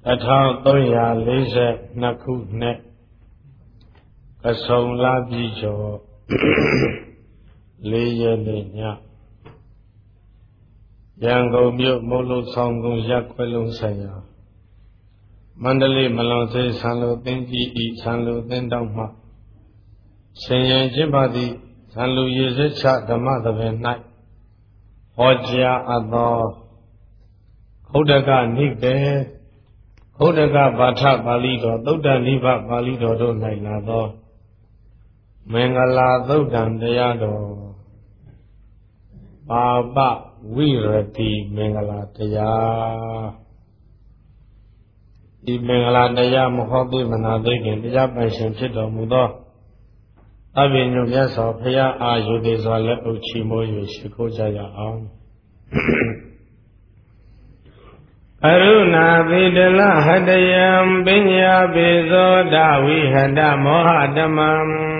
1342ခုနှစ်ကဆုံလပြည့်ကျော်4 ရက်နေ့ညရန်ကုန်မြို့မုတ်လုံးဆောင်ကုန်းရပ်ခွဲလုံးဆိုင်ရာမန္တလေးမလွန်စေဆံလိုသင်္ကြီးဤဆံလိုသင်တောက်မှဆင်ရင်ကျင့်ပါသည့်ဆံလူရေစက်ချဓမ္မသဘင်၌ဟောကြားအပ်သောခௌဒကနိကေခௌဒကပါဠပါဠိတော်သုတ္တနိဗ္ဗပါဠိတော်တို့၌လာသောမင်္ဂလာသုတ်တံတရားတော်ပါပဝိရတိမင်္ဂလာတရားဒီမင်္ဂလာတရားမဟောသိမနာသိခင်တရားပိုင်ရှင်ဖြစ်တော်မူသောအဘိညုမြတ်စွာဘုရားအာယုသေးစွာလက်အုပ်ချီးမွမ်း၍ရှိခိုးကြရအောင်အရုဏာပိတလဟတယံပညာပိဇောဒဝိဟတမောဟဓမ္မံ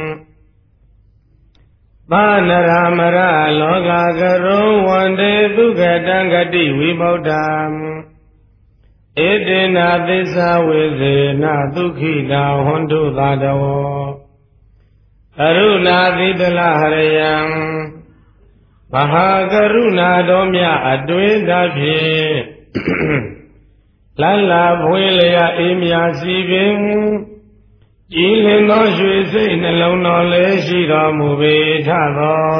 သာနရမရလောကကရုံဝန္တေဒုက္ခတံဂတိဝိဗုဒ္ဓံဧတေနသစ္စာဝေသေနဒုက္ခိတာဟွန်တုသာတဝောအရုဏာပိတလဟရယံမဟာကရုဏာတော်မြတ်အတွင်းသာဖြင့်လလာဖွေးလျာအေးမြစီပင်ကြည်လင်သောရွှေစိတ်နှလုံးတော်လည်းရှိတော်မူပေထသော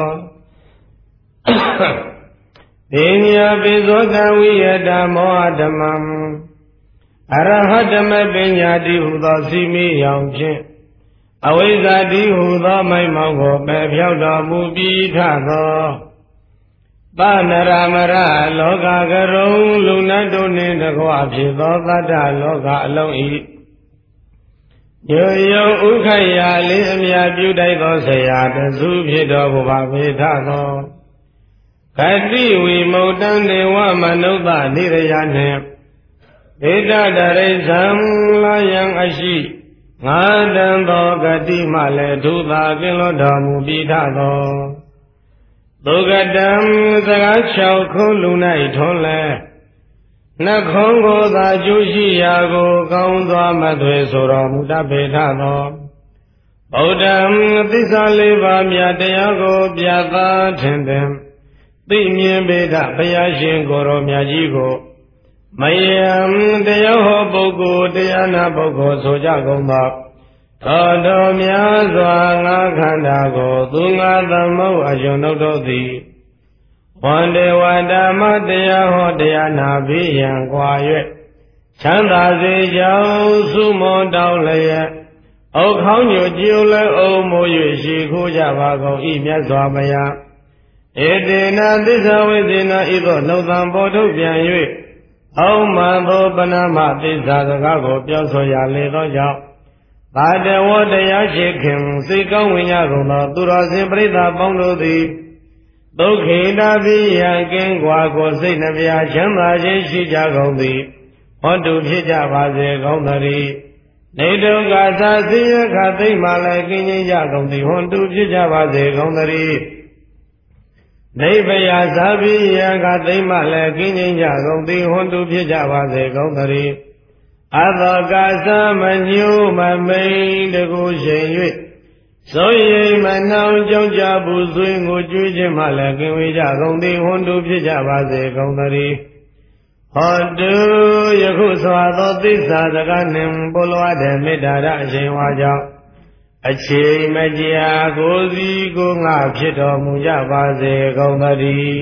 ဒေညာပိဇောတဝိယတမောဟဓမ္မံအရဟတမပညာတိဟုသောစီမိရောင်ဖြင့်အဝိဇ္ဇာတိဟုသောမိုက်မောက်ကိုပယ်ဖြောက်တော်မူပြီးထသောသနရမရလောကကရုံလူနတ်တို့နှင့်တကွဖြစ်သောသတ္တလောကအလုံးဤယုံယုံဥခရာလေးအမြပြုတိုက်သောဆရာတစုဖြစ်တော်မူပါပေထသောဂတိဝိမုတ်တံဒေဝမနုဿနိရယနှင့်ဒေတတရိစ္ဆံလာယံအရှိငါတံသောဂတိမှလည်းဒုသာကင်းလွတ်တော်မူပြီးထသောသုကတံစကား6ခုလူ၌ထွန်းလဲနှခုံးကိုသာကျိုးရှိရာကိုကောင်းစွာမသွေဆိုတော်မူတတ်ပေထသောဗုဒ္ဓံသစ္စာ4ပါးမြတ်တရားကိုပြသထင်သင်သိမြင်ပေထဘုရားရှင်ကိုယ်တော်မြတ်ကြီးကိုမယံတရားဟောပုဂ္ဂိုလ်တရားနာပုဂ္ဂိုလ်ဆိုကြကုန်သောသောတော်များစွာငါခန္ဓာကိုသူငါသမုတ်အယုံတို့သည်ဝန္တေဝဓမ္မတရားဟောတရားနာပြီးရန်ကွာ၍ချမ်းသာစေကြောင်းသုမောတောင်းလျက်အုတ်ခေါင်းညိုကြည်လည်းအုံမိုး၍ရှိခိုးကြပါကုန်၏မြတ်စွာဘုရားဧတေနသစ္စာဝိသေနဤသို့နှုတ်သံပေါ်ထုတ်ပြန်၍အောင်မှန်သောပဏာမသစ္စာစကားကိုပြောဆိုရလေသောကြောင့်သာတဝတရားရှိခင်စိတ်ကောင်းဝင်ရကုန်သောသူတော်စင်ပရိသတ်ပေါင်းတို့သည်ဒုက္ခိတာပိယံကင်းကွာကိုစိတ်နှပြချမ်းသာခြင်းရှိကြကုန်သည်ဟောတုဖြစ်ကြပါစေကောင်းသတည်းနေတုကသာစိယခသိမ့်မှလည်းကင်းခြင်းကြကုန်သည်ဟောတုဖြစ်ကြပါစေကောင်းသတည်းနေဗယသာပိယံခသိမ့်မှလည်းကင်းခြင်းကြကုန်သည်ဟောတုဖြစ်ကြပါစေကောင်းသတည်းအသောကာသမညုမမိန်တကူရှင်၍သောရိမနှောင်ကြောင့်ကြဘူးသွေးကိုကျွေးခြင်းမှလည်းကင်ဝေးကြကုန်သည်ဟွန်တုဖြစ်ကြပါစေကုန်သတည်းဟောတုယခုစွာသောသစ္စာစကားနှင့်ပိုလွားတဲ့မေတ္တာရအရှင်ဝါကြောင့်အချိန်မကြာကိုစီကိုငါဖြစ်တော်မူကြပါစေကုန်သတ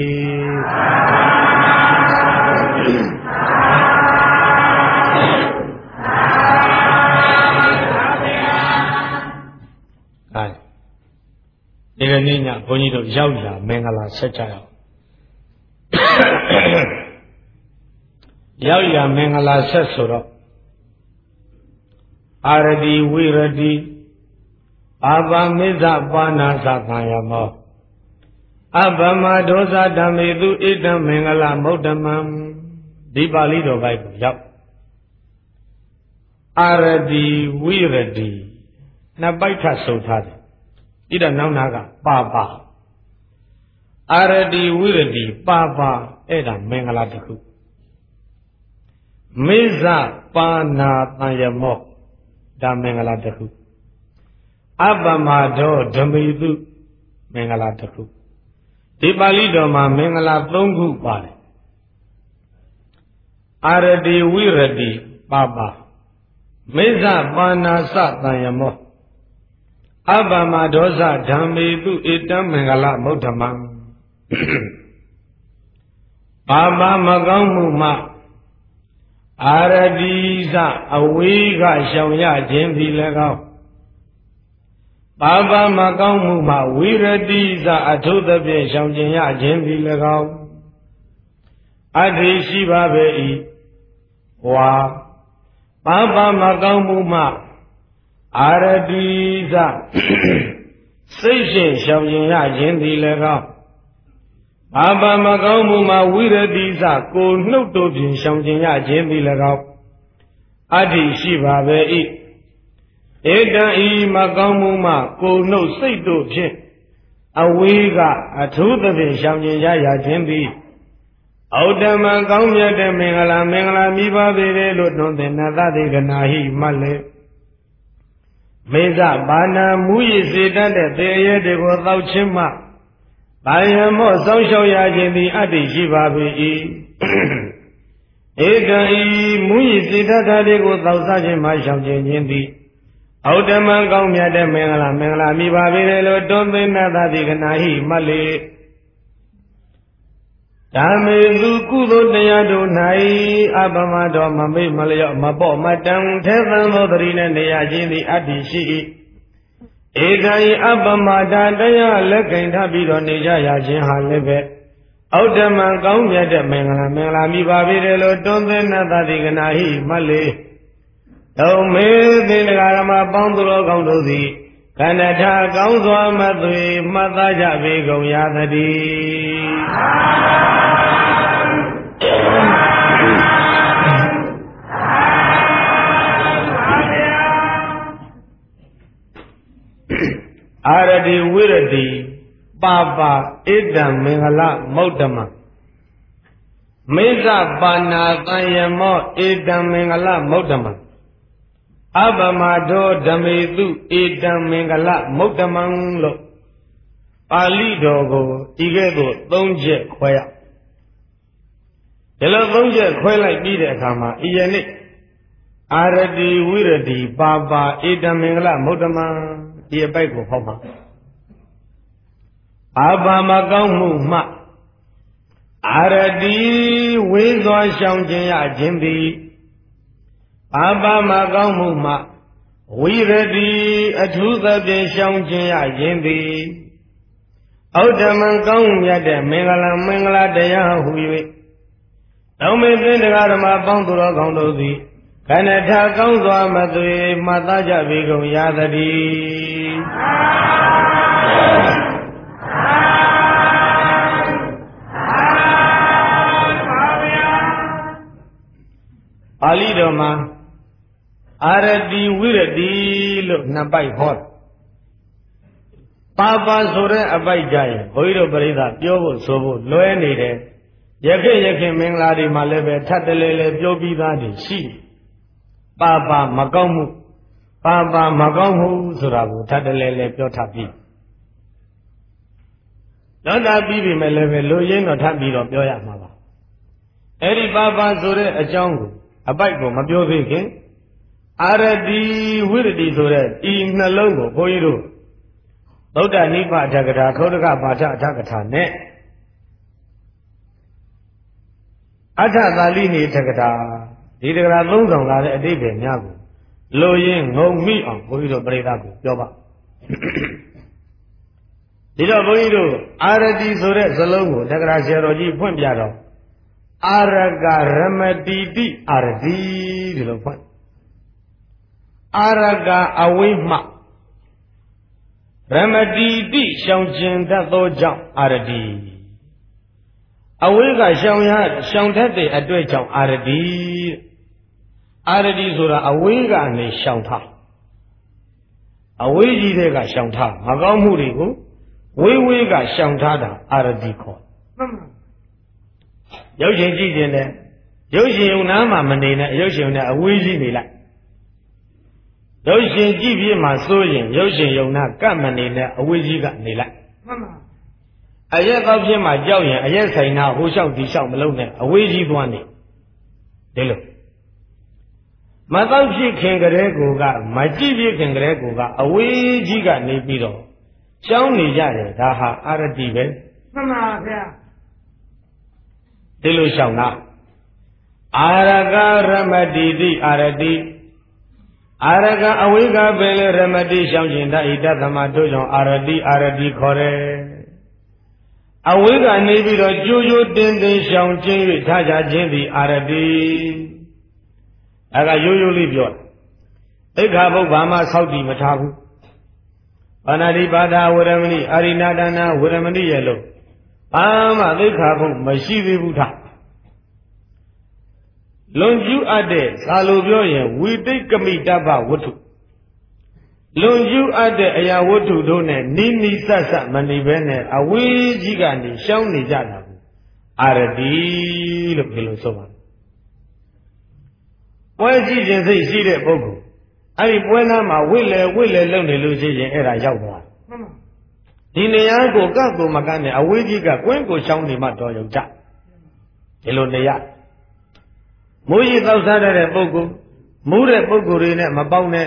ည်းဒီကနေ့ညဘုန်းကြီးတို့ရောက်လာမင်္ဂလာဆက်ကြရအောင်ရောက်ရမင်္ဂလာဆက်ဆိုတော့အာရတိဝိရတိအာပမိစ္ဆပါဏာသခံရမောအဗမဒောသဓမ္မေသူဣတံမင်္ဂလမௌဒ္ဓမံဒီပါဠိတော်ဘိုက်ကိုရောက်အာရတိဝိရတိနှစ်ပိုက်ထပ်ဆိုထားတယ်ဣဒနောက်နာကပါပါအာရတိဝိရတိပါပါအဲ့ဒါမင်္ဂလာတစ်ခု မိစ္ဆပပါဏာတန်ယမောဒါမင်္ဂလာတစ်ခုအပမဒောဓမေတုမင်္ဂလာတစ်ခုဒီပါဠိတော်မှာမင်္ဂလာ၃ခုပါတယ်အာရတိဝိရတိပါပါမိစ္ဆပါဏာစတန်ယမောအပမဒောဇဓမ္မေတုဧတံမင်္ဂလမုဒ္ဓမံပါပါမကောင်းမှုမှအာရတိစအဝေးကရှောင်ရခြင်းသည်လည်းကောင်းပါပါမကောင်းမှုမှဝိရတိစအထုသဖြင့်ရှောင်ကျင်ရခြင်းသည်လည်းကောင်းအတ္တိရှိပါပေ၏ဝါပါပါမကောင်းမှုမှအာရတိစစိတ်ရှင်ရှောင်ကျင်ရခြင်းသည်လည်းကောင်းပါပါမကောင်းမှုမှာဝိရတိစကိုနှုတ်တို့ဖြင့်ရှောင်ကျင်ရခြင်းသည်၎င်းအတ္တိရှိပါပဲ၏ဧတံဤမကောင်းမှုမှာကိုနှုတ်စိတ်တို့ဖြင့်အဝေးကအထူးသဖြင့်ရှောင်ကျင်ရခြင်းသည်ဩတ္တမကောင်းမြတ်တဲ့မင်္ဂလာမိပါပေတယ်လို့တွင်သင်္နသတိကနာဟိမှလည်းမေဇဘာနာမူရည်စေတတ်တဲ့သေရဲတွေကိုသောက်ခြင်းမှဘာယမောစောင်းရှောက်ရခြင်းသည်အတ္တိရှိပါပေ၏ဧကံဤမူရည်စေတတ်တာတွေကိုသောက်စားခြင်းမှရှောင်ခြင်းသည်ဩတ္တမကောင်းမြတ်တဲ့မင်္ဂလာမိပါပေတယ်လို့တွင်သင်္နသတိကနာဟိမှလည်းဓမ္မေသူကုသိုလ်တရားတို့၌အပမတော်မမေ့မလျော့မပေါ့မတန်ထဲသံသောတတိနဲ့နေရခြင်းသည်အတ္တိရှိ၏ဧကံအပမတာတရားလက်ကင်ထပြီးတော့နေကြရခြင်းဟာလည်းပဲဩတ္တမကောင်းမြတ်တဲ့မင်္ဂလာမိပါပေတယ်လို့တွင်သင်္နသတိကနာဟိမှလေသုံးမေသင်္ဃာရမပေါင်းသူတော်ကောင်းတို့သည်ကန္နထာကောင်းစွာမသွေမှတ်သားကြပေကုန်ရသတည်းအာရတိဝိရတိပါပါဧတံမင်္ဂလမုဒ္ဓမံမိစ္ဆပါဏာတန်ယမောဧတံမင်္ဂလမုဒ္ဓမံအပမဒောဓမေတုဧတံမင်္ဂလမုဒ္ဓမံလို့ပါဠိတော်ကိုဒီကဲ့သို့၃ချက်ခွဲရဒီလို၃ချက်ခွဲလိုက်ပြီးတဲ့အခါမှာဤယနေ့အာရတိဝိရတိပါပါဧတံမင်္ဂလမုဒ္ဓမံဒီအပိုက်ကိုဟောမှာအာဘာမကောင်းမှုမှအာရတိဝေးစွာရှောင်ကျင်ရခြင်းသည်အာဘာမကောင်းမှုမှဝိရတိအထူးသဖြင့်ရှောင်ကျင်ရခြင်းသည်ဩတ္တမကောင်းမြတ်တဲ့မင်္ဂလာတရားဟူ၍တောမေသင်္တကာဓမ္မပေါင်းသူတော်ကောင်းတို့သည်ခန္ဓာထာကောင်းစွာမသွေမှတ်သားကြပေကုန်ရသတည်းပါဠိတော်မှာအာရတိဝိရတိလို့နှစ်ပိုက်ဟောပါပါဆိုတဲ့အပိုက်ကြရင်ဘုန်းကြီးတို့ပရိသတ်ပြောဖို့ဆိုဖို့လွဲနေတယ်ယခင်မင်္ဂလာတွေမှာလည်းပဲထပ်တလဲလဲပြောပြီးသားတွေရှိပါပါမကောင်းမှုဆိုတာကိုထပ်တလဲလဲပြောထပ်ပြီးတော့တာပြီးပြီမဲ့လည်းပဲလူရင်းတော့ထပ်ပြီးတော့ပြောရမှာပါအဲ့ဒီပါပါဆိုတဲ့အကြောင်းကိုအပိုက်ကိုမပြောသေးခင်အာရတိဝိရတိဆိုတဲ့ဤနှလုံးကိုဘုန်းကြီးတို့ဗုဒ္ဓနိဗ္ဗာန်အထကထာခောဒကပါဠအထကထာနဲ့အထသာလိနေထကထာဒီတကထာသုံးဆောင်လာတဲ့အတိတ်ပဲများကိုလိုရင်းငုံမိအောင်ဘုန်းကြီးတို့ပြိဿကိုပြောပါဒီတော့ဘုန်းကြီးတို့အာရတိဆိုတဲ့ဇလုံးကိုတကထာဆရာတော်ကြီးဖွင့်ပြတော့အာရကရမတိတိအာရတိဒီလိုဖွင့်အာရကအဝိမှရမတိတိရှောင်ကျင်တတ်သောကြောင့်အာရတိအဝိကရှောင်တတ်တဲ့အတွေ့ကြောင့်အာရတိဆိုတာအဝိကနေရှောင်ထားအဝိကြီးတဲ့ကရှောင်ထားမကောင်းမှုတွေကိုဝေးကရှောင်ထားတာအာရတိခေါ်ရုပ်ရှင်ကြည့်ခြင်းနဲ့ရုပ်ရှင်ယုံနာမှာမနေနဲ့ရုပ်ရှင်နဲ့အဝေးကြီးနေလိုက်ရုပ်ရှင်ကြည့်ပြီးမှစိုးရင်ရုပ်ရှင်ယုံနာကပ်မနေနဲ့အဝေးကြီးကနေလိုက်မှန်ပါအရက်တော့ဖြစ်မှကြောက်ရင်အရက်ဆိုင်နာဟိုလျှောက်ဒီလျှောက်မလုံးနဲ့အဝေးကြီးသွားနေဒီလိုမတော့ဖြစ်ခင်ကလေးကိုကမကြည့်ဖြစ်ခင်ကလေးကိုကအဝေးကြီးကနေပြီးတော့ရှောင်းနေကြတယ်ဒါဟာအာရတိပဲမှန်ပါဗျာဒီလိုရှောင်းတာအာရကရမတိတိအာရတိအာရကအဝိကပင်လေရမတိရှောင်းကျင်တဣတသမတို့ကြောင့်အာရတိခေါ်တယ်အဝိကနေပြီးတော့ကြိုးကြိုးတင်းတင်းရှောင်းကျင်း၍ထားကြခြင်းသည်အာရတိအဲ့ကရိုးရိုးလေးပြောသိက္ခာပုဒ်ဘာမှဆောက်တည်မထားဘူးပါဏာတိပါဒဝရမဏိအာရိနာဒနာဝရမဏိရဲ့လို့ဘာမှသိက္ခာပုဒ်မရှိသေးဘူးထားလွန်ကျူးအပ်တဲ့သာလိုပြောရင်ဝိတိတ်ကမိတ္တပဝတ္ထုလွန်ကျူးအပ်တဲ့အရာဝတ္ထုတို့နဲ့နိနိဆတ်ဆတ်မနေဘဲနဲ့အဝေးကြီးကနေရှောင်းနေကြတာကိုအာရတိလို့ဒီလိုဆိုပါတယ်ပွဲကြည့်ခြင်းစိတ်ရှိတဲ့ပုဂ္ဂိုလ်အဲ့ဒီပွဲနားမှာဝိလေလုံနေလို့ရှိရင်အဲ့ဒါရောက်သွားဒီနေရာကိုကပ်ကိုမကပ်နဲ့အဝေးကြီးကကွင်းကိုရှောင်းနေမှတော်ရုံကြဒီလိုနေရမိုးရီတောက်စားတဲ့ပုဂ္ဂိုလ်မူးတဲ့ပုဂ္ဂိုလ်တွေနဲ့မပေါင်းနဲ့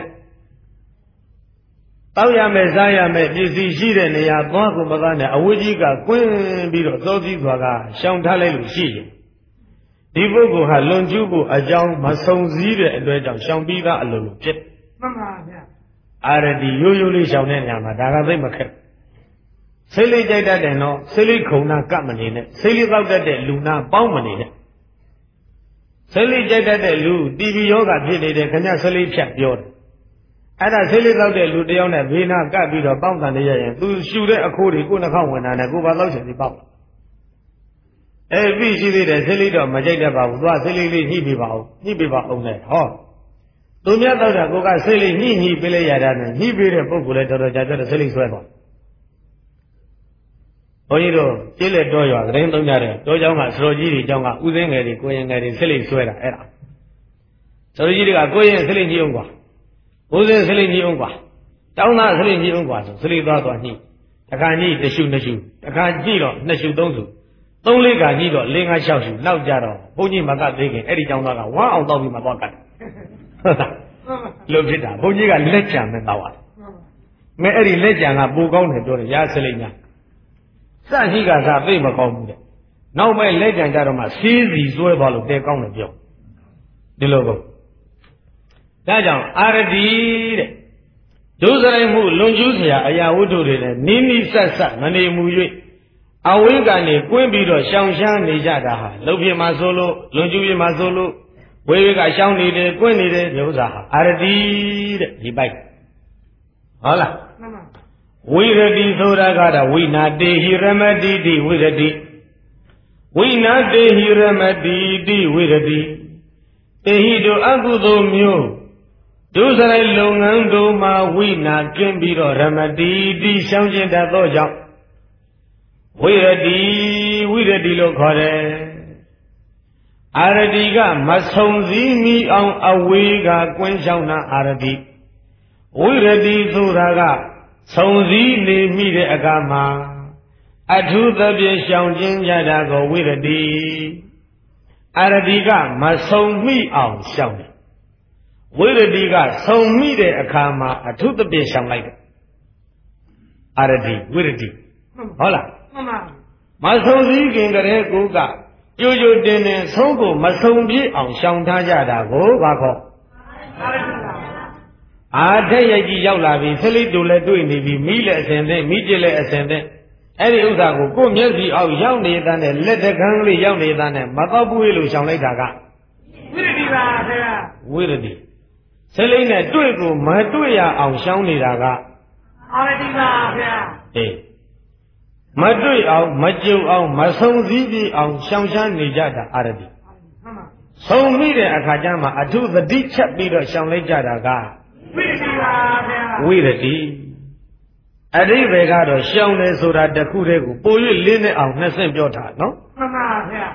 တောက်ရမယ်စားရမယ်ပစ္စည်းရှိတဲ့နေရာသွားကိုမကနဲ့အဝေးကြီးကကွင်းပြီးတော့သောပြီးသွားကရှောင်ထားလိုက်လို့ရှိရင်ဒီပုဂ္ဂိုလ်ဟာလွန်ကျူးဖို့အကြောင်းမဆုံစည်းတဲ့အတွက်ကြောင့်ရှောင်ပြီးသားအလိုလိုဖြစ်မှန်ပါဗျာအာရတိရိုးရိုးလေးရှောင်တဲ့နေရာမှာဒါကသိမခက်စိတ်လေးကြိုက်တတ်တယ်နော်စိတ်လေးခုံနာကပ်မနေနဲ့စိတ်လေးတောက်တတ်တဲ့လူနာပေါင်းမနေနဲ့စိတ်လေးကြိုက်တတ်တဲ့လူတီဗီယောဂဖြစ်နေတယ်ခင်ဗျစိတ်လေးဖြတ်ပြောတယ်အဲ့ဒါစိတ်လေးတောက်တဲ့လူတယောက်နဲ့ဘေးနာကပ်ပြီးတော့ပေါင်းတန်နေရရင်သူရှူတဲ့အခိုးတွေကိုနှာခေါင်းဝင်တာနဲ့ကိုယ်ပါတော့ချင်ပြီးပေါက်အဲ့ပြီးရှိသေးတယ်စိတ်လေးတော့မကြိုက်တတ်ပါဘူးသွားစိတ်လေးလေးညှိပေးပါဦးညှိပေးပါအောင်နဲ့ဟောသူများတော့တာကိုကစိတ်လေးညှိပေးလိုက်ရတာနဲ့ညှိပေးတဲ့ပုဂ္ဂိုလ်လည်းတော်တော်ကြာကြာစိတ်လေးဆွဲသွားဘုန်းကြီးတို့ကျိလက်တော်ရွာသတင်းသုံးကြတဲ့တော်เจ้าကစတော်ကြီးတွေเจ้าကဥသိငယ်တွေကိုရင်ငယ်တွေစိတ်လေးဆွဲတာအဲ့ဒါစတော်ကြီးတွေကကိုရင်စိတ်လေးညှိအောင်ကွာဘိုးစင်စိတ်လေးညှိအောင်ကွာတောင်းသားစိတ်လေးညှိအောင်ကွာဆိုစိတ်လေးသွားညှိတခါညှိတစ်ရှုနှစ်ရှုတခါညှိတော့နှစ်ရှုသုံးရှုသုံးလေးကညှိတော့၄၅၆ရှုနောက်ကြတော့ဘုန်းကြီးမကသေးခင်အဲ့ဒီเจ้าသားကဝမ်းအောင်တောက်ပြီးမှသွားကတ်ဟုတ်လားလို့ဖြစ်တာဘုန်းကြီးကလက်ကြံမဲ့တော့ပါမဲအဲ့ဒီလက်ကြံကပိုကောင်းတယ်ပြောတယ်ရာစလိမ့်များစရှိကစားသိမကောင်းဘူးတဲ့နောက်မဲ့လက်ကြံကြတော့မှစီးစီစွဲသွားလို့တဲကောင်းတယ်ပြောဒီလိုကောဒါကြောင့်အာရတိတဲ့ဒုစရိုက်မှုလွန်ကျူးเสียအရာဝတ္ထုတွေနဲ့နိနိဆက်ဆက်မနေမူ၍အဝိဇ္ဇာနဲ့ကွင်းပြီးတော့ရှောင်ရှားနေကြတာဟာလုံပြမှာဆိုလို့လွန်ကျူးပြမှာဆိုလို့ဝေဝေကရှောင်းနေတယ်ကွင်းနေတယ်ဒီဥစ္စာဟာအာရတိတဲ့ဒီပိုက်ဟုတ်လားမှန်ပါဝိရတိဆိုတာကတော့ဝိနာတေဟိရမတိတိဝိရတိဝိနာတေဟိရမတိတိဝိရတိတေဟိတို့အကုသိုလ်မျိုးဒုစရိုက်လုပ်ငန်းတို့မှာဝိနာကင်းပြီးတော့ရမတိတိရှောင်ကျင်တတ်သောကြောင့်ဝိရတိလို့ခေါ်တယ်အာရတိကမဆုံစည်းမိအောင်အဝေးကကွင်းရှောင်းတာအာရတိဝိရတိဆိုတာကဆုံစည်းနေမိတဲ့အခါမှာအထူးသဖြင့်ရှောင်ကျဉ်ကြတာကိုဝိရတိအာရတိကမဆုံမိအောင်ရှောင်တယ်ဝိရတိကဆုံမိတဲ့အခါမှာအထူးသဖြင့်ရှောင်လိုက်တယ်အာရတိဝိရတိဟုတ်လားမှန်ပါမဆုံစည်းခင်ကလေးကိုကကြိုးကြိုးတင်တင်ဆုံးကိုမဆုံပြည့်အောင်ရှောင်ထားကြတာကိုဘာခေါ်အာထက်ရိုက်ကြီးရောက်လာပြီဆလိတူလည်းတွေ့နေပြီမိလည်းအစင်သိမိပြလည်းအစင်သိအဲ့ဒီဥစ္စာကိုကိုယ်မျက်စိအောက်ရောက်နေတဲ့နဲ့လက်တကန်းလေးရောက်နေတဲ့နဲ့မတော့ပွေးလို့ရှောင်လိုက်တာကဝိရတိပါခင်ဗျာဝိရတိဆလိနဲ့တွေ့ကိုမတွေ့ရအောင်ရှောင်နေတာကအာရတိပါခင်ဗျာအေးမတွေ့အောင်မကြုံအောင်မဆုံစည်းပြီးအောင်ရှောင်ရှားနေကြတာအာရတိဆုံမိတဲ့အခါကျမှအထုသတိချက်ပြီးတော့ရှောင်လိုက်ကြတာကဝိရတိပါဗျာဝိရတိအဓိပ္ပာယ်ကတော့ရှောင်တယ်ဆိုတာတခုတည်းကိုပို၍လင်းနဲ့အောင်နှစ်ဆင့်ပြောတာနော်မှန်ပါဗျာ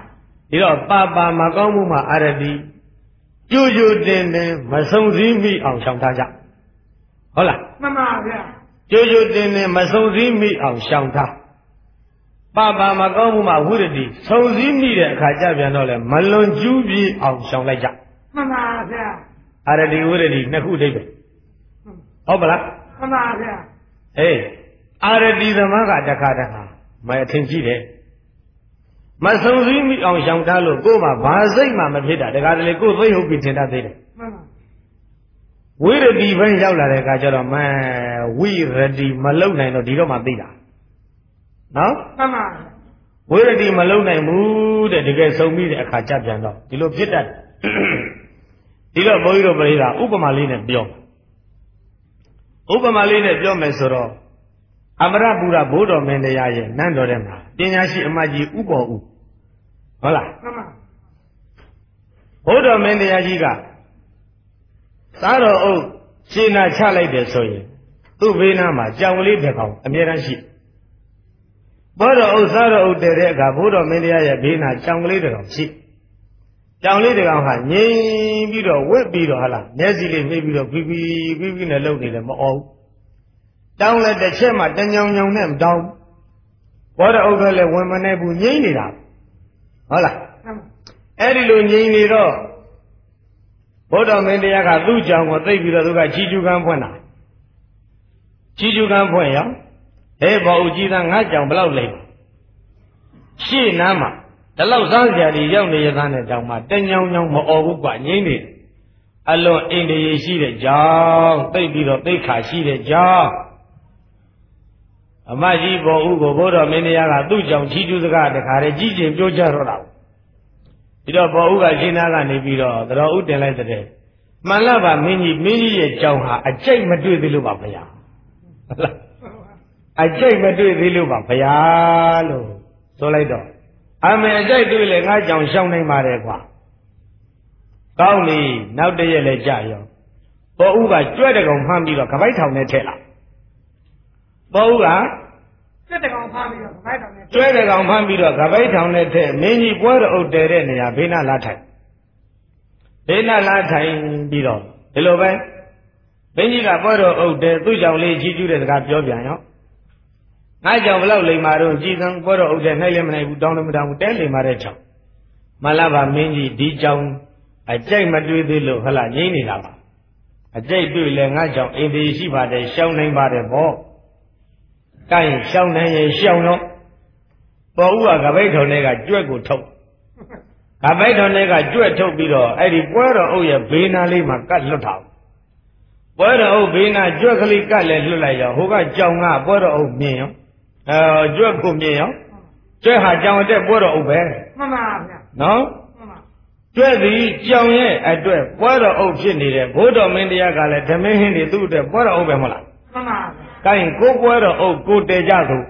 ဒီတော့ပါမကောင်းမှုမှာအာရတိကြိုးကြိုးတင်တင်မဆုံးစည်းမိအောင်ရှောင်ထားကြဟုတ်လားမှန်ပါဗျာကြိုးကြိုးတင်တင်မဆုံးစည်းမိအောင်ရှောင်ထားပါမကောင်းမှုမှာဝိရတိဆုံးစည်းမိတဲ့အခါကျပြန်တော့လေမလွန်ကျူးပြေအောင်ရှောင်လိုက်ကြမှန်ပါဗျာအာရတိဝိရတိနှစ်ခုအိဗယ်ဟုတ်ပလားမှန်ပါဗျာအေးအာရတိသမကတခါမအထင်ကြီးတယ်မဆုံးစည်းမိအောင်ရှောင်ထားလို့ကိုယ်မှာဘာစိတ်မှမဖြစ်တာတခါတလေကိုယ်သိဟုတ်ပြီးထင်တတ်သေးတယ်မှန်ပါဝိရတိဘင်းရောက်လာတဲ့အခါကျတော့ဝိရတိမလုံနိုင်တော့ဒီတော့မှသိတာနော်မှန်ပါဝိရတိမလုံနိုင်ဘူးတဲ့တကယ်ဆုံးပြီးတဲ့အခါကြပြန်တော့ဒီလိုဖြစ်တတ်ဒီတော့ဘုန်းကြီးတို့ပြိဿဥပမာလေးနဲ့ပြောဥပမာလေးနဲ့ပြောမယ်ဆိုတော့အမရပူရဘိုးတော်မင်းတရားရဲ့နန်းတော်ထဲမှာပညာရှိအမကြီးဥပေါ်ဥဟုတ်လားမှန်ပါဘိုးတော်မင်းတရားကြီးကသားတော်အုပ်ရှင်းနာချလိုက်တယ်ဆိုရင်သူ့ဘေးနားမှာကြောင်ကလေးတစ်ကောင်အမြဲတမ်းရှိဘိုးတော်အုပ်သားတော်အုပ်တည်တဲ့အခါဘိုးတော်မင်းတရားရဲ့ဘေးနားကြောင်ကလေးတစ်ကောင်ရှိကြောင်လေးတစ်ကောင်ဟာငြိမ်ပြီးတော့ဝက်ပြီးတော့ဟာလားမျက်စိလေးမိပြီးတော့ပြီးနဲ့လှုပ်နေတယ်မအော်တောင်းလက်တစ်ချက်မှတညောင်ညောင်နဲ့မတောင်းဘောရအုပ်ကလည်းဝင်မနေဘူးငြိမ့်နေတာဟုတ်လားအဲ့ဒီလိုငြိမ့်နေတော့ဘုဒ္ဓမင်းတရားကသူ့ကြောင့်ကိုသိပြီးတော့သူကချီကျူကန်းဖွင့်တာချီကျူကန်းဖွင့်ရောဟဲ့ဘောဦးကြီးသားငါကြောင့်ဘလောက်လိမ့်ရှေ့နားမှာဒီလောက်စားကြရီရောက်နေရသားနဲ့တောင်မှတညောင်ညောင်မအော်ဘူးကွာငြိမ့်နေအလွန်အိန္ဒိယရှိတဲ့ကြောင့်သိပြီးတော့သိခါရှိတဲ့ကြောင့်အမကြီးဘောဦးကိုဘုရားမင်းတရားကသူ့ကြောင့်ချီးကျူးစကားတခါတည်းကြီးကျင်ပြောကြတော့တာဒီတော့ဘောဦးကရှင်းသားကနေပြီးတော့သတော်ဦးတင်လိုက်တဲ့မှန်လားပါမင်းကြီးရဲ့ကြောင့်ဟာအကျိတ်မတွေ့သေးလို့ပါဗျာဟုတ်လားအကျိတ်မတွေ့သေးလို့ပါဗျာလို့ဆိုလိုက်တော့အမေအကျိတ်တွေ့လေငါကြောင့်ရှောင်းနိုင်ပါတယ်ကွာကောင်းပြီနောက်တရက်လည်းကြာရောဘောဦးကကြွတဲ့ကောင်မှန်းပြီးတော့ခပိုက်ထောင်နဲ့ထည့်လာဘောဦးကကျွဲတဲ့ကောင်ဖမ်းပြီးတော့ခပိုက်ထောင်နဲ့ကျွဲတဲ့ကောင်ဖမ်းပြီးတော့ခပိုက်ထောင်နဲ့ထည့်မင်းကြီးပွဲတော်အုပ်တဲတဲ့နေရာဘေးနားလာထိုင်ဘေးနားလာထိုင်ပြီးတော့ဒီလိုပဲမင်းကြီးကပွဲတော်အုပ်တဲသူ့ကြောင့်လေးကြီးကျူးတဲ့စကားပြောပြန်ရောငါကြောင့်ဘလောက်လိမ္မာတော့ကြည်စံပွဲတော်အုပ်တဲနိုင်လည်းမနိုင်ဘူးတောင်းလည်းမတောင်းဘူးတဲလိမ္မာတဲ့ချောင်းမလာပါမင်းကြီးဒီကြောင့်အကြိုက်မတွေ့သေးလို့ဟလာငြိမ့်နေတာပါအကြိုက်တွေ့လဲငါကြောင့်အိမ်သေးရှိပါတယ်ရှောင်းနိုင်ပါတယ်ဗောကိုင်းရှောင်းနိုင်ရင်ရှောင်းတော့ပေါ်ဦးကကပိတ်ထုံတွေကကြွက်ကိုထုတ်ကပိတ်ထုံတွေကကြွက်ထုတ်ပြီးတော့အဲ့ဒီပွဲတော်အုပ်ရဲ့ဘေးနားလေးမှာကတ်လွတ်ထားပွဲတော်အုပ်ဘေးနားကြွက်ကလေးကတ်လဲလွတ်လိုက်ရောဟိုကကြောင်ကပွဲတော်အုပ်မြင်ရောကြွက်ကိုမြင်ရောကြွက်ဟာကြောင်တဲ့ပွဲတော်အုပ်ပဲမှန်ပါဗျာနော်ကျွဲ့သည်ကြောင်ရဲ့အတွက်ပွဲတော်အုပ်ဖြစ်နေတဲ့ဘိုးတော်မင်းတရားကလည်းဓမင်းဟင်းတွေသူ့အတွက်ပွဲတော်အုပ်ပဲမဟုတ်လားမှန်ပါဗျာ။ကိုင်းကိုပွဲတော်အုပ်ကိုတဲကြသူ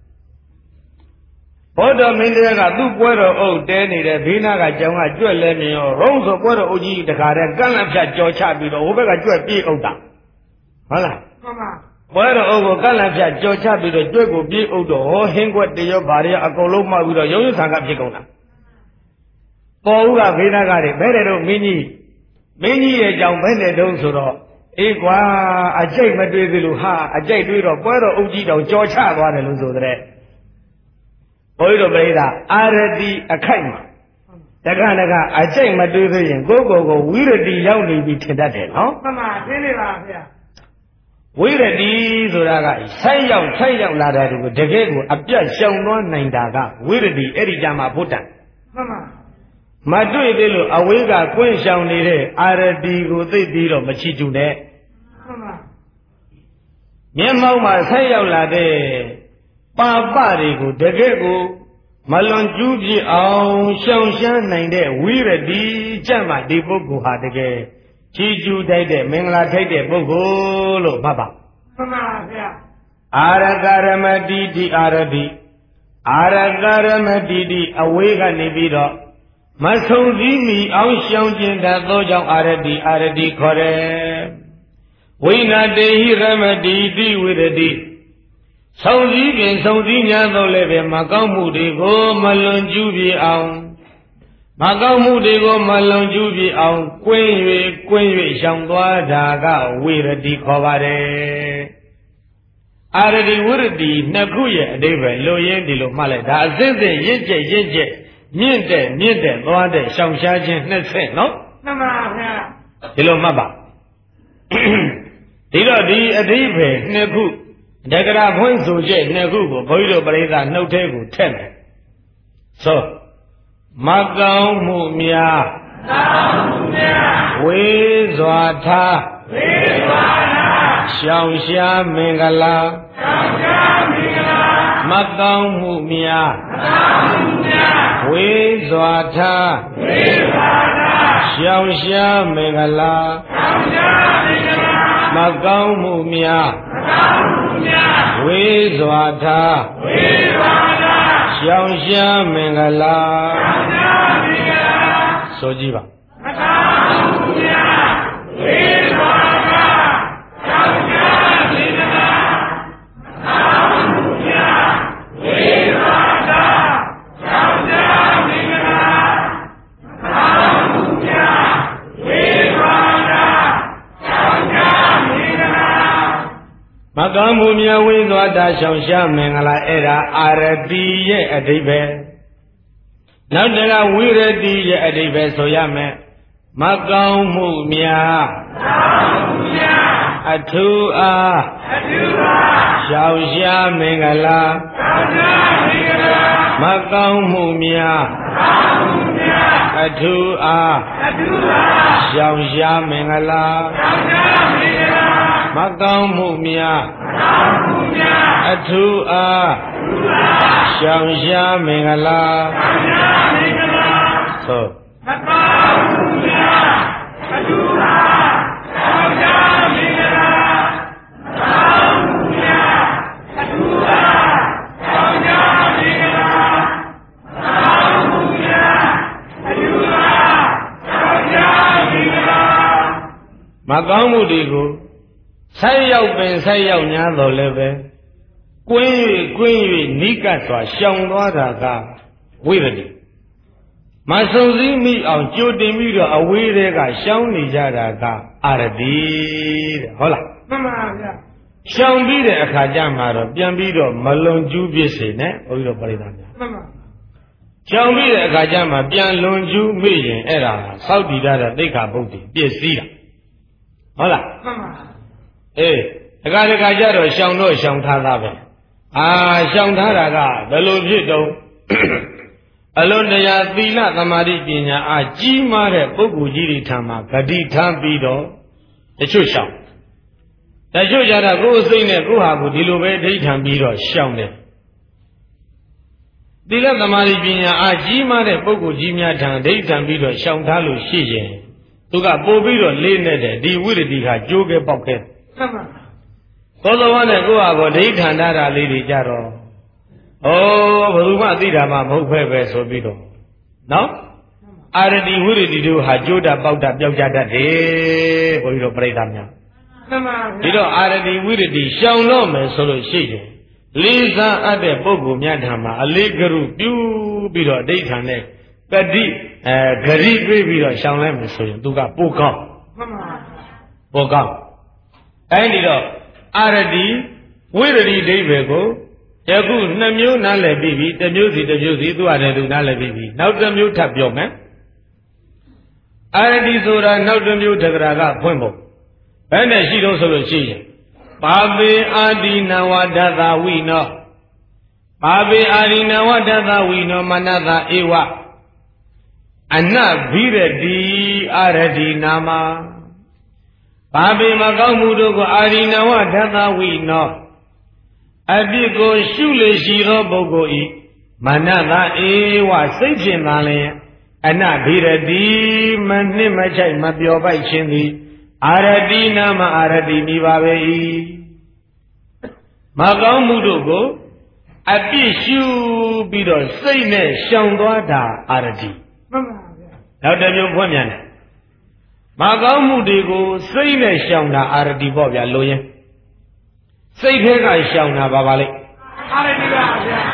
ဘိုးတော်မင်းတရားကသူ့ပွဲတော်အုပ်တဲနေတဲ့ဘေးနာကကြောင်ကကျွဲ့လဲမြင်ရောရုံးဆိုပွဲတော်အုပ်ကြီးတခါတည်းကန့်လန့်ဖြတ်ကြော်ချပြီးတော့ဟိုဘက်ကကျွဲ့ပြေးအုပ်တာဟုတ်လားမှန်ပါပွဲတော်အုပ်ကိုကန့်လန့်ဖြတ်ကြော်ချပြီးတော့ကျွဲ့ကိုပြေးအုပ်တော့ဟောဟင်းခွက်တရောဘာတွေအကုန်လုံးမှပြီးတော့ရုံးရဆန်ကဖြစ်ကုန်တာပေါ်ဦးကဘေးနာကတွေဘဲတဲ့တော့မင်းကြီးရဲ့ကြောင့်ဘဲတဲ့တုံးဆိုတော့အေးကွာအကြိတ်မတွေ့သေးလို့ဟာအကြိတ်တွေ့တော့ပွဲတော်အုပ်ကြီးတောင်ကြော်ချသွားတယ်လို့ဆိုတဲ့ဘုန်းကြီးတို့ပြိဿအာရတိအခိုက်မှာတက္ကနကအကြိတ်မတွေ့သေးရင်ကိုဝိရတိရောက်နေပြီထင်တတ်တယ်နော်မှန်ပါသိနေပါဗျာဝိရတိဆိုတာကဆိုက်ရောက်လာတဲ့သူကိုတကယ်ကိုအပြတ်ရှောင်သွားနိုင်တာကဝိရတိအဲ့ဒီကြမှာဘုဒ္ဓမှန်ပါမတွေ့သေးလို့အဝေးကကွင်းရှောင်နေတဲ့အာရတိကိုသိပြီးတော့မချီကျူနဲ့မှန်ပါမျက်မှောက်မှာဆက်ရောက်လာတဲ့ပါပတွေကိုတကယ်ကိုမလွန်ကျူးပြအောင်ရှောင်ရှမ်းနိုင်တဲ့ဝိရတိကြက်မှဒီပုဂ္ဂိုလ်ဟာတကယ်ချီကျူတိုက်တဲ့မင်္ဂလာထိုက်တဲ့ပုဂ္ဂိုလ်လို့မှတ်ပါမှန်ပါဗျာအာရကရမတိတိအာရတိအဝေးကနေပြီးတော့မဆုံးစည်းမီအောင်ရှောင်ကျင်တတ်သောကြောင့်အာရတိခေါ်တယ်ဝိနာတေဟိရမတိတိဝိရတိဆုံးစည်းညာသောလည်းပဲမကောင်းမှုတွေကိုမလွန်ကျူးပြအောင်မကောင်းမှုတွေကိုမလွန်ကျူးပြအောင်ကွင်း၍ရှောင်သွားတာကဝိရတိခေါ်ပါတယ်အာရတိဝိရတိနှစ်ခုရဲ့အဓိပ္ပာယ်လိုရင်းဒီလိုမှတ်လိုက်ဒါအစစ်စစ်ရင့်ကျက်မြင့်တဲ့သွားတဲ့ရှောင်ရှားခြင်းနှစ်ဆက်နော်မှန်ပါဗျာဒီလိုမှတ်ပါဒီတော့ဒီအဓိပ္ပာယ်နှစ်ခုတက္ကရာဖွင့်ဆိုချက်နှစ်ခုကိုဘုန်းကြီးတို့ပရိသတ်နှုတ်ထဲကိုထည့်မယ်ဆိုမကောင်းမှုများဝေးစွာထားရှောင်ရှားမင်္ဂလာမကောင်းမှုများဝေးစွာထားရှောင်ရှားမင်္ဂလာမကောင်းမှုများဝေးစွာထားရှောင်ရှားမင်္ဂလာဆိုကြည့်ပါမကောင်းမှုများဝေးစွာထားရှောင်ရှားမင်္ဂလာမကောင်းမှုများဝေးစွာထားရှောင်ရှားမင်္ဂလာမကောင်းမှုများဝေးစွာထားရှောင်ရှားမင်္ဂလာမကောင်းမှုများဝေးစွာထားရှောင်ရှားမင်္ဂလာအဲ့ဒါအာရတိရဲ့အဓိပ္ပာယ်နောက်တကဝိရတိရဲ့အဓိပ္ပာယ်ဆိုရမယ်မကောင်းမှုများအထူးအားရှောင်ရှားမင်္ဂလာမကောင်းမှုများအထူးအားရှောင်ရှားမင်္ဂလာမကောင်းမှုများအထူးအားရှောင်ရှားမင်္ဂလာဆိုမကောင်းမှုများအထူးအားရှောင်ရှားမင်္ဂလာမကောင်းမှုများအထူးအားရှောင်ရှားမင်္ဂလာမကောင်းမှုများအထူးအားရှောင်ရှားမင်္ဂလာမကောင်းမှုတွေကိုဆက်ရောက်ပင်ဆက်ရောက်냐တော်လည်းပဲကွင်း၍နိကတ်စွာရှောင်သွားတာကဝိရတိမဆုံစည်းမိအောင်ကြိုတင်ပြီးတော့အဝေးတွေကရှောင်နေကြတာကအာရတိတဲ့ဟုတ်လားမှန်ပါဗျာရှောင်ပြီးတဲ့အခါကျမှတော့ပြန်ပြီးတော့မလွန်ကျူးပြစ်စေနဲ့ဘုရားပရိသတ်များမှန်ပါရှောင်ပြီးတဲ့အခါကျမှပြန်လွန်ကျူးမိရင်အဲ့ဒါစောက်တည်ရတဲ့သိက္ခာပုဒ်ပြည့်စည်တာဟုတ်လားမှန်ပါအေးတခါကျတော့ရှောင်တော့ရှောင်ထားတာပဲရှောင်ထားတာကဘယ်လိုဖြစ်တော့အလွန်တရာသီလသမာဓိပညာအားကြီးမားတဲ့ပုဂ္ဂိုလ်ကြီးတွေထံမှာဂတိထားပြီးတော့တချို့ရှောင်တချို့ကြတော့ကိုယ်စိတ်နဲ့ကိုယ်ဟာကိုဒီလိုပဲဒိဋ္ဌံပြီးတော့ရှောင်တယ်သီလသမာဓိပညာအားကြီးမားတဲ့ပုဂ္ဂိုလ်ကြီးများထံဒိဋ္ဌံပြီးတော့ရှောင်ထားလို့ရှိရင်သူကပို့ပြီးတော့လေးနေတဲ့ဒီဝိရတိဟာကြိုးကဲပေါက်ခဲမှန်ပါသောတော်နဲ့ကိုယ့်ဟာကိုဒိဋ္ဌံထားတာလေးတွေကြတော့ဘယ်သူမှသိတာမှမဟုတ်ပဲဆိုပြီးတော့နော်အာရတိဝိရတိတို့ဟာကြိုးတာပေါက်တာပျောက်ကြတတ်တယ်ဘုန်းကြီးတို့ပြိဿများမှန်ပါဒီတော့အာရတိဝိရတိရှောင်တော့မယ်ဆိုလို့ရှိရင်လေးစားအပ်တဲ့ပုဂ္ဂိုလ်များထံမှာအလေးကရုပြုပြီးတော့ဒိဋ္ဌံနဲ့တတိဂရိပြေးပြီးတော့ရှောင်လိုက်မယ်ဆိုရင်သူကပိုကောင်းမှန်ပါပိုကောင်းအဲ့ဒီတော့အာရတိဝိရတိဒိဗေကိုယခုနှစ်မျိုးနားလည်ပြီးပြီတစ်မျိုးစီသူရတယ်သူနားလည်ပြီးပြီနောက်တစ်မျိုးထပ်ပြောမယ်အာရတိဆိုတာနောက်တစ်မျိုးတက္ကရာကဖွင့်ဖို့ဘယ်နဲ့ရှိတော့ဆိုလို့ရှိရင်ပါပေအာဒီနဝဒသဝိနောပါပေအာဒီနဝဒသဝိနောမနတဧဝအနဘိရတိအာရတိနာမဘာပေမကောင်းမှုတို့ကိုအာရိနဝဓတ္တဝိနောအပြစ်ကိုရှုလေရှိသောပုဂ္ဂိုလ်ဤမနတဧဝစိတ်ဖြင့်သာလျင်အနဘိရတိမနှစ်မချိုက်မပျော်ပိုက်ခြင်းသည်အာရတိနာမအာရတိမိပါပေ၏မကောင်းမှုတို့ကိုအပြစ်ရှုပြီးတော့စိတ်နဲ့ရှောင်သွားတာအာရတိမှန်ပါဗျာနောက်တစ်မျိုးဖွင့်ပြန်တယ်မကောင်းမှုတွေကိုစိတ်နဲ့ရှောင်တာအာရတိပေါ့ဗျာလို့ရင်စိတ်ထဲကရှောင်တာပါလိမ့်အာရတိပါဗျာ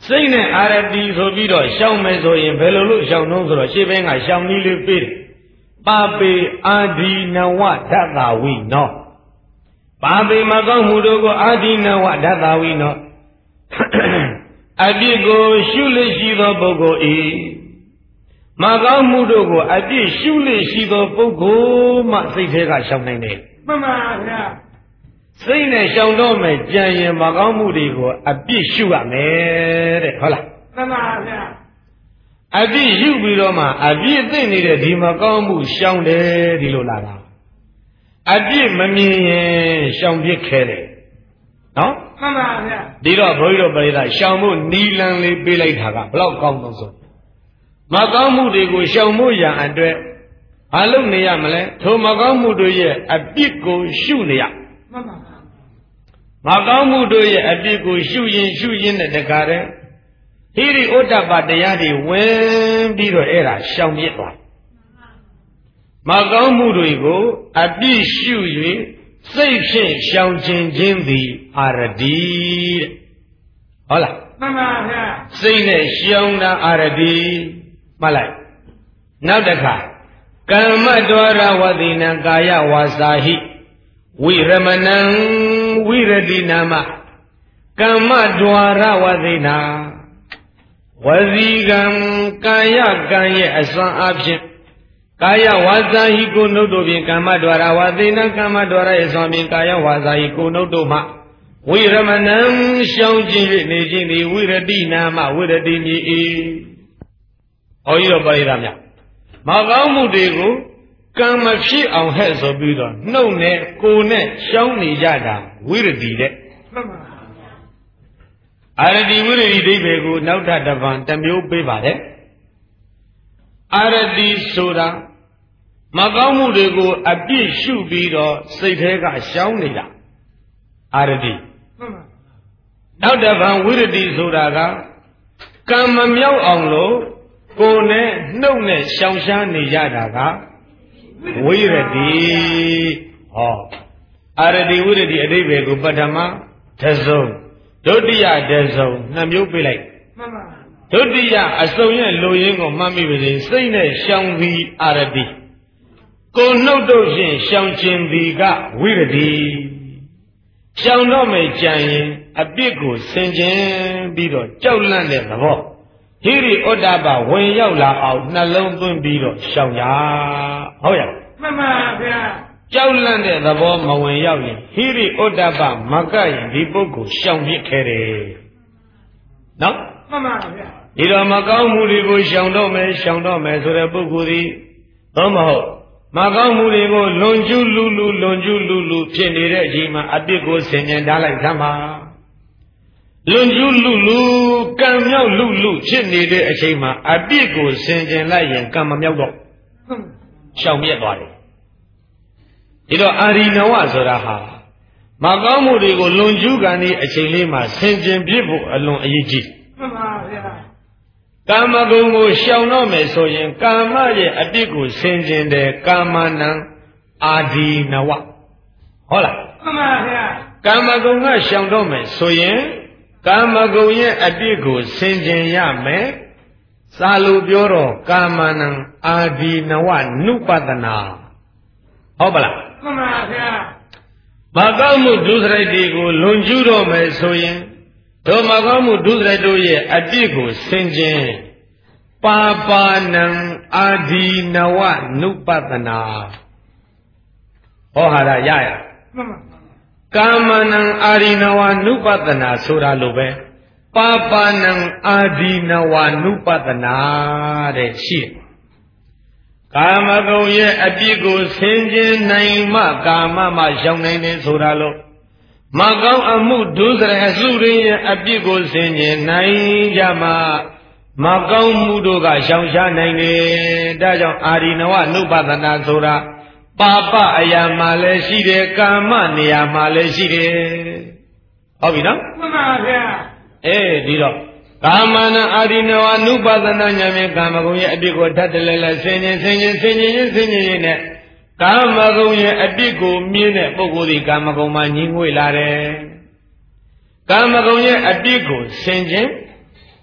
စိတ်နဲ့အာရတိဆိုပြီးတော့ရှောင်မယ်ဆိုရင်ဘယ်လိုလို့ရှောင်နှုံးဆိုတော့ရှေ့ဘင်းကရှောင်နည်းလေးပေးတယ်ပါပေအာဒီနဝဓတ္တဝိနောပါပေမကောင်းမှုတို့ကိုအာဒီနဝဓတ္တဝိနောအပြစ်ကိုရှုလို့ရှိသောပုဂ္ဂိုလ်ဤမကောင်းမှုတို့ကိုအပြစ်ရှုလို့ရှိသောပုဂ္ဂိုလ်မှစိတ်ထဲကရှောင်နိုင်တယ်မှန်ပါဗျာစိတ်နဲ့ရှောင်တော့မယ်ကြံရင်မကောင်းမှုတွေကိုအပြစ်ရှုရမယ်တဲ့ဟုတ်လားမှန်ပါဗျာအပြစ်ရှုပြီးတော့မှအပြစ်သိနေတဲ့ဒီမကောင်းမှုရှောင်တယ်ဒီလိုလာတာအပြစ်မမြင်ရင်ရှောင်ပြစ်ခဲတယ်နော်မှန်ပါဗျာဒီတော့ဘုန်းကြီးတို့ပြိဿရှောင်ဖို့နီလန်လေးပေးလိုက်တာကဘလောက်ကောင်းတော့ဆိုမကောင်းမှုတွေကိုရှောင်ဖို့ရန်အတွက်ဘာလုပ်နေရမလဲထိုမကောင်းမှုတို့ရဲ့အပြစ်ကိုရှုနေရမှန်ပါမကောင်းမှုတို့ရဲ့အပြစ်ကိုရှုရင်နဲ့တကားတဲ့ဟိရိဩတ္တပတရားတွေဝင်ပြီးတော့အဲ့ဒါရှောင်ပြစ်သွားမကောင်းမှုတွေကိုအပြစ်ရှု၍စိတ်ဖြင့်ရှောင်ခြင်းသည်အာရတိတဲ့ဟုတ်လားမှန်ပါဗျာစိတ်နဲ့ရှောင်တာအာရတိမှတ်လိုက်နောက်တစ်ခါကမ္မဒွါရဝတိနံကာယဝါစာဟိဝိရမဏံဝိရတိနာမကမ္မဒွါရဝတိနာဝစီကံကာယကံရဲ့အစွမ်းအဖြစ်ကာယဝါစာဟိကိုနှုတ်တို့ဖြင့်ကမ္မဒွါရဝတိနာကမ္မဒွါရရဲ့အစွမ်းဖြင့်ကာယဝါစာဟိကိုနှုတ်တို့မှဝိရမဏံရှောင်ခြင်း၍နေခြင်းသည်ဝိရတိနာမဝိရတိမြေ၏ဟောရောပါရမြမကောင်းမှုတွေကိုကံမဖြစ်အောင်ဟဲ့ဆိုပြီးတော့နှုတ်နဲ့ကိုယ်နဲ့ရှောင်းနေကြတာဝိရတိတဲ့မှန်ပါအာရတိဝိရတိဒိဗေကိုနောက်ထပ်တစ်ပံတစ်မျိုးပေးပါတယ်အာရတိဆိုတာမကောင်းမှုတွေကိုအပြစ်ရှုပြီးတော့စိတ်ထဲကရှောင်းနေတာအာရတိမှန်ပါနောက်တစ်ပံဝိရတိဆိုတာကကံမမြောက်အောင်လို့ကိုယ်နဲ့နှုတ်နဲ့ရှောင်ရှားနေကြတာကဝိရတိဟောအာရတိဝိရတိအဓိပ္ပာယ်ကိုပထမတစုံဒုတိယတစုံနှစ်မျိုးပြလိုက်မှန်ပါဒုတိယအစုံရဲ့လိုရင်းကိုမှတ်မိပါစေစိတ်နဲ့ရှောင်သည်အာရတိကိုနှုတ်တို့ဖြင့်ရှောင်ခြင်းသည်ကဝိရတိရှောင်တော့မယ်ကြံရင်အပြစ်ကိုဆင်ခြင်ပြီးတော့ကြောက်လန့်တဲ့သဘောဟိရိဩတ္တပဝင်ရောက်လာအောင်နှလုံးသွင်းပြီးတော့ရှောင်ရဟုတ်ရဲ့မှန်ပါဗျာကြောက်လန့်တဲ့သဘောမဝင်ရောက်ရင်ဟိရိဩတ္တပမကရင်ဒီပုဂ္ဂိုလ်ရှောင်ပြစ်ခဲ့တယ်နော်မှန်ပါဗျာဒီတော့မကောင်းမှုတွေကိုရှောင်တော့မယ်ဆိုတဲ့ပုဂ္ဂိုလ်ဒီသို့မဟုတ်မကောင်းမှုတွေကိုလွန်ကျူးလူဖြစ်နေတဲ့အချိန်မှာအပြစ်ကိုဆင်ញင်ထားလိုက်သမ်းပါလွန်ကျူးလူကံမြောက်လူဖြစ်နေတဲ့အချိန်မှာအပြစ်ကိုဆင်ခြင်လိုက်ရင်ကံမမြောက်တော့ရှောင်ပြတ်သွားတယ်ဒီတော့အာရိနဝဆိုတာဟာမကောင်းမှုတွေကိုလွန်ကျူးကန်တဲ့အချိန်လေးမှာဆင်ခြင်ပြစ်ဖို့အလွန်အရေးကြီးမှန်ပါဗျာကာမဂုဏ်ကိုရှောင်တော့မယ်ဆိုရင်ကာမရဲ့အပြစ်ကိုဆင်ခြင်တယ်ကာမနံအာဒီနဝဟုတ်လားမှန်ပါဗျာကာမဂုဏ်ကရှောင်တော့မယ်ဆိုရင်ကာမဂုဏ်ရဲ့အပြစ်ကိုဆင်ခြင်ရမယ်စာလိုပြောတော့ကာမနံအာဒီနဝနုပတနာဟုတ်ပါလားမှန်ပါဗျာမကောင်းမှုဒုစရိုက်တွေကိုလွန်ကျူးတော့မယ်ဆိုရင်တို့မကောင်းမှုဒုစရိုက်တို့ရဲ့အပြစ်ကိုဆင်ခြင်ပါပါနံအာဒီနဝနုပတနာဟောဟာရရရမှန်ပါကာမနံအာဒီနဝနုပတနာဆိုတာလိုပဲပါပါနံအာဒီနဝနုပတနာတဲ့ရှိကာမဂုဏ်ရဲ့အပြစ်ကိုဆင်ခြင်နိုင်မှကာမမှရှောင်နိုင်တယ်ဆိုတာလို့မကောင်းအမှုဒုစရိုက်အစုရင်းရဲ့အပြစ်ကိုဆင်ခြင်နိုင်ကြမှမကောင်းမှုတို့ကရှောင်ရှားနိုင်တယ်ဒါကြောင့်အာဒီနဝနုပတနာဆိုတာပါပအရာမှလည်းရှိတယ်ကာမနေရာမှလည်းရှိတယ်ဟုတ်ပြီနော်မှန်ပါဗျာဒီတော့ကာမနာအာဒီနဝနုပဒနာဉာဏ်ဖြင့်ကာမဂုဏ်ရဲ့အပြစ်ကိုထပ်တလဲလဲဆင်ခြင်နဲ့ကာမဂုဏ်ရဲ့အပြစ်ကိုမြင်တဲ့ပုဂ္ဂိုလ်ဒီကာမဂုဏ်မှာညှင်းငွေလာတယ်ကာမဂုဏ်ရဲ့အပြစ်ကိုဆင်ခြင်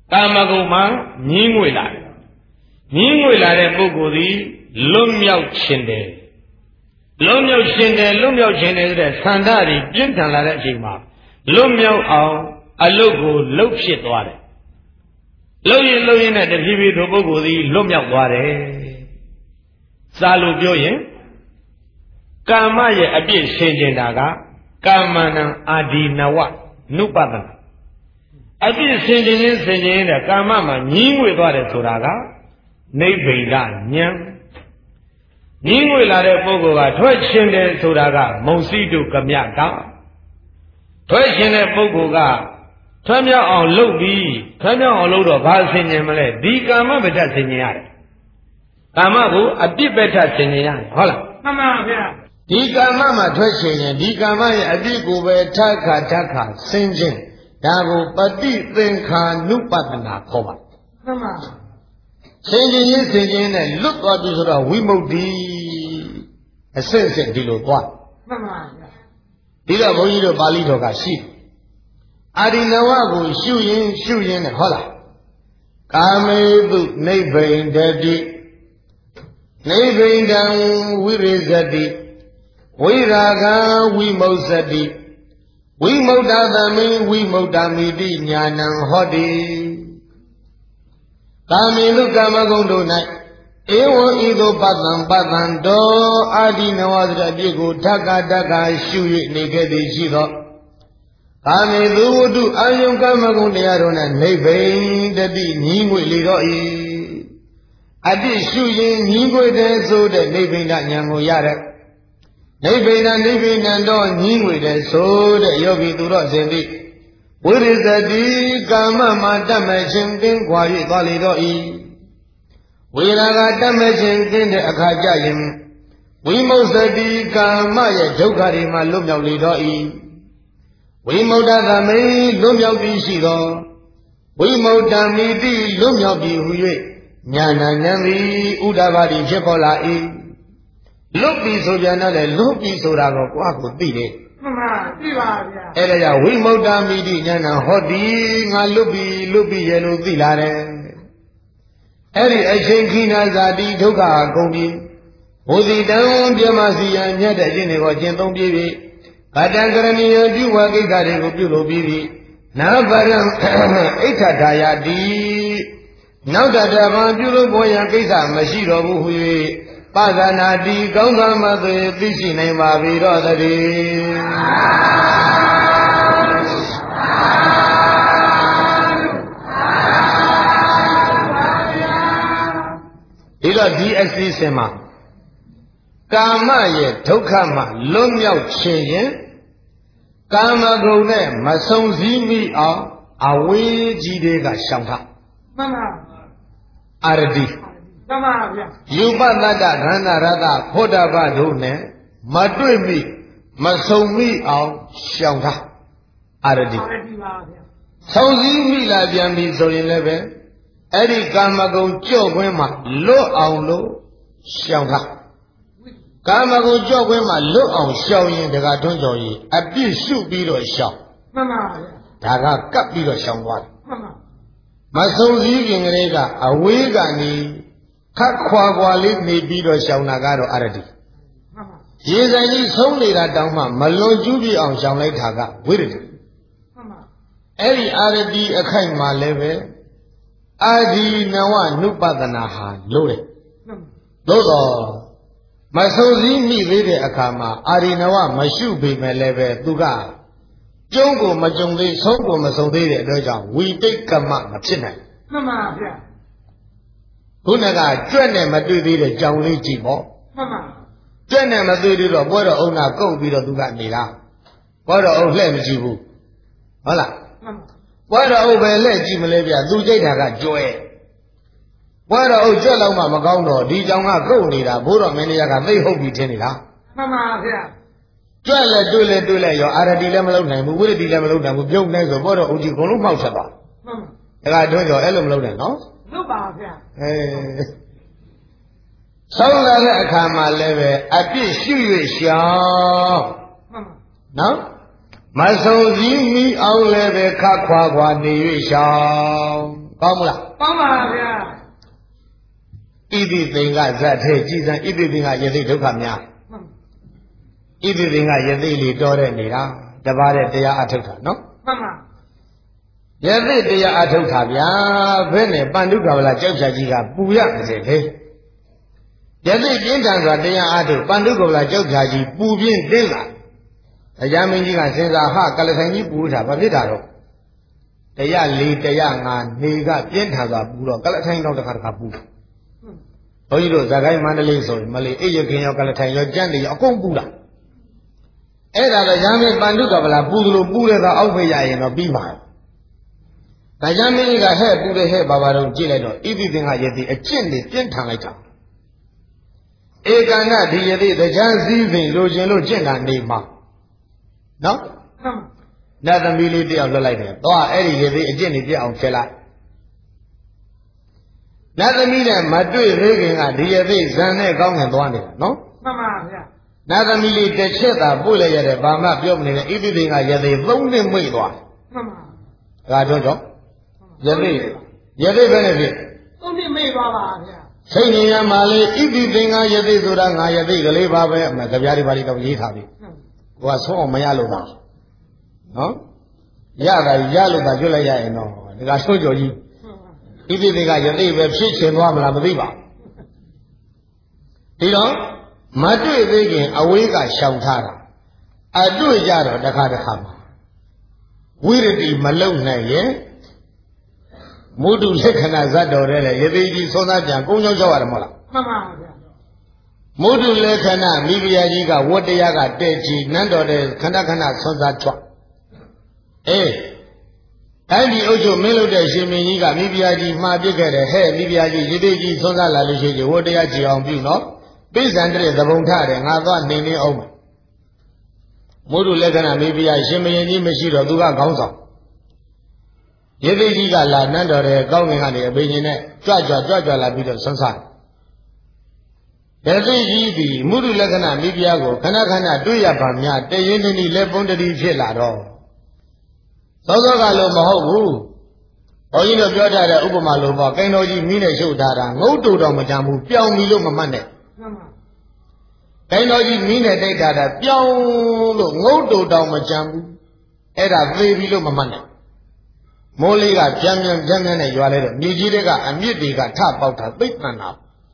ကာမဂုဏ်မှာငြင်းငွေလာတယ်ငြင်းငွေလာတဲ့ပုဂ္ဂိုလ်သည်လွတ်မြောက်ခြင်းတယ်လွတ်မြောက်ခြင်းတယ်လွတ်မြောက်ခြင်းတယ်ဆိုတဲ့ဆန္ဒတွေပြင်းထန်လာတဲ့အချိန်မှာလွတ်မြောက်အောင်အလုတ်ကိုလှုပ်ဖြစ်သွားတယ်လှုပ်ရင်နဲ့တဖြည်းဖြည်းထိုပုဂ္ဂိုလ်သည်လွတ်မြောက်သွားတယ်စာလို့ပြောရင်ကာမရဲ့အပြစ်ရှင်းကျင်တာကကာမနံအာဒီနဝနုပဒနာအပြစ်ရှင်းကျင်တဲ့ကာမမှာညှင်းငွေသွားတယ်ဆိုတာကနိဗ္ဗိဒဉာဏ်ညှင်းငွေလာတဲ့ပုဂ္ဂိုလ်ကထွက်ရှင်တယ်ဆိုတာကမုံစီတုကမြကထွက်ရှင်တဲ့ပုဂ္ဂိုလ်ကထွက်မြောက်အောင်လုပ်ပြီးထွက်မြောက်အောင်လုပ်တော့ဘာဆင်ញင်မလဲဒီကာမပဋ္ဌဆင်ញင်ရတယ်ကာမကိုအပြစ်ပဋ္ဌဆင်ញင်ရတယ်ဟုတ်လားမှန်ပါဗျာဒီကာမမှာထွက်ရှင်ရင်ဒီကာမရဲ့အပြစ်ကိုပဲထပ်ခါဆင်ခြင်းဒါကိုပฏิသင်္ခာနုပဒနာခေါ်ပါမှန်ပါဆင်ခြင်းနဲ့လွတ်သွားပြီဆိုတော့ဝိမု ക്തി အစစ်ဒီလိုသွားမှန်ပါဗျာဒီတော့ဘုန်းကြီးတို့ပါဠိတော်ကရှိအာဒီနဝကိုရှုရင်နဲ့ဟုတ်လားကာမေတုနိဗ္ဗိန္ဒတိနိဗ္ဗိန္ဒံဝိရိဇတိဝိရာဂံဝိမု ssati ဝိမု ddha သမိဝိမု ddha မိတိညာဏံဟောတိကာမေတုကာမဂုဏ်တို့၌ဧဝံဤသို့ပတ္တံတောအာဒီနဝသရအပြစ်ကိုဓက္ကရှု၍နေခဲ့သည်ရှိသောကာမေတုဝတ္ထုအာယုံကာမဂုဏ်တရားတို့၌နိဗ္ဗိန္ဒတိညီငွေလေတော့၏အပြစ်ရှုရင်ညီငွေတယ်ဆိုတဲ့နိဗ္ဗိန္ဒဉာဏ်ကိုရတဲ့နိဗ္ဗိန္ဒတော့ညီငွေတယ်ဆိုတဲ့ယောဂီသူတော်စင်သည်ဝိရိသတိကာမမှာတတ်မဲ့ခြင်းကင်းခွာ၍သွားလေတော့၏ဝေရာကတတ်မဲ့ခြင်းကင်းတဲ့အခါကျရင်ဝိမု ssati ကာမရဲ့ဒုက္ခတွေမှာလွတ်မြောက်လေတော့၏ဝိမု ddha သမိလွတ်မြောက်ပြီးရှိသောဝိမု ddha မိတိလွတ်မြောက်ပြီးဟူ၍ညာဏဉာဏ်သည်ဥဒ္ဒဘာတိဖြစ်ပေါ်လာ၏လွတ်ပြီဆိုပြန်တော့လေလွတ်ပြီဆိုတာကိုကိုယ့်ကိုသိတယ်မှန်ပါသိပါဗျာအဲ့ဒါကြောင့်ဝိမု ddha မိတိဉာဏ်ဟောတိငါလွတ်ပြီရဲ့လို့သိလာတယ်အဲ့ဒီအချိန်ခိနာဇာတိဒုက္ခကုန်ပြီဘုဒ္ဓတံပြမစီယံမြတ်တဲ့အခြင်းတွေကိုကျင့်သုံးပြီးပြီဗတ္တံကရဏီယပြုဝါကိစ္စတွေကိုပြုလုပ်ပြီးပြီနာဗရံအိဋ္ဌဒါယတိနောက်တဗံပြုလုပ်ပေါ်ရန်ကိစ္စမရှိတော့ဘူးဟု၍ပသနာတိကောင်းသောမသွေသိရှိနိုင်ပါပြီတော့တည်းဒီတော့ဒီအစီအစဉ်မှာကာမရဲ့ဒုက္ခမှလွတ်မြောက်ခြင်းရင်ကာမဂုဏ်နဲ့မဆုံစည်းမိအောင်အဝေးကြီးတွေကရှောင်ထားမှန်ပါအာရတိမှန်ပါဗျာယူပတ္တခန္ဓာရတဖောဓဘတို့နဲ့မတွေ့မိမဆုံမိအောင်ရှောင်ထားအာရတိပါဗျာဆုံစည်းမိလာပြန်ပြီဆိုရင်လည်းပဲအဲ့ဒီကာမဂုဏ်ကြော့ခွင်းမှာလွတ်အောင်လို့ရှောင်ထားကာမဂုဏ်ကြော့ခွင်းမှာလွတ်အောင်ရှောင်ရင်တကားထွန်းကြော်ရင်အပြစ်ရှုပြီးတော့ရှောင်မှန်ပါဗျာဒါကကပ်ပြီးတော့ရှောင်သွားတယ်မှန်ပါမဆုံစည်းခင်ကလေးကအဝေးကနေခတ်ခွာလေးနေပြီးတော့ရှောင်တာကတော့အာရတိမှန်ပါရေဆိုင်ကြီးဆုံးနေတာတောင်မှမလွန်ကျူးပြအောင်ရှောင်လိုက်တာကဝိရတိမှန်ပါအဲ့ဒီအာရတိအခိုက်မှာလည်းပဲအာဒီနဝနုပဒနာဟာလို့တယ်သို့တော့မဆုံစည်းမိသေးတဲ့အခါမှာအာဒီနဝမရှုပေမဲ့လည်းပဲသူကကျုံးကိုမကြုံသေးဆုံးကိုမဆုံသေးတဲ့အတွက်ကြောင့်ဝိတိတ်ကမမဖြစ်နိုင်မှန်ပါဗျာခုနကကြွက်နဲ့မတွေ့သေးတဲ့ကြောင်လေးကြည့်ပေါ့မှန်ပါကြွက်နဲ့မတွေ့သေးတော့ပွဲတော်အုံနာကုတ်ပြီးတော့သူကနေတာပွဲတော်အုံလှဲ့မကြည့်ဘူးဟုတ်လားမှန်ပါပွဲတော်အုပ်ပဲလက်ကြည့်မလဲဗျသူကြိတ်တာကကြွယ်ပွဲတော်အုပ်ကြွက်လောက်မှမကောင်းတော့ဒီကြောင်ကကုတ်နေတာဘိုးတော်မင်းကြီးကသိဟုတ်ပြီထင်နေတာမှန်ပါဗျာကြွက်လည်းတွေ့လဲရောအာရတိလည်းမလုပ်နိုင်ဘူးဝိရတိလည်းမလုပ်နိုင်ဘူးပြုံးနေဆိုပွဲတော်အုပ်ကြီးဘုံလုံးမှောက်ချက်သွားမှန်ပါဒါကတွန်းကြောအဲ့လိုမလုပ်နိုင်နော်လုပ်ပါဗျာဆောင်းလာတဲ့အခါမှာလည်းပဲအပြစ်ရှု၍ရှောင်မှန်ပါနော်မဆုံစည်းမိအောင်လည်းပဲခတ်ခွာနေ၍ရှောင်ကောင်းမလားကောင်းပါဗျာဣတိသင်္ကဇတ်ထဲကြည်စံဣတိသင်္ကယသိဒုက္ခများဣတိသင်္ကယသိလေးတော်တဲ့နေတာတပါးတဲ့တရားအထုတ်တာနော်မှန်ပါယသိတရားအထုတ်တာဗျာဘယ်နဲ့ပန္တုကဗလာကြောက်ချကြီးကပူရပါစေလေယသိပြင်းထန်စွာတရားအထုတ်ပန္တုကဗလာကြောက်ချကြီးပူပြင်းတင်းလာတရားမင်းကြီးကစဉ်းစားဟာကလထိုင်ကြီးပူတာဘာဖြစ်တာတော့တရား၄တရား၅နေကပြင်းထန်စွာပူတော့ကလထိုင်တော့တစ်ခါတစ်ခါပူဘုန်းကြီးတို့ဇာကိုင်းမန္တလေးဆိုရင်မလေးအိယခင်ရောကလထိုင်ရောကြမ်းတယ်ရောအကုန်ပူတာအဲ့ဒါတော့ရမ်းမင်းပန္တုကဗလာပူသလိုပူတဲ့သာအောက်ဖေးရရင်တော့ပြီးပါတရားမင်းကြီးကဟဲ့ပူတယ်ဟဲ့ဘာတော့ကြည့်လိုက်တော့ဣတိသင်္ကယတိအကျင့်တွေပြင်းထန်လိုက်တာဧကန္နဒီယတိတရားစည်းစိမ်လိုချင်လို့ကျင့်တာနေမှာနော်မှန်ပါနတ်သမီးလေးတယောက်လွတ်လိုက်တယ်သွားအဲ့ဒီယတိအကျင့်တွေပြအောင်ဖြစ်လိုက်နတ်သမီးနဲ့မတွေ့သေးခင်ကဒီယတိဇန်နဲ့ကောင်းငင်သွားနေတာနော်မှန်ပါဗျာနတ်သမီးလေးတစ်ချက်သာပို့လိုက်ရတဲ့ဘာမှပြောမနေတဲ့ဣတိသင်္ကယတိ3နှစ်မိတ်သွားမှန်ပါဒါတော့ကြောင့်ယတိဘယ်နဲ့ဖြစ်သုံးနှစ်မေ့ပါပါဗျာစိတ်ဉာဏ်မှာလေဣတိသင်္ကယတိဆိုတာငါယတိကလေးပါပဲအမှကြပြားတွေပါဠိတော့ရေးထားပြီကိုကဆုံးအောင်မရလို့ပါနော်ရတာရလို့သာကျွတ်လိုက်ရရင်တော့ဒီကဆိုးကြော်ကြီးဣတိသင်္ကယတိပဲဖြစ်ချင်သွားမလားမသိပါဒီတော့မတွေ့သေးခင်အဝေးကရှောင်ထားတာအတွေ့ကြတော့တစ်ခါမှာဝိရတိမလုံနိုင်ရင်မုဒုလက္ခဏာဇတ်တော်တဲ့ယသိကြီးသုံးသားပြန်ကုန်းချောင်းကြောက်ရတယ်မဟုတ်လားမှန်ပါဗျာမုဒုလက္ခဏာမိဖုရားကြီးကဝတ္တရားကတဲ့ချီနန်းတော်တဲ့ခဏသုံးသားချွတ်အဲ့ဒီအုပ်ချုပ်မင်းလုပ်တဲ့ရှင်မင်းကြီးကမိဖုရားကြီးမှားပြစ်ခဲ့တယ်ဟဲ့မိဖုရားကြီးယသိကြီးသုံးသားလာလို့ရှိရင်ဝတ္တရားကြည်အောင်ပြုနော်ပိဿံတရေသဘုံထတယ်ငါသွားနေနေအောင်မုဒုလက္ခဏာမိဖုရားရှင်မင်းကြီးမရှိတော့သူကခေါင်းဆောင်ယသိကြီးကလာနန်းတော်တဲ့ကောင်းငင်ကနေအဘိညာဉ်နဲ့ကြွလာပြီးတော့ဆွမ်းစားယသိကြီးဒီမုဒုလက္ခဏာမိဖုရားကိုခဏတွေ့ရပါများတရင်တနည်းလက်ပုံးတတိဖြစ်လာတော့သောသောကလို့မဟုတ်ဘူးဘုန်းကြီးတို့ပြောထားတဲ့ဥပမာလိုပေါ့ကိန်းတော်ကြီးမီးနဲ့ရှုပ်ထားတာငုတ်တူတော်မကြမ်းဘူးပြောင်းပြီလို့မမှတ်နဲ့မှန်ပါကိန်းတော်ကြီးမီးနဲ့တိတ်ထားတာပြောင်းလို့ငုတ်တူတော်မကြမ်းဘူးအဲ့ဒါသေပြီလို့မမှတ်နဲ့မိုးလေးကပြန်နဲ့ရွာလဲတော့မြေကြီးတွေကအမြစ်တွေကထပေါက်တာသိပ်တန်တာ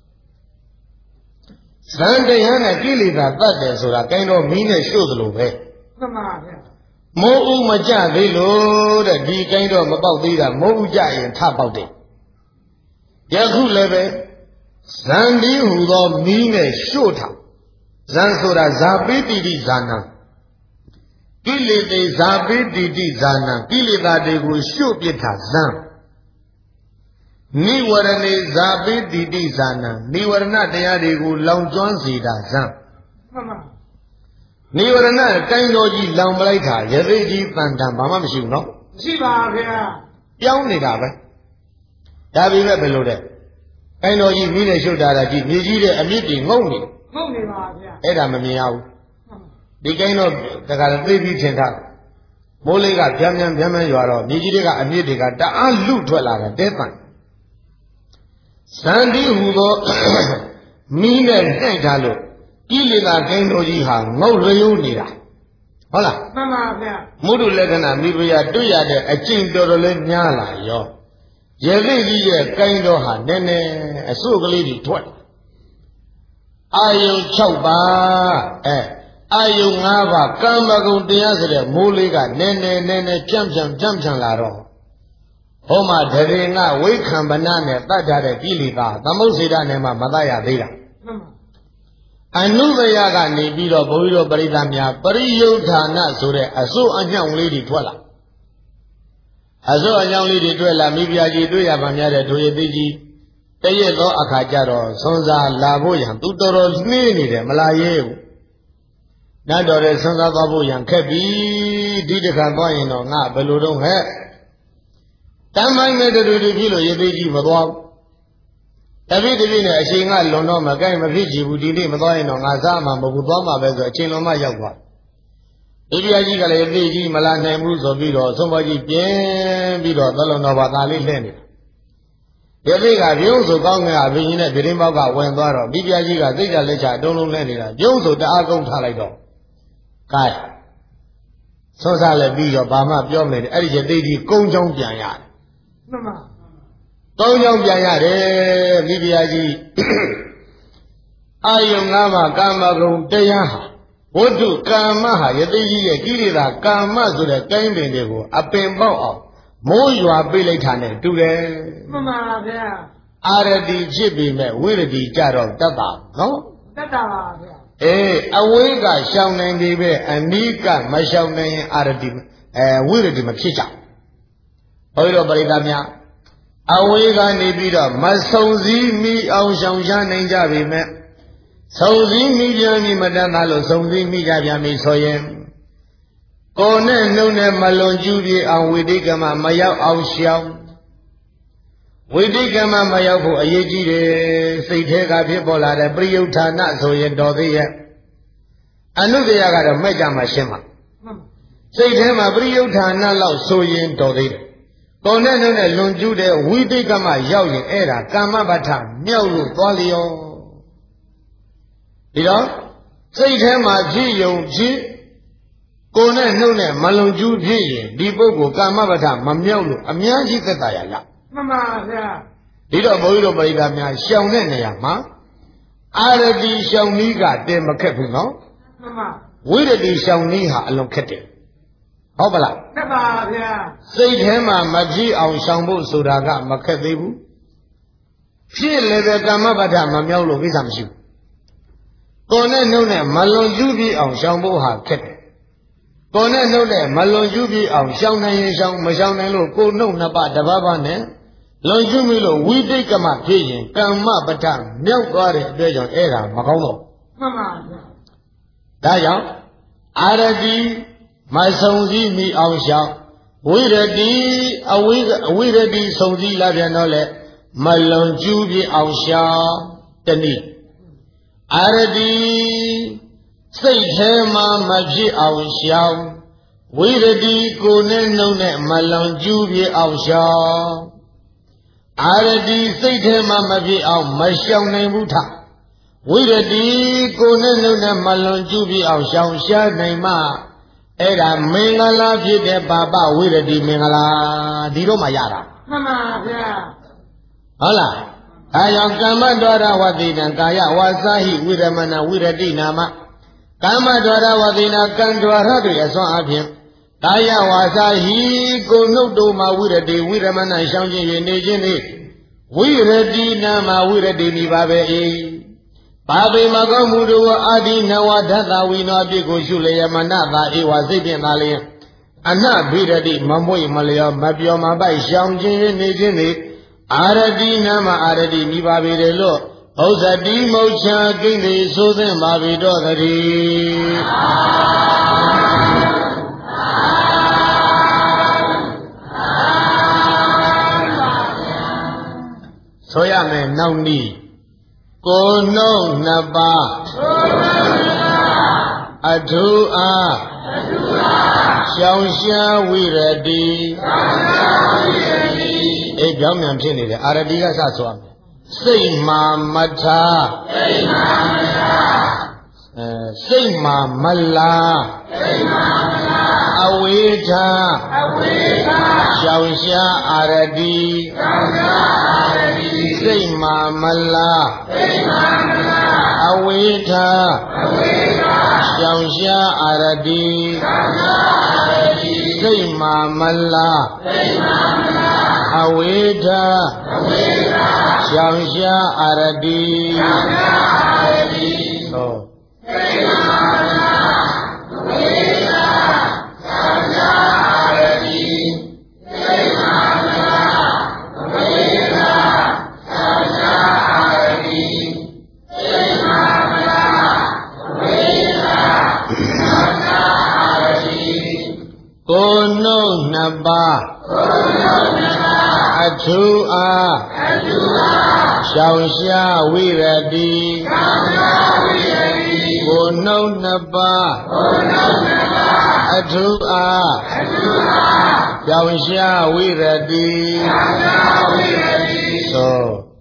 ဇန်တရားနဲ့ကိလေသာတတ်တယ်ဆိုတာကိန်းတော်မီးနဲ့ရှို့သလိုပဲမှန်ပါဗျာမိုးဥမကြသေးလို့တဲ့ဒီကိန်းတော်မပေါက်သေးတာမိုးဥကြရင်ထပေါက်တယ်ယခုလည်းပဲဇန်ဒီဟူသောမီးနဲ့ရှို့ထားဇန်ဆိုတာဇာပိတိတိဇာနံကိလေသာဇာပိတိတိဇာနံကိလေသာတွေကိုရှို့ပစ်တာဇံနိဝရဏေဇာပိတိတိဇာနံနိဝရဏတရားတွေကိုလောင်ကျွမ်းစေတာဇံမှန်ပါနိဝရဏကိုင်းတော်ကြီးလောင်ပလိုက်တာယသိကြီးတန်တန်ဘာမှမရှိဘူးနော်ရှိပါဗျာပြောင်းနေတာပဲဒါပေမဲ့ဘယ်လိုလဲကိုင်းတော်ကြီးမိနဲ့ရှုပ်တာကြည့်မြေကြီးတဲ့အမြစ်တွေငုံနေငုံနေပါဗျာအဲ့ဒါမမြင်ရဘူးမှန်ပါဒီကိုင်းတော့တခါသိပြီးထင်တာမိုးလေးကဗျမ်းရွာတော့မြေကြီးတွေကအမြစ်တွေကတအားလူထွက်လာတာတဲပန်ဇန်ဒီဟူသောမီးနဲ့နှိုက်ထားလို့ကိလေသာကိုင်းတော်ကြီးဟာငုတ်လျိုးနေတာဟုတ်လားမှန်ပါဗျာမုဒုလက္ခဏာမိဖုရားတွေ့ရတဲ့အကျင့်တော်တော်လေးများလာရောယသိကြီးရဲ့ကိုင်းတော်ဟာနည်းနည်းအစုကလေးတွေထွက်အာယုံ6ပါးအာယုံ5ပါးကမ္မဂုဏ်တရားဆိုတဲ့မိုးလေးကနည်းနည်းကြမ်းဖြန့်လာတော့ဟောမှာဒရေငဝိခံပနနဲ့တတ်ထားတဲ့ကိလေသာသမုတ်စေတနဲ့မှမတတ်ရသေးတာမှန်ပါအနုဘယကနေပြီးတော့ဘုန်းကြီးတို့ပရိသတ်များပရိယုဌာနဆိုတဲ့အစိုးအညောင်လေးတွေထွက်လာအစိုးအညောင်လေးတွေတွေ့လာမိဖုရားကြီးတွေ့ရပါများတဲ့ဒုရသိကြီးတရက်သောအခါကျတော့ဆွမ်းစားလာဖို့ရန်သူတော်တော်နှေးနေတယ်မလာရဲဘူးနတ်တော်ရဲ့ဆွမ်းစားသွားဖို့ရန်ခက်ပြီဒီတခါသွားရင်တော့ငါဘယ်လိုတော့ဟဲ့တမ်းမိုင်းမဲ့တူတူဖြစ်လို့ရသိကြီးမသွားဘူးတပိနဲ့အချိန်ကလွန်တော့မကိုက်မဖြစ်ကြဘူးဒီနေ့မသွားရင်တော့ငါစားမှာမဟုတ်ဘူးသွားမှာပဲဆိုအချိန်လွန်မှရောက်သွားဒုတိယကြီးကလည်းသိကြီးမလာနိုင်ဘူးဆိုပြီးတော့သုံးဘကြီးပြင်းပြီးတော့သလုံးတော်ဘာသာလေးလှည့်နေယသိကပြုံးဆိုကောင်းငယ်အဘိညာဉ်နဲ့ပြင်းပေါက်ကဝင်သွားတော့မိဖုရားကြီးကသိကြလက်ချအတုံးလုံးလဲနေတာပြုံးဆိုတအားကုန်းထားလိုက်တော့ကဲဆောစားလည်းပြီးတော့ဘာမှပြောမနေတယ်အဲ့ဒီယသိဒီကုန်းချောင်းပြန်ရတယ်မှန်ပါကုန်းချောင်းပြန်ရတယ်မိဖုရားကြီးအာယုံ၅ပါးကာမဂုဏ်တရားဟာဝတ္ထုကာမဟာယသိကြီးရဲ့ကိရိတာကာမဆိုတဲ့ကိုင်းပင်တွေကိုအပင်ပေါက်အောင်မိုးရွာပိလိုက်တာနဲ့တူတယ်မှန်ပါဗျာအာရတိဖြစ်ပြီမဲ့ဝိရတိကြတော့တတ်တာနော်တတ်တာပါဗျာအဝေးကရှောင်နိုင်ပြီပဲအနီးကမရှောင်နိုင်ရင်အာရတိဝိရတိမဖြစ်ကြဘုရားတော်ပရိသတ်များအဝေးကနေပြီးတော့မဆုံစည်းမိအောင်ရှောင်ရှားနိုင်ကြပြီမဲ့ဆုံစည်းမိပြန်ပြီမတတ်သားလို့ဆုံစည်းမိကြပြန်ပြီဆိုရင်ကိုယ်နဲ့နှုတ်နဲ့မလွန်ကျူးပြေအောင်ဝိတိကမမရောက်အောင်ရှောင်ဝိတိကမမရောက်ဖို့အရေးကြီးတယ်စိတ်ထဲကဖြစ်ပေါ်လာတဲ့ပရိယုဌာဏဆိုရင်တော်သေးရဲ့အနုတ္တယကတော့မဲ့ကြမှာရှင်းမှာစိတ်ထဲမှာပရိယုဌာဏလောက်ဆိုရင်တော်သေးတယ်ကိုယ်နဲ့နှုတ်နဲ့လွန်ကျူးတဲ့ဝိတိကမရောက်ရင်အဲ့ဒါကာမပဋ္ဌမြောက်လို့သွားလျောဒီတော့စိတ်ထဲမှာဖြစ်ယုံဖြစ်ကိုယ်နဲ့နှုတ်နဲ့မလွန်ကျူးဖြစ်ရင်ဒီပုဂ္ဂိုလ်ကာမပဋ္ဌမမြောက်လို့အများကြီးသက်သာရရမှန်ပါဗျာဒီတော့ဘုန်းကြီးတို့ပရိသတ်များရှောင်တဲ့နေရာမှာအာရတိရှောင်နည်းကတင်မခက်ဘူးနော်မှန်ပါဝိရတိရှောင်နည်းဟာအလွန်ခက်တယ်ဟုတ်ပလားခက်ပါဗျာစိတ်ထဲမှာမကြည့်အောင်ရှောင်ဖို့ဆိုတာကမခက်သေးဘူးဖြစ်လည်းပဲကာမပဋ္ဌမမြောက်လို့ကိစ္စမရှိဘူးကိုယ်နဲ့နှုတ်နဲ့မလွန်ကျူးပြီးအောင်ရှောင်ဖို့ဟာခက်တယ်ကိုယ်နဲ့နှုတ်နဲ့မလွန်ကျူးပြီးအောင်ရှောင်နိုင်ရင်ရှောင်မရှောင်နိုင်လို့ကိုယ်နှုတ်နှစ်ပါးတစ်ပါးပါးနဲ့လွန်ကျူးပြီးလို့ဝိတိတ်ကမဖြစ်ရင်ကမ္မပဋ္ဌမြောက်သွားတဲ့အတွက်ကြောင့်အဲ့ဒါမကောင်းတော့မှန်ပါဗျာဒါကြောင့်အာရတိမဆုံစည်းမိအောင်ရှောင်ဝိရတိအဝိရတိဆုံစည်းလာပြန်တော့လေမလွန်ကျူးပြီးအောင်ရှောင်တနည်းအာရတိစိတ်ထဲမှာမဖြစ်အောင်ရှောင်ဝိရတိကိုယ်နဲ့နှုတ်နဲ့မလွန်ကျူးပြီးအောင်ရှောင်အာရတိစိတ်ထဲမှာမဖြစ်အောင်မရှောင်နိုင်ဘူးထဝိရတိကိုယ်နဲ့နှုတ်နဲ့မလွန်ကျူးပြီးအောင်ရှောင်ရှားနိုင်မှအဲ့ဒါမင်္ဂလာဖြစ်တဲ့ပါပဝိရတိမင်္ဂလာဒီတော့မှရတာမှန်ပါဗျာဟုတ်လားအဲကြောင့်ကမ္မဒွါရဝတိတံကာယဝါစာဟိဝိရမဏဝိရတိနာမကမ္မဒွါရဝတိနာကံဒွါရတွေအစွမ်းအဖြင့်ကာယဝါစာဟိကိုနှုတ်တို့မှာဝိရတိဝိရမဏရှောင်းခြင်း၍နေခြင်းသည်ဝိရတိနာမဝိရတိမိပါပဲ၏ပါပေမကောင်းမှုတို့အာဒီနဝဓတ္တဝိနောအပြစ်ကိုရှုလျက်မနတာဧဝစိတ်ဖြင့်သာလျင်အနဘိရတိမမွေ့မလျောမပြောမပိုက်ရှောင်းခြင်း၍နေခြင်းသည်အာရတိနာမအာရတိမိပါပေတယ်လို့ဥစ္စတိမုတ်ချာကိဉ္စီဆိုသင့်ပါပြီတော့တည်းဆိုရမယ်နောက်နည်းကိုနှုတ်နှစ်ပါးအထူးအားရှောင်ရှားဝိရတိအေးကြောင်းမြန်ဖြစ်နေတယ်အာရတိကစဆိုရမယ်စိတ်မာမထားစိတ်မာမလားအဝေထားရှောင်ရှားအာရတိစိတ်မာမလားအဝေထားရှောင်ရှားအာရတိစိတ်မာမလားအဝေထားရှောင်ရှားအာရတိသို့ကိုနှုတ်နှစ်ပါးအထူးအားရှောင်ရှားဝိရတိကိုနှုတ်နှစ်ပါးအထူးအားရှောင်ရှားဝိရတိဆို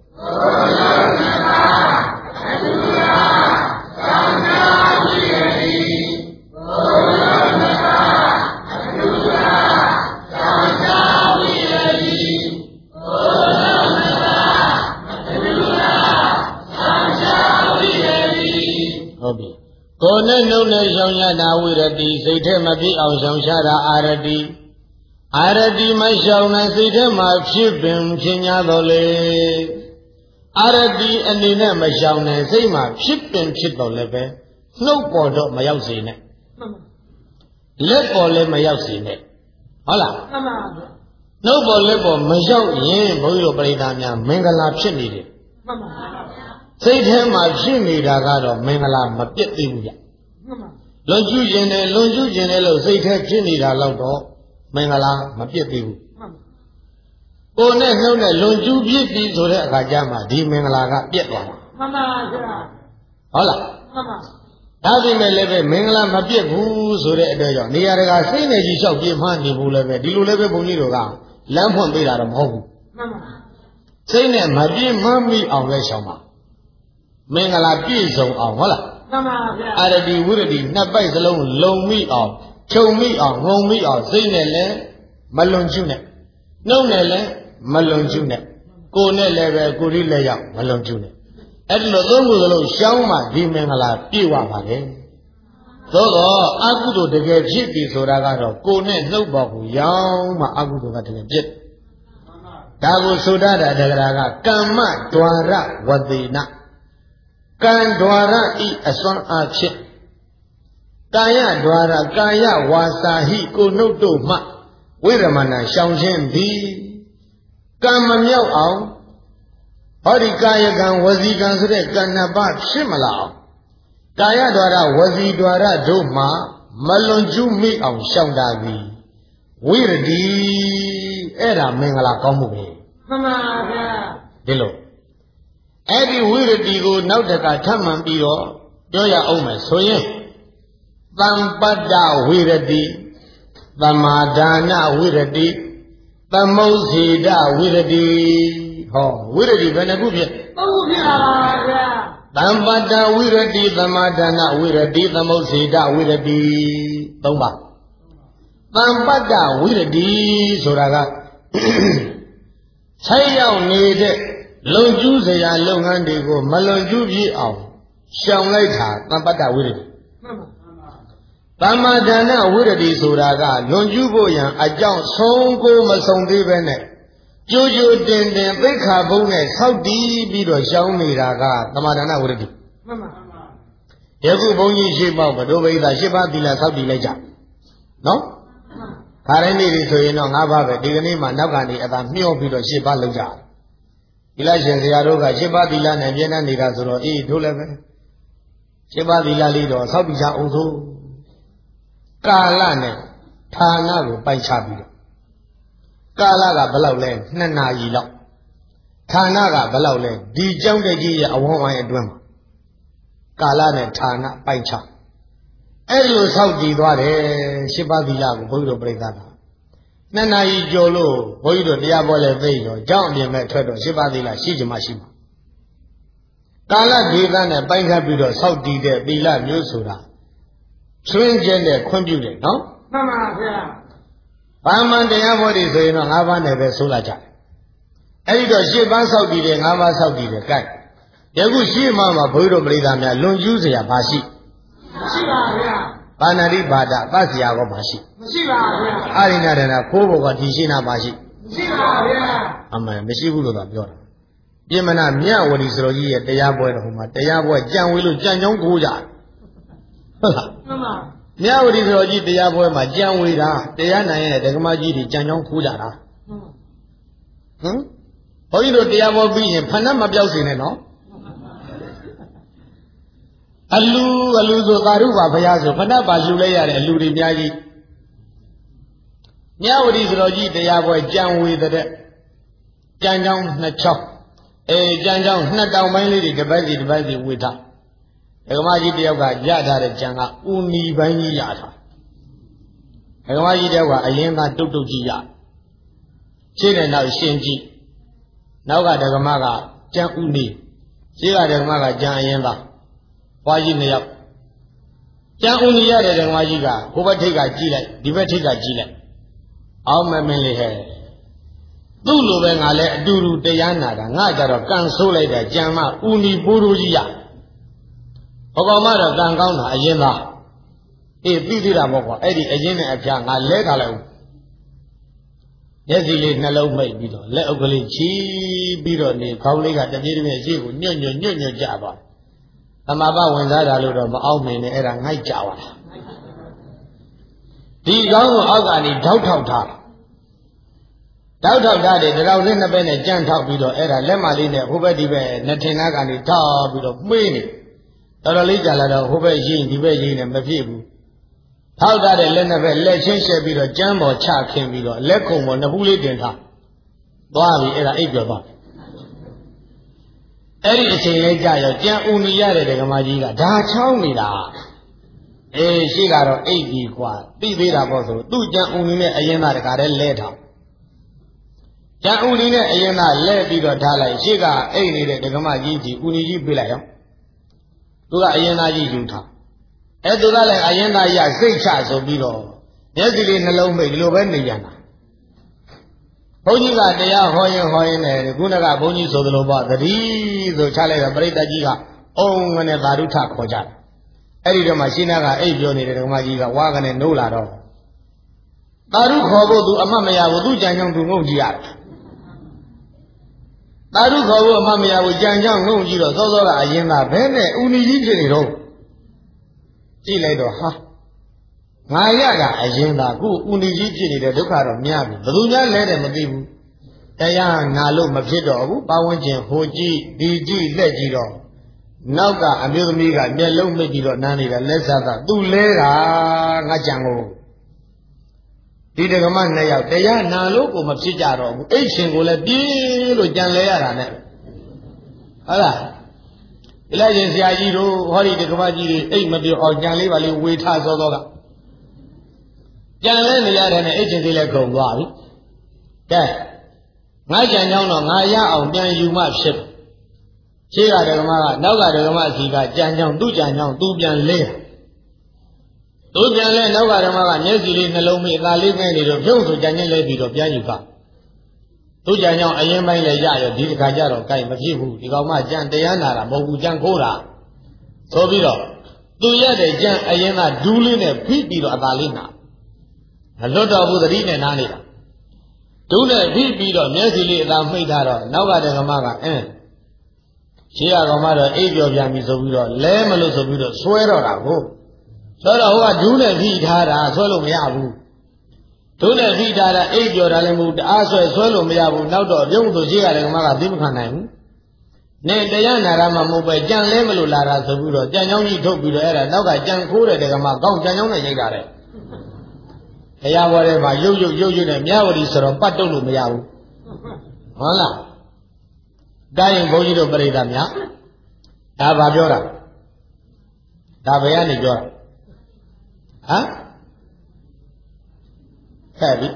ကိုယ်နဲ့နှုတ်နဲ့ရှောင်ရတာဝိရတိစိတ်ထဲမပြည့်အောင်ရှောင်ရှားတာအာရတိအာရတိမရှောင်တဲ့စိတ်ထဲမှာဖြစ်ပင်ဖြစ်냐တော်လေအာရတိအနေနဲ့မရှောင်တဲ့စိတ်မှာဖြစ်ပင်ဖြစ်တော်လည်းပဲနှုတ်ပေါ်တော့မရောက်စေနဲ့လက်ပေါ်လည်းမရောက်စေနဲ့ဟုတ်လားမှန်ပါဗျာနှုတ်ပေါ်လက်ပေါ်မရောက်ရင်ဘုန်းကြီးတို့ပရိသတ်များမင်္ဂလာဖြစ်နေတယ်မှန်ပါဗျာစိတ်ထဲမှာဖြစ်နေတာကတော့မင်္ဂလာမပြည့်သေးဘူးဗျလွန်ကျူးခြင်းနဲ့လွန်ကျူးခြင်းနဲ့လို့စိတ်ထဲဖြစ်နေတာတော့မင်္ဂလာမပြည့်သေးဘူးကိုယ်နဲ့နှုတ်နဲ့လွန်ကျူးပြည့်ပြီဆိုတဲ့အခါကျမှဒီမင်္ဂလာကပြည့်သွားမှာမှန်ပါဗျာဟုတ်လားမှန်ပါဒါပေမဲ့လည်းပဲမင်္ဂလာမပြည့်ဘူးဆိုတဲ့အတွက်ကြောင့်နေရာတကာစိတ်နဲ့ကြီးလျှောက်ပြင်းမှနေဘူးလည်းပဲဒီလိုလည်းပဲဘုန်းကြီးတို့ကလမ်းဖွင့်ပေးတာတော့မဟုတ်ဘူးမှန်ပါစိတ်နဲ့မပြည့်မှမိအောင်လဲရှောင်ပါမင်္ဂလာပြည့်စုံအောင်ဟုတ်လားမှန်ပါဗျာအာရတိဝိရတိနှစ်ပိုက်စလုံးလုံမိအောင်ခြုံမိအောင်ငုံမိအောင်စိတ်နဲ့လည်းမလွန်ကျူးနဲ့နှုတ်နဲ့လည်းမလွန်ကျူးနဲ့ကိုယ်နဲ့လည်းပဲကိုယ်ဒီလည်းရောက်မလွန်ကျူးနဲ့အဲ့ဒီလိုသုံးခုစလုံးရှောင်းမှဒီမင်္ဂလာပြည့်ဝပါလေသို့တော့အကုသိုလ်တကယ်ဖြစ်ပြီဆိုတာကတော့ကိုယ်နဲ့နှုတ်ပေါ်ကိုရောင်းမှအကုသိုလ်ကတကယ်ဖြစ်ဒါကိုဆိုတတ်တာတရားကကမ္မဒွါရဝတိနာကံဒွါရဤအစွမ်းအားဖြင့်ကာယဒွါရကာယဝါစာဟိကိုနှုတ်တို့မှဝိရမဏရှောင်ခြင်းသည်ကံမမြောက်အောင်ဟောဒီကာယကံဝစီကံဆိုတဲ့ကံနှစ်ပါးဖြစ်မလာအောင်ကာယဒွါရဝစီဒွါရတို့မှမလွန်ကျူးမိအောင်ရှောင်တာသည်ဝိရတိအဲ့ဒါမင်္ဂလာကောင်းမှုပဲမှန်ပါဗျာဒီလိုအဲ့ဒီဝိရတိကိုနောက်တကထပ်မှန်ပြီးတော့ပြောရအောင်မယ်ဆိုရင်သံပတ္တဝိရတိသမာဒါနဝိရတိသမုစ္စေတဝိရတိဟောဝိရတိဘယ်နှခုဖြစ်သုံးခုဖြစ်ပါဗျာသံပတ္တဝိရတိသမာဒါနဝိရတိသမုစ္စေတဝိရတိသုံးပါသံပတ္တဝိရတိဆိုတာကဆက်ရောက်နေတဲ့လွန်ကျူးစရာလုပ်ငန်းတွေကိုမလွန်ကျူးပြည့်အောင်ရှောင်လိုက်တာသံပတ္တဝိရတိသမ္မာဒါနဝိရတိဆိုတာကလွန်ကျူးဖို့ရန်အကြောင်းဆုံးကိုမဆုံးသေးပဲနဲ့ကြိုးကြိုးတင်တင်သိက္ခာပုဒ်နဲ့ဆောက်တည်ပြီးတော့ရှောင်နေတာကသမ္မာဒါနဝိရတိမှန်ပါယခုဘုန်းကြီးရှိပေါက်ဘဒုဗိဒ၈ပါးသီလဆောက်တည်လိုက်ကြနော်ခါတိုင်းနေ့တွေဆိုရင်တော့၅ပါးပဲဒီကနေ့မှနောက်ကနေအသာမျှောပြီးတော့၈ပါးလောက်ကြသီလရှင်ဆရာတို့က၈ပါးသီလနဲ့ပြည့်နေနေတာဆိုတော့အေးတို့လည်းပဲ၈ပါးသီလလေးတော့ဆောက်တည်ကြအောင်ဆိုကာလနဲ့ဌာနကိုပိုက်ချပြီးတော့ကာလကဘယ်လောက်လဲ2 နာရီလောက်ဌာနကဘယ်လောက်လဲဒီကျောင်းတက်ကြီးရဲ့အဝန်းဝိုင်းအတွင်းမှာကာလနဲ့ဌာနပိုက်ချအဲ့လိုဆောက်တည်သွားတယ်၈ပါးသီလကိုဘုန်းကြီးတို့ပြိဿတာ2 နာရီကျော်လို့ဘုန်းကြီးတို့တရားပွဲလဲသိတော့ကျောင်းအပြင်မဲ့ထွက်တော့၈ပါးသီလရှိချင်မှရှိမှာကာလဒေသနဲ့ပိုက်ချပြီးတော့ဆောက်တည်တဲ့သီလမျိုးဆိုတာချွင်းကျဲနဲ့ခွင့်ပြုတယ်နော်မှန်ပါဗျာဘာမှန်တရားပွဲတွေဆိုရင်တော့၅ပါးနဲ့ပဲဆိုလာကြတယ်အဲ့ဒီတော့၈ပါးဆောက်တည်တယ်၅ပါးဆောက်တည်တယ်ကြိုက်ယခုရှိမှမှာဘုန်းကြီးတို့ပြိဿများလွန်ကျူးစရာဘာရှိမရှိပါဗျာပါဏာတိပါဒသတ်စရာကောမရှိမရှိပါဗျာအာရိဏဒနာခိုးဘောကဒီရှိနာပါရှိမရှိပါဗျာအမှန်မရှိဘူးလို့သာပြောတာပြင်မနာမြဝတီစတော်ကြီးရဲ့တရားပွဲတော်မှာတရားပွဲကြံဝေးလို့ကြံကြောင်းခိုးကြဟုတ်လားမှန်ပါမြဝတီစတော်ကြီးတရားပွဲမှာကြံဝေးတာတရားနိုင်ရဲ့ဒကမကြီးတွေကြံကြောင်းခိုးကြတာဟမ်ဘုန်းကြီးတို့တရားပွဲပြီးရင်ဖဏမပြောက်စေနဲ့နော်အလူဆိုသာရုပါဘုရားဆိုဖဏပါယူလိုက်ရတဲ့အလူတွေအများကြီးမြဝတီစတော်ကြီးတရားပွဲကြံဝေးတဲ့ကြံကြောင်း2 ချောင်းကြံကြောင်း2 တောင်ပိုင်းလေးတွေတစ်ပတ်စီဝေထားဒကမကြီးတယောက်ကရထားတဲ့ကြံကဥနီပိုင်းကြီးရထားဒကမကြီးတယောက်ကအရင်ကတုတ်ကြီးရရှင်းတဲ့နောက်ရှင်းကြည့်နောက်ကဒကမကကျန်ဦးနေရှိကဒကမကကျန်အရင်သားဘွားကြီး2ယောက်ကျန်ဦးနေရတဲ့ဒကမကြီးကဟိုဘက်ထိပ်ကကြည့်လိုက်ဒီဘက်ထိပ်ကကြည့်လိုက်အောင်းမမင်းလေးဟဲ့သူ့လိုပဲငါလည်းအတူတူတရားနာတာငါကြတော့ကန်ဆိုးလိုက်တာကြံမဦးနီပိုးတို့ကြီးရဘကောင်မတော့ကန်ကောင်းတာအရင်သားအေးသိသေးတာပေါ့ကွာအဲ့ဒီအရင်နဲ့အဖျားငါလဲထားလိုက်ဦးမျက်စိလေးနှလုံးမိတ်ပြီးတော့လက်အုပ်ကလေးချီးပြီးတော့နေခေါင်းလေးကတပြေးတပြေးအရှိကိုညွတ်ညွတ်ကြပါသမဘဝင်စားတာလို့တော့မအောင်မင်းနဲ့အဲ့ဒါငိုက်ကြပါလားဒီကောင်းကိုအောက်ကနေထောက်ထောက်ထားတောက်ထောက်ထားတယ်တရောင်စင်းနှစ်ဘက်နဲ့ကြမ်းထောက်ပြီးတော့အဲ့ဒါလက်မလေးနဲ့ဟိုဘက်ဒီဘက်နှစ်ထင်သားကနေထောက်ပြီးတော့မှေးနေတော်တော်လေးကြာလာတော့ဟိုဘက်ရင်ဒီဘက်ရင်နဲ့မဖြစ်ဘူးထောက်ထားတဲ့လက်နှစ်ဘက်လက်ချင်းရှက်ပြီးတော့ကြမ်းပေါ်ချခင်းပြီးတော့လက်ခုံပေါ်နှစ်ဖူးလေးတင်ထားသွားပြီအဲ့ဒါအိပ်ပြောသွားအဲ့ဒီအချိန်လေးကြာရောကြံဦးနေရတဲ့ဒကမကြီးကဒါချောင်းနေတာအေးရှိကတော့အိပ်ပြီကွာသိသေးတာပေါ့ဆိုသူ့ကြံဦးနေနဲ့အရင်သားတခါတည်းလဲထောင်ကျန်ဦးနီနဲ့အရင်ကလဲပြီးတော့ထားလိုက်ရှေ့ကအိတ်နေတဲ့ဒကမကြီးဒီဦးနီကြီးပြေးလိုက်ရောသူကအရင်သားကြီးယူထားအဲသူကလည်းအရင်သားရစိတ်ချဆိုပြီးတော့မျက်စိလေးနှလုံးမိတ်ဒီလိုပဲနေရတာဘုန်းကြီးကတရားဟောရင်နဲ့ခုနကဘုန်းကြီးဆိုသလိုပေါ့သတိဆိုချလိုက်တော့ပရိသတ်ကြီးကအုံငနဲ့သာဓုထခေါ်ကြတယ်အဲ့ဒီတော့မှရှင်းနာကအိတ်ပြောနေတဲ့ဒကမကြီးကဝါကနဲ့နိုးလာတော့သာဓုခေါ်ဖို့သူအမှတ်မရဘူးသူကြံကြောင်းသူငုံကြည့်ရတယ်သာဓုခေါ်ဖို့အမှမရဘူးကြံကြောင်းငုံကြည့်တော့စောစောကအရင်ကဘဲနဲ့ဦးနီကြီးဖြစ်နေတော့ကြည့်လိုက်တော့ဟာငါရတာအရင်ကခုဦးနီကြီးဖြစ်နေတဲ့ဒုက္ခတော့များပြီဘယ်သူများလဲတယ်မသိဘူးတရားနာလို့မဖြစ်တော့ဘူးပါဝင်ခြင်းဟိုကြည့်ဒီကြည့်လက်ကြည့်တော့နောက်ကအမျိုးသမီးကမျက်လုံးမိတ်ပြီးတော့နားနေတာလက်စားတာသူလဲတာငါကြံကိုဒီဒကမ2ယောက်တရားနာလို့ကိုမဖြစ်ကြတော့ဘူးအိတ်ရှင်ကိုလည်းပြေးလို့ကြံလဲရတာနဲ့ဟုတ်လားဒီလိုက်ရင်ဆရာကြီးတို့ဟောဒီဒကမကြီးတွေအိတ်မပြောအောင်ကြံလေးပါလေးဝေထားစောစောကကြံလဲနေရတဲ့နဲ့အိတ်ရှင်သေးလည်းကုန်သွားပြီကဲငါကြံကြောင်းတော့ငါရအောင်ပြန်ယူမှဖြစ်ရှေ့ကဒကမကနောက်ကဒကမစီကကြံကြောင်းသူ့ကြံကြောင်းသူပြန်လဲသူပြန်လဲနောက်ကဓမ္မကမျက်စိလေးနှလုံးမိအသာလေးငဲနေတော့ပြုံးဆိုကြံချင်းလဲပြီးတော့ပြန်ယူပါသူကြံကြောင့်အရင်ပိုင်းလဲရရောဒီတစ်ခါကျတော့ကြိုက်မဖြစ်ဘူးဒီကောင်မှကြံတရားနာတာမဟုတ်ဘူးကြံခိုးတာဆိုပြီးတော့သူရတဲ့ကြံအရင်ကဒူးလေးနဲ့ဖိပြီးတော့အသာလေးနာမလွတ်တော့ဘူးသတိနဲ့နားနေတာဒူးနဲ့ဖိပြီးတော့မျက်စိလေးအသာမှိတ်ထားတော့နောက်ကဓမ္မကရှေ့ကကောင်မတော့အိပ်ပျော်ပြန်ပြီဆိုပြီးတော့လဲမလို့ဆိုပြီးတော့ဆွဲတော့တာကိုဆိုတော့ဟိုကဒူးနဲ့ဖိထားတာဆွဲလို့မရဘူးဒူးနဲ့ဖိထားတာအိပ်ပြော်တာလည်းမဟုတ်တအားဆွဲလို့မရဘူးနောက်တော့ပြုံးဆိုရှိရတယ်ကမှကသိမခံနိုင်ဘူးနေတရားနာရမှာမဟုတ်ပဲကြံလဲမလို့လာတာဆိုပြီးတော့ကြံချောင်းကြီးထုတ်ပြီးတော့အဲ့ဒါနောက်ကကြံခိုးတဲ့ကမှကောင်းကြံချောင်းနဲ့ရိုက်တာတဲ့တရားဘောထဲမှာရုပ်နဲ့မြဝတီဆိုတော့ပတ်တုတ်လို့မရဘူးဟုတ်လားတိုင်းဘုန်းကြီးတို့ပြိဿများဒါဘာပြောတာဒါဘယ်ကနေပြောတာဟမ်ခက်ပြီ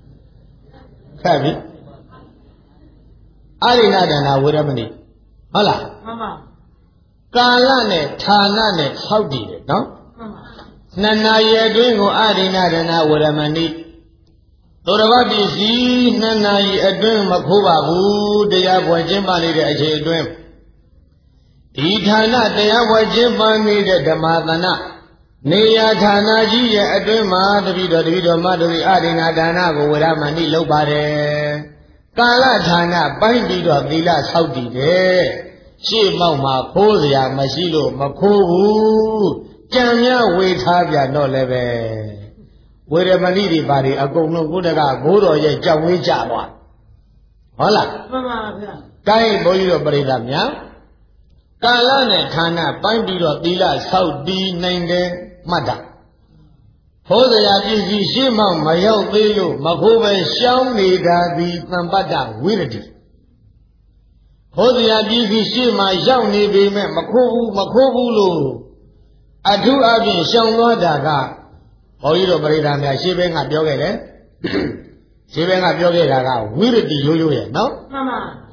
အာရိဏဒနာဝေရမဏိဟုတ်လားမှန်ပါကာလနဲ့ဌာနနဲ့ဆောက်တည်တယ်နော်မှန်ပါနှစ်နာရီအတွင်းကိုအာရိဏဒနာဝေရမဏိသောရဝပစ္စည်းနှစ်နာရီအတွင်းမခိုးပါဘူးတရားပွဲကျင်းပနေတဲ့အချိန်အတွင်းဒီဌာနတရားပွဲကျင်းပနေတဲ့ဓမ္မသနာနေရာဌာနကြီးရဲ့အတွင်းမှာတပိတော်မတို့အာရိဏဒါနကိုဝေရမဏိလုပ်ပါတယ်ကာလဌာနပိုင်းပြီးတော့သီလဆောက်တည်တယ်ရှေ့မောက်မှာခိုးစရာမရှိလို့မခိုးဘူးကြံများဝေထားပြန်တော့လည်းပဲဝေရမဏိတွေပါတွေအကုန်လုံးကိုတကဘိုးတော်ရဲ့ကြောက်ဝေးကြသွားဟုတ်လားမှန်ပါဗျာတိုင်းဘုန်းကြီးတို့ပြိဿများကာလနဲ့ဌာနပိုင်းပြီးတော့သီလဆောက်တည်နိုင်တယ်မှတ်တာဟောစရာပစ္စည်းရှေ့မှမရောက်သေးလို့မခိုးပဲရှောင်းနေတာသည်သံပတ္တဝိရတိဟောစရာပစ္စည်းရှေ့မှရောက်နေပေမဲ့မခိုးဘူးလို့အထူးအဖြင့်ရှောင်သွားတာကဘုန်းကြီးတို့ပြိဿများရှေ့ဘက်ကပြောခဲ့တယ်ရှေ့ဘက်ကပြောခဲ့တာကဝိရတိရိုးရိုးရဲ့နော်မှန်ပါ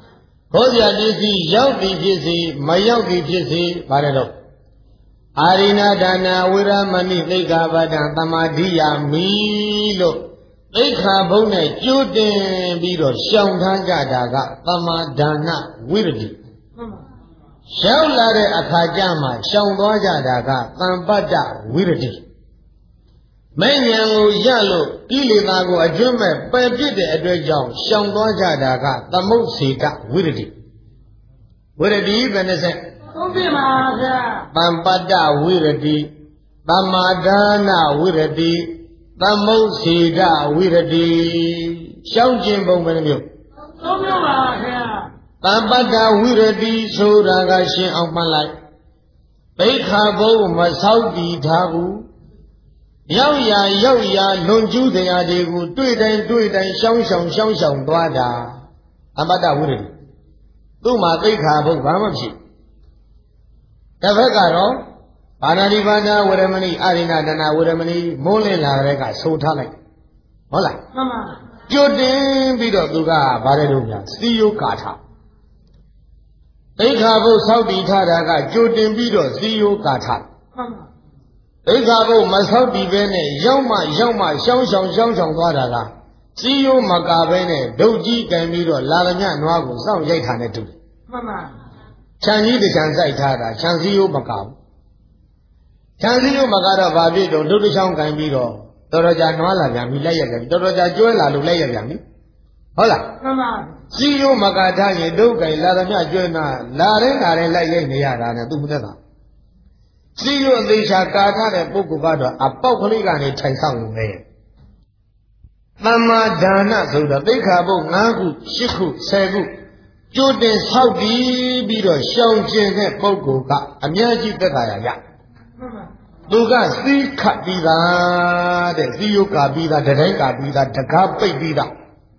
ခေါ်စရာပစ္စည်းရောက်သည်ဖြစ်စေမရောက်သည်ဖြစ်စေဘာလဲတော့အာရိဏဒါနာဝိရမဏိသိက္ခာပဒံသမာဓိယာမိလို့သိက္ခာဘုံနဲ့ကြိုးတင်ပြီးတော့ရှောင်ထားကြတာကသမာဒါနဝိရတိရောက်လာတဲ့အခါကျမှရှောင်သွားကြတာကသံပတ္တဝိရတိမဲ့ဉာဏ်ကိုရလို့ကိလေသာကိုအကျွမ်းမဲ့ပယ်ပြစ်တဲ့အတွက်ကြောင့်ရှောင်သွားကြတာကသမုတ်စေတဝိရတိဝိရတိဘယ်နှစက်သုံးပြပါဗျာသံပတ္တဝိရတိသမာဒါနဝိရတိသမုတ်စေတဝိရတိရှောင်ခြင်းပုံပဲမျိုးသုံးပြပါဗျာသံပတ္တဝိရတိဆိုတာကရှင်းအောင်မှတ်လိုက်သိက္ခာဘုံမဆောက်တည်ထားဘူးရောက်ရာလွန်ကျူးတရားတွေကိုတွေ့တိုင်းရှောင်းသွားတာသံပတ္တဝိရတိသူ့မှာသိက္ခာဘုံဘာမှဖြစ်တစ်ဖက်ကတော့ဘာနာတိပါဒဝရမဏိအာရိဏဒနာဝရမဏိမိုးလင်းလာတဲ့ကဆိုထားလိုက်ဟုတ်လားမှန်ပါကြိုတင်ပြီးတော့သူကဗါတဲ့တို့များစီယုကာထသိက္ခာဘုတ်ဆောက်တည်ထားတာကကြိုတင်ပြီးတော့စီယုကာထမှန်ပါသိက္ခာဘုတ်မဆောက်တည်ပဲနဲ့ရောက်မှရှောင်းသွားတာကစီယုမကာပဲနဲ့ဒုတ်ကြီးကံပြီးတော့လာသမျှနွားကိုစောင့်ရိုက်ထားနေတူတယ်မှန်ပါခြံကြီးတစ်ခြံစိုက်ထားတာခြံစီယုမကာဘူးခြံစည်းရုံးမကတော့ဘာဖြစ်တော့ဒုတ်တစ်ချောင်းကန်ပြီးတော့တော်တော်ကြာနွားလာပြန်ပြီလိုက်ရပြန်ပြီတော်တော်ကြာကျွဲလာလို့လိုက်ရပြန်ပြီဟုတ်လားမှန်ပါစည်းရုံးမကထားရင်ဒုတ်ကန်လာသမျှကျွဲနာလာတဲ့လိုက်ရိုက်နေရတာနဲ့သူ့မသက်တာစည်းရုံးအသေးချာကာထားတဲ့ပုဂ္ဂိုလ်ကတော့အပေါက်ကလေးကနေထိုင်ဆောင်နေတယ်သမ္မာဒါနဆိုတာသိက္ခာပုဒ်5ခု10ခု10ခုကြိုတင်ဆောက်ပြီးတော့ရှောင်ကျင်တဲ့ပုဂ္ဂိုလ်ကအများကြီးသက်သာရရသူကစီးခတ်ပြီးသားတဲ့စီယုကာပြီးသားတတိုင်းကာပြီးသားတကားပိတ်ပြီးသား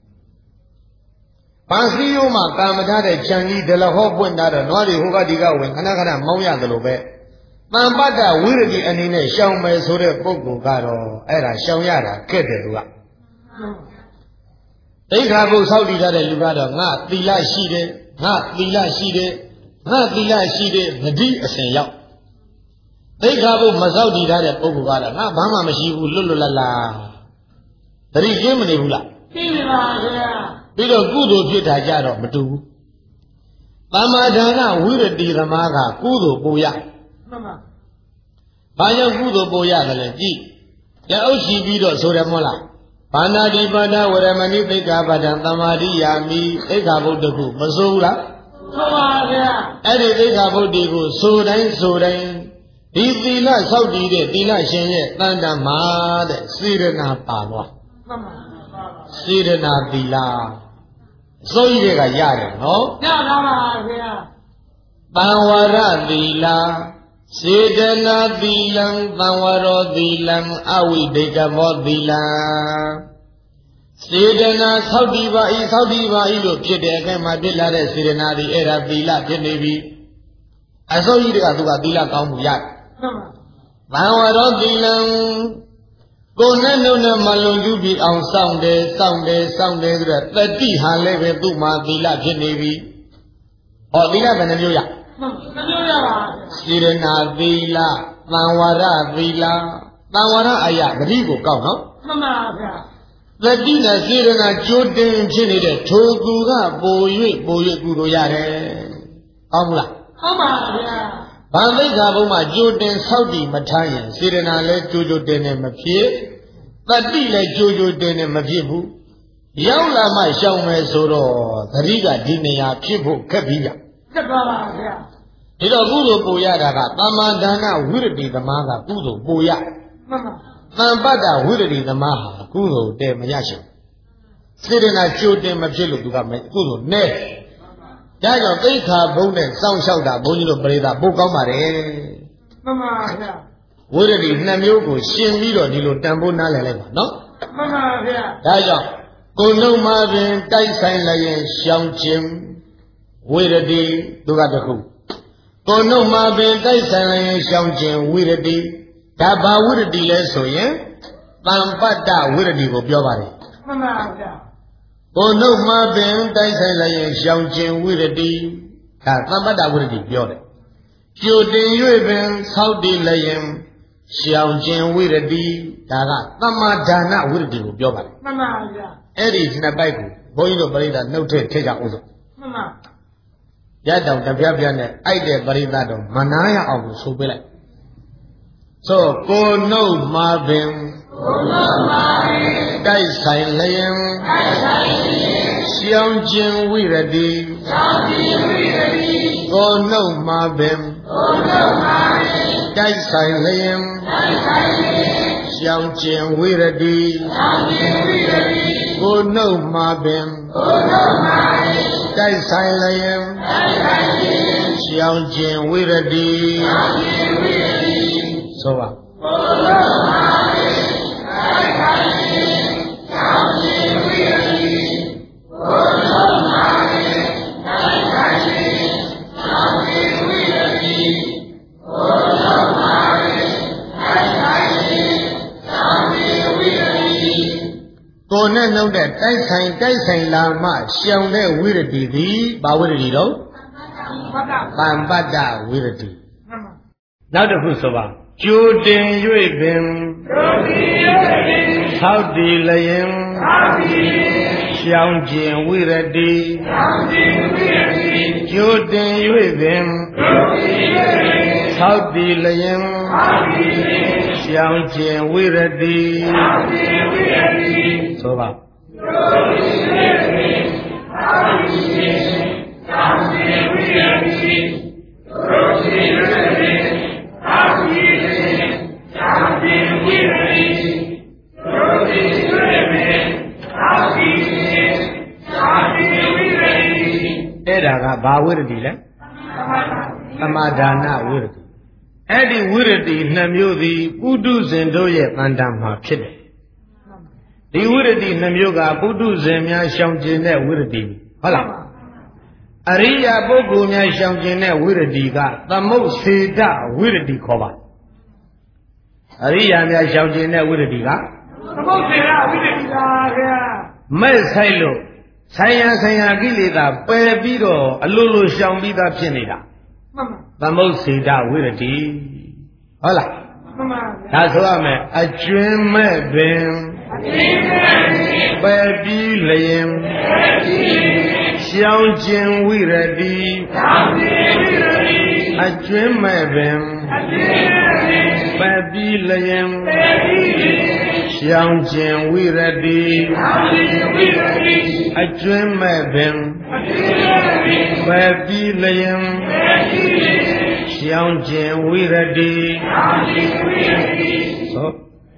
ဘာစီယုမှာကာမထားတဲ့ခြံကြီးဒလဟောပွင့်ထားတော့နွားတွေဟိုကဒီကဝင်ခဏမောင်းရတယ်လို့ပဲသံပတ္တဝိရတိအနေနဲ့ရှောင်မယ်ဆိုတဲ့ပုဂ္ဂိုလ်ကတော့အဲ့ဒါရှောင်ရတာခက်တယ်သူကသိက္ခာပုဒ်ဆောက်တည်ထားတဲ့လူကတော့ငါသီလရှိတယ်ငါသီလရှိတယ်ငါသီလရှိတယ်ဂတိအစဉ်ရောက်သိက္ခာပုဒ်မဆောက်တည်ထားတဲ့ပုဂ္ဂိုလ်ကတော့ငါဘာမှမရှိဘူးလွတ်လပ်သတိကျင်းမနေဘူးလားသိပါပါဗျာပြီးတော့ကုသိုလ်ဖြစ်တာကြတော့မတူဘူးသမ္မာဒါနဝိရတိသမားကကုသိုလ်ပိုရမှန်ပါဘာကြောင့်ကုသိုလ်ပိုရတယ်လဲကြည့်ရအုပ်ရှိပြီးတော့ဆိုတယ်မဟုတ်လားဘာနာတိပါဒဝရမဏိသိက္ခာပဒံသမာဓိယာမိသိက္ခာပုဒ်တခုမဆိုဘူးလားဆိုပါဗျာအဲ့ဒီသိက္ခာပုဒ်ဒီကိုဆိုတိုင်းဒီသီလဆောက်တည်တဲ့သီလရှင်ရဲ့တန်တမှာတဲ့စေရနာပါသွားမှန်ပါစေရနာသီလအစိုးရကရတယ်နော်ရပါပါဗျာတံဝရသီလစေတနာသီလံသံဝရောသီလံအဝိဒေကမောသီလံစေတနာဆောက်တည်ပါ၏လို့ဖြစ်တဲ့အခိုင်မှာဖြစ်လာတဲ့စေတနာဒီအဲ့ဒါသီလဖြစ်နေပြီအစိုးရကသူကသီလကောင်းမှုရတယ်သံဝရောသီလံကိုယ်နဲ့နှုတ်နဲ့မလွန်ကျူးပြီးအောင်စောင့်တယ်ဆိုတော့တတိဟာလည်းပဲသူ့မှာသီလဖြစ်နေပြီဟောသီလဘယ်နှမျိုးရနှမျိုးရပါစေရနာသီလသံဝရသီလသံဝရအယဂတိကိုကောက်နော်မှန်ပါဗျာတတိနဲ့စေရနာကြိုးတင်ဖြစ်နေတဲ့ထိုသူကပို၍ကုသိုလ်ရတယ်ဟုတ်မလားဟုတ်ပါဗျာဘာသိက္ခာဘုံမှာကြိုတင်ဆောက်တည်မထားရင်စေရနာလည်းကြိုတင်နဲ့မဖြစ်တတိလည်းကြိုတင်နဲ့မဖြစ်ဘူးရောက်လာမှရှောင်မယ်ဆိုတော့သတိကဒီနေရာဖြစ်ဖို့ခက်ပြီးကြခက်ပါပါဗျာဒီတော့ကုသိုလ်ပိုရတာကသမ္မာဒါနဝိရတိသမားကကုသိုလ်ပိုရမှန်ပါသံပတ္တဝိရတိသမားဟာကုသိုလ်တဲ့မရရှိစေရနာကြိုတင်မဖြစ်လို့သူကကုသိုလ်နဲ့ဒါကြောင့်သိက္ခာဘုံနဲ့စောင့်ရှောက်တာဘုန်းကြီးတို့ပရိသတ်ပို့ကောင်းပါတယ်မှန်ပါဗျာဝိရတိ2မျိုးကိုရှင်းပြီးတော့ဒီလိုတန်ဖိုးနားလည်လိုက်ပါနော်မှန်ပါဗျာဒါကြောင့်ကိုယ်လုံးမှာပင်တိုက်ဆိုင်လျင်ရှောင်ခြင်းဝိရတိသူကတခုကိုယ်လုံးမှာပင်တိုက်ဆိုင်လျင်ရှောင်ခြင်းဝိရတိဒါဘာဝိရတိလဲဆိုရင်သံပတ္တဝိရတိကိုပြောပါတယ်မှန်ပါဗျာကိုနှုတ်မှာပင်တိုက်ဆိုင်လိုက်ရင်ရှောင်ကျင်ဝိရတိဒါသမ္ပတ္တဝိရတိပြောတယ်ကြိုတင်၍ပင်ဆောက်တည်လိုက်ရင်ရှောင်ကျင်ဝိရတိဒါကသမ္မာဒါနဝိရတိကိုပြောပါတယ်မှန်ပါဗျာအဲ့ဒီနှစ်ပိုက်ကိုဘုန်းကြီးတို့ပရိသတ်နှုတ်ထည့်ကြအောင်ဆိုမှန်ပါရတောင်တပြပြနဲ့အိုက်တဲ့ပရိသတ်တော့မနာရအောင်ကိုဆိုပေးလိုက်ဆိုကိုနှုတ်မှာပင်တိုက်ဆိုင်လျင်ရှောင်ကျင်ဝိရတိကိုနှုတ်မှာပင်တိုက်ဆိုင်လျင်ရှောင်ကျင်ဝိရတိကိုနှုတ်မှာပင်တိုက်ဆိုင်လျင်ရှောင်ကျင်ဝိရတိဆိုပါကိုနဲ့နှုတ်တဲ့တိုက်ဆိုင်လာမှရှောင်တဲ့ဝိရတိသည်ဘာဝိရတိတော့သံပတ္တဝိရတိနောက်တစ်ခုဆိုပါကြိုတင်၍ပင်သောက်တည်လျင်ရှောင်ကျင်ဝိရတိကြိုတင်၍ပင်သောက်တည်လျင်ရှောင်ကျင်ဝိရတိဆိုပါအဲ့ဒါကဘာဝိရတိလဲသမာဒါနဝိရတိအဲ့ဒီဝိရတိနှစ်မျိုးသည်ပုထုဇဉ်တို့ရဲ့တန်တမှာဖြစ်တယ်ဒီဝိရတိနှစ်မျိုးကပုထုဇဉ်များရှောင်ကျင်တဲ့ဝိရတိဟုတ်လားအရိယာပုဂ္ဂိုလ်များရှောင်ကျင်တဲ့ဝိရတိကသမုတ်စေတဝိရတိခေါ်ပါအရိယာများရှောင်ကျင်တဲ့ဝိရတိကသမုတ်စေတဝိရတိပါဗျာမဲ့ဆိုင်လို့ဆိုင်ရာကိလေသာပယ်ပြီးတော့အလိုလိုရှောင်ပြီးသားဖြစ်နေတာမှန်ပါသမုတ်စေတဝိရတိဟုတ်လားမှန်ပါဒါဆိုရမယ်အကျွင်းမဲ့ပင်ပယ်ပြီးလျင်ရှောင်ကျင်ဝိရတိအကျွင်းမဲ့ပင်ပယ်ပြီးလျင်ရှောင်ကျင်ဝိရတိအကျွင်းမဲ့ပင်ပယ်ပြီးလျင်ရှောင်ကျင်ဝိရတိဆို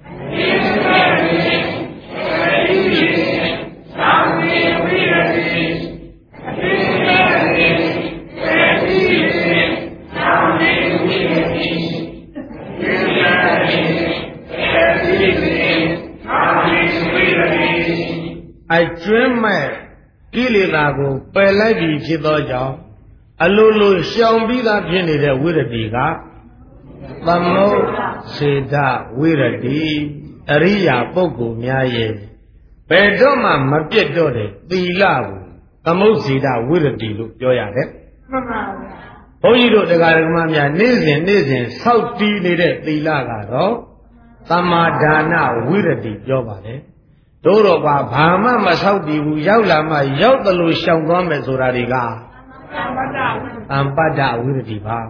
အကျွင်းမဲ့ကိလေသာကိုပယ်လိုက်ပြီးဖြစ်သောကြောင့်အလိုလိုရှောင်ပြီးသားဖြစ်နေတဲ့ဝိရတိကသမုတ်စေတဝိရတိအရိယာပုဂ္ဂိုလ်များရဲ့ဘယ်တော့မှမပြတ်တော့တဲ့သီလကိုသမုတ်စေတဝိရတိလို့ပြောရတယ်မှန်ပါဗျာဘုန်းကြီးတို့တရားဓမ္မများနေ့စဉ်စောင့်တည်နေတဲ့သီလကတော့သမာဒါနဝိရတိပြောပါတယ်တို့တော့ဘာမှမဆောက်တည်ဘူးရောက်လာမှရောက်တယ်လို့ရှောင်သွားမယ်ဆိုတာတွေကသံပတ္တဝိရတိပါ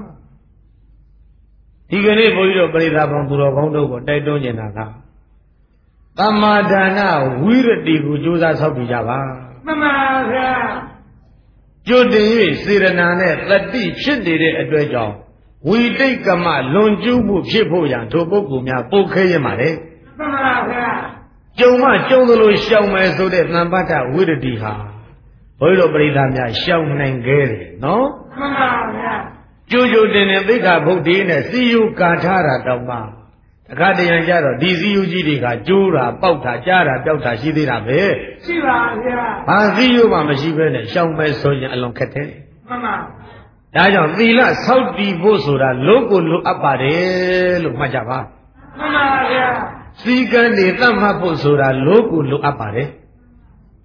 ဒီကနေ့ဘုန်းကြီးတို့ပရိသတ်ပေါင်းသူတော်ကောင်းတို့ကိုတိုက်တွန်းနေတာကသမာဒါနဝိရတိကိုကြိုးစားဆောက်တည်ကြပါမှန်ပါဗျာကြိုတင်၍စေရနာနဲ့တတိဖြစ်နေတဲ့အတွက်ကြောင့်ဝိတိတ်ကမလွန်ကျူးမှုဖြစ်ဖို့ရန်ထိုပုဂ္ဂိုလ်များပုတ်ခဲရမှာလေမှန်ပါဗျာကြုံသလိုရှောင်မယ်ဆိုတဲ့သံပတ္တဝိရတိဟာဘုန်းကြီးတို့ပရိသတ်များရှောင်နိုင်ခဲ့တယ်နော်မှန်ပါဗျာကြိုတင်သိက္ခာပုဒ်ဒီနဲ့စီယူကာထားတာတောင်မှအခါတရံကြတော့ဒီစီယူကြီးတွေကကျိုးတာပေါက်တာကြားတာတောက်တာရှိသေးတာပဲရှိပါဗျာဘာစီယူမှမရှိဘဲနဲ့ရှောင်မယ်ဆိုရင်အလွန်ခက်တယ်မှန်ပါဒါကြောင့်သီလဆောက်တည်ဖို့ဆိုတာလိုကိုလိုအပ်ပါတယ်လို့မှတ်ကြပါမှန်ပါဗျာစီကံတွေသတ်မှတ်ဖို့ဆိုတာလိုကိုလိုအပ်ပါတယ်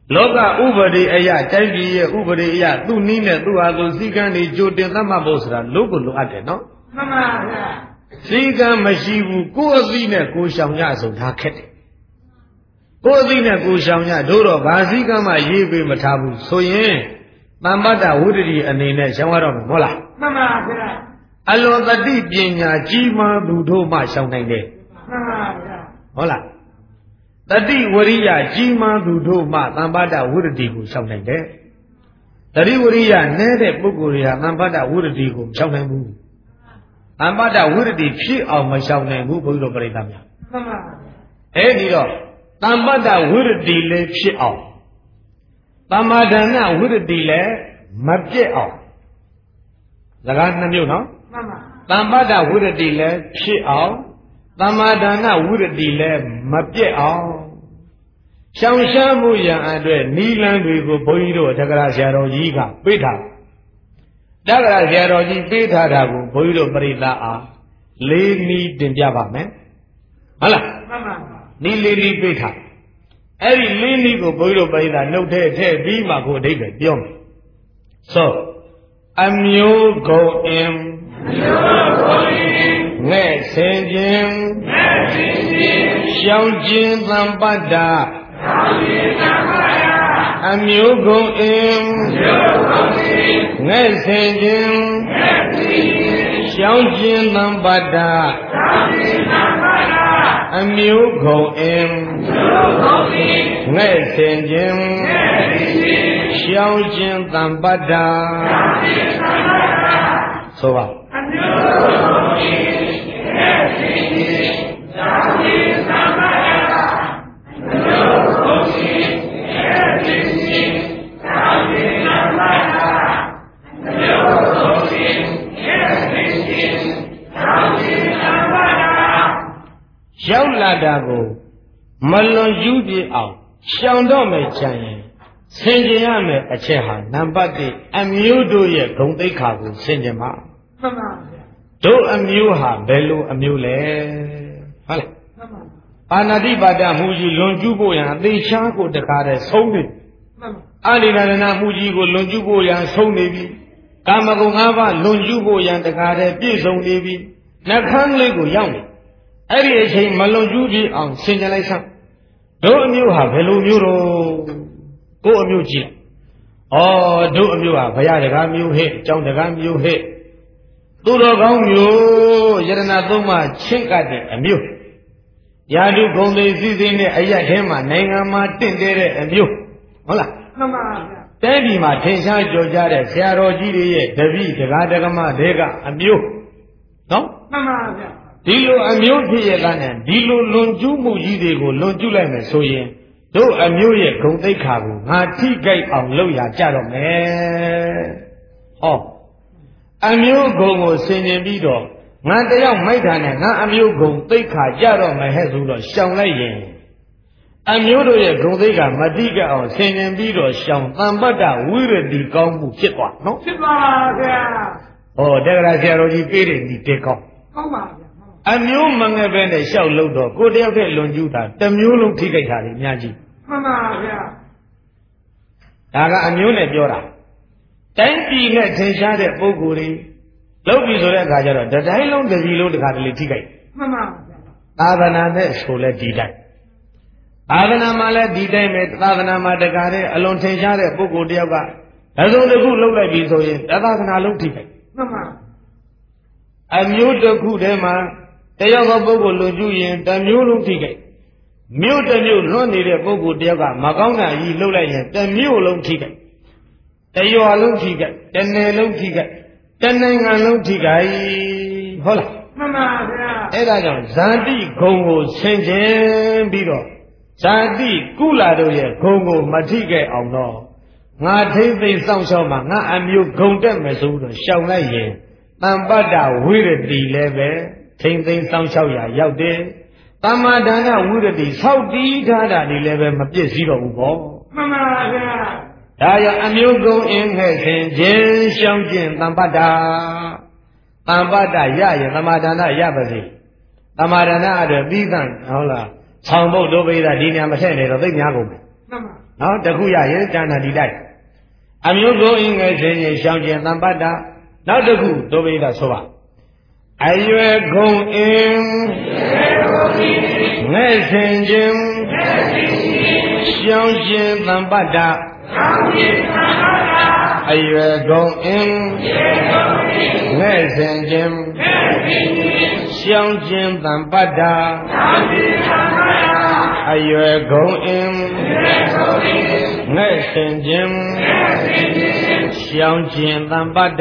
လောကဥပဒေအရာတိုင်းပြည်ရဲ့ဥပဒေအရာသူ့နည်းနဲ့သူ့ဟာသူစည်းကမ်းတွေကြိုတင်သတ်မှတ်ဖို့ဆိုတာလို့ကိုလိုအပ်တယ်နော်မှန်ပါဗျာစည်းကမ်းမရှိဘူးကိုယ်အသိနဲ့ကိုယ်ရှောင်ရဆုံးဒါခက်တယ်ကိုယ်အသိနဲ့ကိုယ်ရှောင်ရတို့တော့ဘာစည်းကမ်းမှရေးပေးမထားဘူးဆိုရင်တမ္ပတ္တဝိတ္တိအနေနဲ့ရှောင်ရတော့မှာဟုတ်လားမှန်ပါဗျာအလွန်တတိပညာကြီးမားသူတို့မှရှောင်နိုင်တယ်မှန်ပါဗျာဟုတ်လားတတိဝရိယကြီးမားသူတို့မှတမ္ပတ္တဝိတ္တိကိုရှောင်နိုင်တယ်တတိဝရိယနည်းတဲ့ပုဂ္ဂိုလ်တွေကတမ္ပတ္တဝိတ္တိကိုမရှောင်နိုင်ဘူးတမ္ပတ္တဝိတ္တိဖြစ်အောင်မရှောင်နိုင်ဘူးဘုန်းကြီးတို့ပြိဿများမှန်ပါအဲဒီတော့တမ္ပတ္တဝိတ္တိလည်းဖြစ်အောင်သမ္မာဒဏဝိတ္တိလည်းမပြည့်အောင်စကားနှစ်မျိုးနော်မှန်ပါတမ္ပတ္တဝိတ္တိလည်းဖြစ်အောင်သမ္မာဒဏဝိတ္တိလည်းမပြည့်အောင်ရှောင်ရှားမှုရန်အတွက်နိလန်းတွေကိုဘုန်းကြီးတို့တက္ကရာဆရာတော်ကြီးကပေးထားတက္ကရာဆရာတော်ကြီးပေးထားတာကိုဘုန်းကြီးတို့ပရိသတ်အားလေးနည်းတင်ပြပါမယ်ဟုတ်လားမှန်ပါနည်းလေးနည်းပေးထားအဲ့ဒီလေးနည်းကိုဘုန်းကြီးတို့ပရိသတ်နှုတ်ထဲထည့်ပြီးမှကိုအဓိပ္ပာယ်ပြောမယ်ဆိုအမျိုးဂုံအင်းငဲ့ဆင်ခြင်းရှောင်ခြင်းသံပတ္တာအမျိုးဂုံအင်းငဲ့ဆင်ခြင်းရှောင်ခြင်းသံပတ္တာအမျိုးဂုံအင်းငဲ့ဆင်ခြင်းရှောင်ခြင်းသံပတ္တာဆိုပါအမျိုးဂုံအင်းငဲ့ဆင်ခြင်းရှောင်ခြင်းသံပတ္တာအမျိုးဂုံအင်းငဲ့ဆင်ခြင်းရှောင်ခြင်းသံပတ္တာအမျိုးဂုံအင်းငဲ့ဆင်ခြင်းရှောင်ခြင်းသံပတ္တာရောက်လာတာကိုမလွန်ကျူးပြအောင်ရှောင်တော့မယ်ကြံရင်ဆင်ကျင်ရမယ်အချက်ဟာနံပါတ်1အမျိုးတို့ရဲ့ဂုဏ်သိက္ခာကိုဆင်ကျင်ပါမှန်ပါဗျာတို့အမျိုးဟာဘယ်လိုအမျိုးလဲဟုတ်လားမှန်ပါပါဏာတိပါဒမှုကြီးလွန်ကျူးဖို့ရန်အသေးချားကိုတကားတဲ့ဆုံးနေမှန်ပါအာနိဒရဏမှုကြီးကိုလွန်ကျူးဖို့ရန်ဆုံးနေပြီကာမဂုဏ်၅ပါးလွန်ကျူးဖို့ရန်တကားတဲ့ပြည့်စုံနေပြီနှခမ်းလေးကိုရောက်နေအဲ့ဒီအချိန်မလွန်ကျူးပြီးအောင်ဆင်ခြင်လိုက်စမ်းတို့အမျိုးဟာဘယ်လိုမျိုးတော့ကိုယ်အမျိုးကြည့်လိုက်တို့အမျိုးဟာဘုရားတကားမျိုးဟဲ့အကြောင်းတကားမျိုးဟဲ့သူတော်ကောင်းမျိုးယရဏသုံးပါးချင့်ကပ်တဲ့အမျိုးယာတုဂုံသိစည်းစိမ်နဲ့အရက်ထဲမှာနိုင်ငံမှာတင့်တယ်တဲ့အမျိုးဟုတ်လားမှန်ပါဗျာတဲ့ဒီမှာထင်ရှားကြော်ကြတဲ့ဆရာတော်ကြီးတွေရဲ့တပည့်တရားဓမ္မတွေကအမျိုးနော်မှန်ပါဗျာဒီလိုအမျိုးဖြစ်ရတဲ့နဲ့ဒီလိုလွန်ကျူးမှုကြီးတွေကိုလွန်ကျူးလိုက်မယ်ဆိုရင်တို့အမျိုးရဲ့ဂုဏ်သိက္ခာကိုငါထိခိုက်အောင်လုပ်ရကြတော့မယ်ဟောအမျိုးဂုဏ်ကိုဆင်ခြင်ပြီးတော့ငါတယောက်မိုက်တာနဲ့ငါအမျိုးဂုဏ်သိက္ခာကြတော့မယ်ဟဲ့ဆိုတော့ရှောင်လိုက်ရင်အမျိုးတို့ရဲ့ဂုဏ်သိက္ခာမတိကအောင်ဆင်ခြင်ပြီးတော့ရှောင်တမ္ပတ္တဝိရတိကောင်းမှုဖြစ်သွားနော်ဖြစ်ပါဗျာဟောတက္ကရာဆရာတော်ကြီးပေးတယ်ဒီတေကောင်းဟုတ်ပါဗျာအမျိုးမငယ်ပဲနဲ့ရှောက်လို့တော့ကိုတယောက်တည်းလွန်ကျူးတာတစ်မျိုးလုံးထိခိုက်တာလေအများကြီးမှန်ပါဗျာဒါကအမျိုးနဲ့ပြောတာတိုင်းပြည်နဲ့ထင်ရှားတဲ့ပုဂ္ဂိုလ်တွေလုပ်ပြီဆိုတဲ့အခါကျတော့တိုင်းလုံးတစ်စီလုံးတစ်ခါတလေထိခိုက်မှန်ပါဗျာသာသနာနဲ့ဆိုလဲဒီတိုင်းသာသနာမှာလည်းဒီတိုင်းပဲသာသနာမှာတကားတဲ့အလွန်ထင်ရှားတဲ့ပုဂ္ဂိုလ်တယောက်ကအစုံတစ်ခုလုပ်လိုက်ပြီဆိုရင်သာသနာလုံးထိခိုက်မှန်ပါအမျိုးတစ်ခုတည်းမှာတယောက်ကပုဂ္ဂိုလ်လွန်ကျူးရင်တစ်မျိုးလုံးထိခိုက်မြို့တစ်မြို့လွန်နေတဲ့ပုဂ္ဂိုလ်တယောက်ကမကောင်းတာကြီးလှုပ်လိုက်ရင်တစ်မြို့လုံးထိခိုက်တရွာလုံးထိခိုက်တစ်နယ်လုံးထိခိုက်တစ်နိုင်ငံလုံးထိခိုက်ဟုတ်လားမှန်ပါဗျာအဲ့ဒါကြောင့်ဇာတိဂုံကိုဆင်ခြင်ပြီးတော့ဇာတိကုလာတို့ရဲ့ဂုံကိုမထိခိုက်အောင်တော့ငါထိမ့်သိမ့်စောင့်ရှောက်မှငါအမျိုးဂုံတက်မယ်ဆိုတော့ရှောင်လိုက်ရင်တမ္ပတ္တဝိရတိလည်းပဲထိမ့်သိမ့်စောင့်ရှောက်ရရောက်တယ်တမ္မာဒါနဝိရတိဆောက်တီးထားတာဒီလည်းပဲမပြည့်စည်တော့ဘူးပေါ့မှန်ပါဗျာဒါကြောင့်အမျိုးကုံအင်းခဲ့ခြင်းခြင်းရှောင်ခြင်းတမ္ပတ္တရရင်တမ္မာဒါနရပါစေတမ္မာဒါနအတွက်ပြီးသန့်ဟုတ်လားဆောင်းဖို့တို့ပိဒါဒီနေရာမထည့်နေတော့သိများကုန်မယ်နော်တခုရရင်တဏ္ဍာဒီတိုက်အမျိုးကိုအင်္ဂေစင်ကြီးရှောင်းကျင်သံပတ္တနောက်တစ်ခုဒုဗိဒဆိုပါအရွယ်ဂုံအင်းငဲ့စင်ခြင်းရှောင်းကျင်သံပတ္တအရွယ်ဂုံအင်းငဲ့စင်ခြင်းရှောင်းကျင်သံပတ္တအရွယ်ဂုံအင်းငဲ့စင်ခြင်းရှောင်းကျင်သံပတ္တ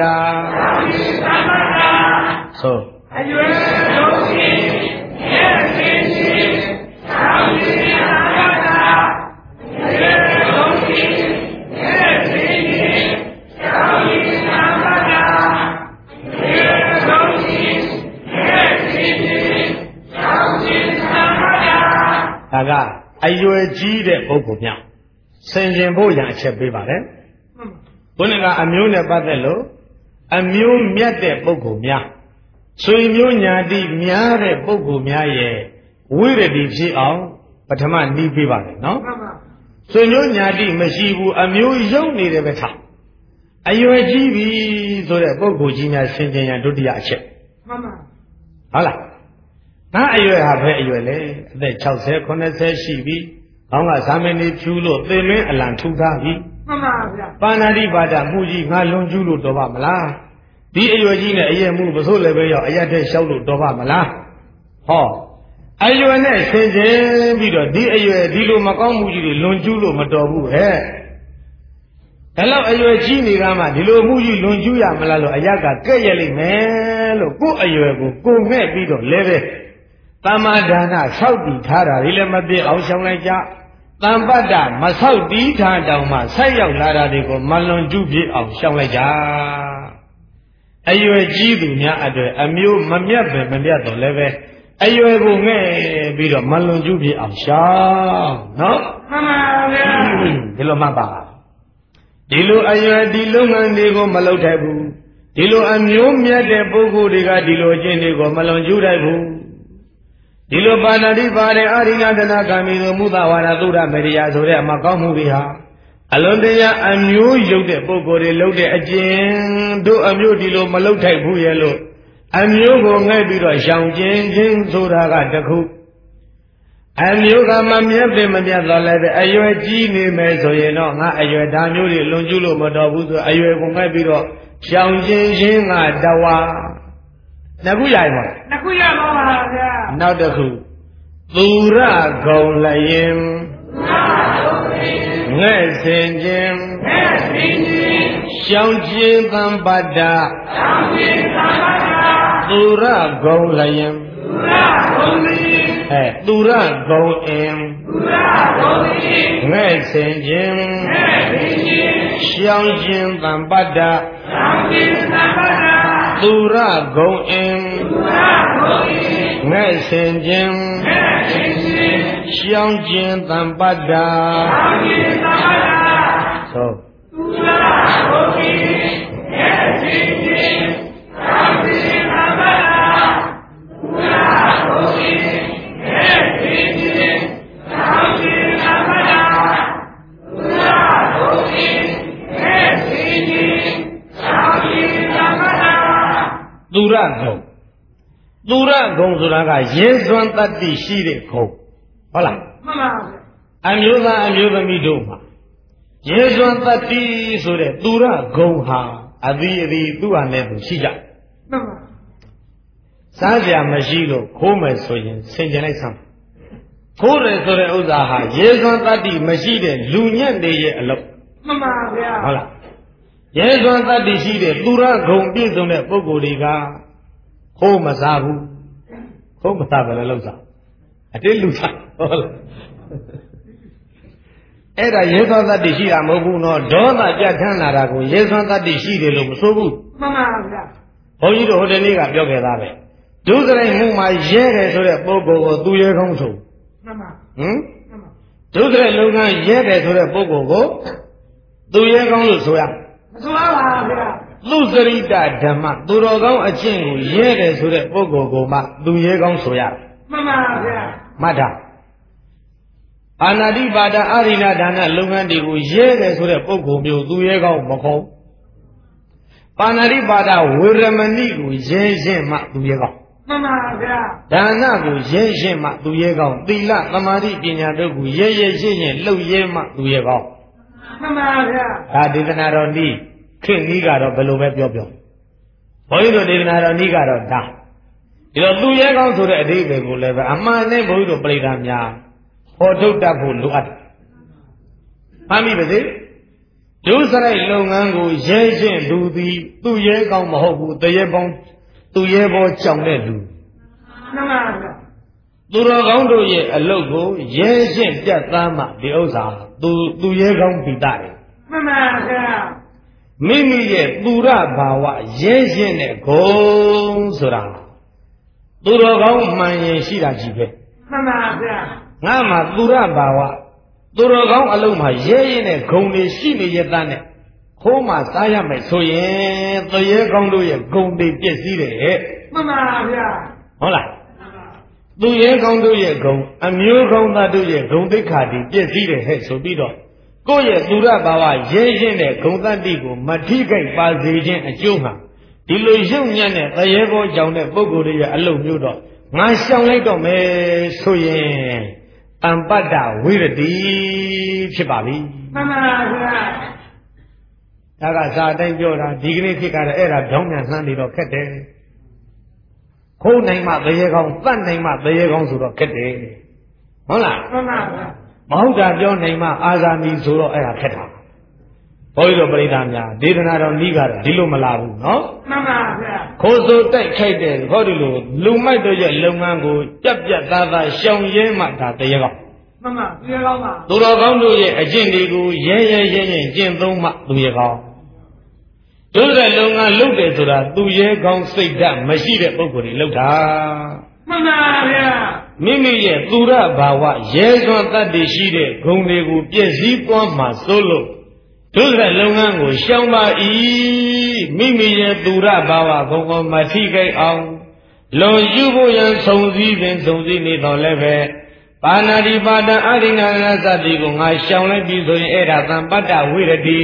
ဆိုအရွယ်ဂုံအင်းငဲ့စင်ခြင်းရှောင်းကျင်သံပတ္တအရွယ်ဂုံအင်းငဲ့စင်ခြင်းရှောင်းကျင်သံပတ္တအရွယ်ဂုံအင်းငဲ့စင်ခြင်းရှောင်းကျင်သံပတ္တဒါကအရွယ်ကြီးတဲ့ပုဂ္ဂိုလ်များဆင်ခြင်ဖို့ရန်အချက်ပေးပါတယ်ဘုန်းကြီးကအမျိုးနဲ့ပတ်သက်လို့အမျိုးမြတ်တဲ့ပုဂ္ဂိုလ်များဆွေမျိုးညာတိများတဲ့ပုဂ္ဂိုလ်များရဲ့ဝိရတိဖြစ်အောင်ပထမနှီးပေးပါတယ်နော်ဆွေမျိုးညာတိမရှိဘူးအမျိုးယုံနေတယ်ပဲထားအရွယ်ကြီးပြီဆိုတဲ့ပုဂ္ဂိုလ်ကြီးများဆင်ခြင်ရန်ဒုတိယအချက်မှန်ပါဟုတ်လားငါအရွယ်ဟာဘယ်အရွယ်လဲအသက်60 80ရှိပြီခေါင်းကဇာမင်းလေးဖြူလို့သေမင်းအလံထူထားပြီမှန်ပါဗျာပါဏာတိပါဒမှုကြီးငါလွန်ကျူးလို့တော်ပါမလားဒီအရွယ်ကြီးနဲ့အရွယ်မှုပစိုးလည်းပဲရောက်အရက်တဲ့လျှောက်လို့တော်ပါမလားဟောအရွယ်နဲ့ဆင်ခြင်ပြီးတော့ဒီအရွယ်ဒီလိုမကောင်းမှုကြီးတွေလွန်ကျူးလို့မတော်ဘူးဟဲ့ဒါလောက်အရွယ်ကြီးနေကမှဒီလိုမှုကြီးလွန်ကျူးရမလားလို့အရက်ကကဲ့ရဲ့လိမ့်မယ်လို့ကိုယ်အရွယ်ကိုကိုငှဲ့ပြီးတော့လဲပဲတမ္မာဒါနဆောက်တည်ထားတာဒီလည်းမပြည့်အောင်ရှောင်လိုက်ကြတမ္ပတ္တမဆောက်တည်ထားတောင်မှဆက်ရောက်လာတာတွေကိုမလွန်ကျူးပြည့်အောင်ရှောင်လိုက်ကြအရွယ်ကြီးသူများအတွက်အမျိုးမမြတ်ပဲမမြတ်တော့လည်းပဲအရွယ်ကိုငဲ့ပြီးတော့မလွန်ကျူးပြည့်အောင်ရှောင်နော်မှန်ပါဗျာဒီလိုမှတ်ပါဒီလိုအရွယ်ဒီလုပ်ငန်းတွေကိုမလုပ်တတ်ဘူးဒီလိုအမျိုးမြတ်တဲ့ပုဂ္ဂိုလ်တွေကဒီလိုအကျင့်တွေကိုမလွန်ကျူးတတ်ဘူးဒီလိုပါဏာတိပါတဲ့အာရိဏသနာကံမီတို့မုသဝါဒသုဒ္ဓမေရိယဆိုတဲ့အမကောင်းမှုတွေဟာအလွန်တရာအမျိုးရုပ်တဲ့ပုဂ္ဂိုလ်တွေလုပ်တဲ့အကျင့်တို့အမျိုးဒီလိုမလုပ်ထိုက်ဘူးရဲ့လို့အမျိုးကိုငဲ့ပြီးတော့ရှောင်ကျဉ်ခြင်းဆိုတာကတခုအမျိုးကမမြတ်ပင်မမြတ်တော့လည်းပဲအရွယ်ကြီးနေမယ်ဆိုရင်တော့ငါအရွယ်ဒါမျိုးတွေလွန်ကျူးလို့မတော်ဘူးဆိုအရွယ်ကိုငဲ့ပြီးတော့ရှောင်ကျဉ်ခြင်းကတဝါနှစ်ခုရရင်ပါနှစ်ခုရပါပါဗျာနောက်တစ်ခုသူရဂုံလျင်ငဲ့စင်ခြင်းရှောင်ကျဉ်သံပတ္တသူရဂုံလျင်သူရဂုံအင်ငဲ့စင်ခြင်းရှောင်ကျဉ်သံပတ္တသူရဂုံအင်းငဲ့စင်ခြင်းရှောင်းခြင်းသံပတ္တာသို့သူရဂုံအင်းငဲ့စင်ခြင်းရှောင်းခြင်းသံပတ္တာသူရဂုံအင်းငဲ့စင်ခြင်းရှောင်းခြင်းသံပတ္တာသူရဂုံအင်းငဲ့စင်ခြင်းရှောင်းခြင်းသံပတ္တာသူရဂုံဆိုတာကရဲစွမ်းတတ္တိရှိတဲ့ဂုံဟုတ်လားမှန်ပါဗျအမျိုးသားအမျိုးသမီးတို့မှာရဲစွမ်းတတ္တိဆိုတဲ့သူရဂုံဟာအသီးသူ့ဟာနဲ့သူရှိကြမှန်ပါစားကြမရှိလို့ခိုးမယ်ဆိုရင်ဆင်ခြင်လိုက်စမ်းခိုးတယ်ဆိုတဲ့ဥစ္စာဟာရဲစွမ်းတတ္တိမရှိတဲ့လူညံ့နေရဲ့အလုပ်မှန်ပါဗျာဟုတ်လားရဲစွမ်းတတ္တိရှိတဲ့သူရဂုံပြည့်စုံတဲ့ပုဂ္ဂိုလ်တွေကခိုးမစားဘူးခိုးမစားဘယ်လိုလုပ်စားအတင်းလူစားဟုတ်လားအဲ့ဒါရဲစွမ်းတတ္တိရှိတာမဟုတ်ဘူးနော်ဒေါသကြက်ထမ်းလာတာကိုရဲစွမ်းတတ္တိရှိတယ်လို့မဆိုဘူးမှန်ပါဗျာဘုန်းကြီးတို့ဟိုတနေ့ကပြောခဲ့သားပဲဒုစရိုက်မှုမှာရဲတယ်ဆိုတဲ့ပုဂ္ဂိုလ်ကိုသူရဲကောင်းဆိုမှန်ပါဒုစရိုက်လုပ်ငန်းရဲတယ်ဆိုတဲ့ပုဂ္ဂိုလ်ကိုသူရဲကောင်းလို့ဆိုရမဆိုပါဘူးဗျာသူစရိတဓမ္မသူတော်ကောင်းအကျင့်ကိုရဲတယ်ဆိုတဲ့ပုဂ္ဂိုလ်ကိုမှသူရဲကောင်းဆိုရတယ်မှန်ပါဗျာမှတ်တာအာနာတိပါဒအာရိဏဒါနလုပ်ငန်းတွေကိုရဲတယ်ဆိုတဲ့ပုဂ္ဂိုလ်မျိုးသူရဲကောင်းမခေါ်ပါဏာတိပါဒဝေရမဏိကိုရဲရှင်းမှသူရဲကောင်းမှန်ပါဗျာဒါနကိုရဲရှင်းမှသူရဲကောင်းသီလသမာဓိပညာတို့ကိုရဲရဲရှင်းရှင်းလှုပ်ရဲမှသူရဲကောင်းမှန်ပါဗျာဒါဒေသနာတော်ဤခေတ်ဤကတော့ဘယ်လိုပဲပြောပြောဘုန်းကြီးတို့ဒေသနာတော်ဤကတော့ဒါဒီတော့သူရဲကောင်းဆိုတဲ့အဓိပ္ပာယ်ကိုလည်းပဲအမှန်နဲ့ဘုန်းကြီးတို့ပြိဋ္ဌာများဟောထုတ်တတ်ဖို့လိုအပ်တယ်မှန်ပြီပါစေဒုစရိုက်လုပ်ငန်းကိုရဲရှင်းလူသည်သူရဲကောင်းမဟုတ်ဘူးတရဲပေါင်းသူရဲဘောကြောင်တဲ့လူမှန်ပါဗျာသူတော်ကောင်းတို့ရဲ့အလုပ်ကိုရဲရှင်းပြတ်သားမှဒီဥစ္စာသူရဲကောင်းပြီးတာတယ်မှန်ပါဗျာမိမိရဲ့သူရဘာဝရဲရှင်းတဲ့ဂုံဆိုတာသူတော်ကောင်းမှန်ရင်ရှိတာကြီးပဲမှန်ပါဗျာငါမှသူရဘာဝသူတော်ကောင်းအလုံးမှာရဲရင်တဲ့ဂုံတွေရှိနေရတဲ့နဲ့ခိုးမှစားရမယ်ဆိုရင်တရေကောင်းတို့ရဲ့ဂုံတွေပြည့်စည်တယ်ဟဲ့မှန်ပါဗျာဟုတ်လားသူရဲကောင်းတို့ရဲ့ဂုံအမျိုးကောင်းသားတို့ရဲ့ဂုံသိက္ခာတွေပြည့်စည်တယ်ဟဲ့ဆိုပြီးတော့ကိုယ့်ရဲ့သူရဘာဝရဲရင်တဲ့ဂုံသတ္တိကိုမထိခိုက်ပါစေခြင်းအကျိုးမှာဒီလိုရုပ်ညံ့တဲ့တရေဘောကြောင့်တဲ့ပုဂ္ဂိုလ်တွေရဲ့အလုပ်မျိုးတော့ငါရှောင်လိုက်တော့မယ်ဆိုရင်တံပတ္တဝိရတိဖြစ်ပါပြီမှန်ပါဗျာဒါကစာအတိုင်းပြောတာဒီကနေ့ခေတ်ကတော့အဲ့ဒါကြောင်းမြန်နှမ်းနေတော့ခက်တယ်ခိုးနိုင်မှတရေကောင်းတတ်နိုင်မှတရေကောင်းဆိုတော့ခက်တယ်ဟုတ်လားမှန်ပါဗျာမဟုတ်တာပြောနိုင်မှအာဇာနည်ဆိုတော့အဲ့ဒါခက်တာဘုန်းကြီးတို့ပရိသတ်များဒေသနာတော်ဤကတော့ဒီလိုမလာဘူးနော်မှန်ပါဗျာခိုးစိုးတိုက်ခိုက်တဲ့ဟောဒီလိုလူမိုက်တို့ရဲ့လုပ်ငန်းကိုပြတ်ပြတ်သားသားရှောင်ရဲမှဒါတရေကောင်းမှန်ပါသူရဲကောင်းပါသူတော်ကောင်းတို့ရဲ့အကျင့်တွေကိုရဲရဲရဲရဲကျင့်သုံးမှသူရဲကောင်းတို့တဲ့လုပ်ငန်းလုပ်တယ်ဆိုတာသူရဲကောင်းစိတ်ဓာတ်မရှိတဲ့ပုဂ္ဂိုလ်တွေလုပ်တာမှန်ပါဗျာမိမိရဲ့သူရဘာဝရဲစွမ်းတတ်တည်ရှိတဲ့ဂုဏ်တွေကိုပြည့်စည်သွားမှစိုးလို့တို့တဲ့လုပ်ငန်းကိုရှောင်ပါ၏မိမိရဲ့သူရဘာဝဂုဏ်ကိုမထိခိုက်အောင်လွန်ယူဖို့ရန်ဆုံစည်းနေတော့လည်းပဲပါဏာတိပါဒအာရိဏနာသတိကိုငါရှောင်လိုက်ပြီဆိုရင်အဲ့ဒါတံပတ္တဝိရတိ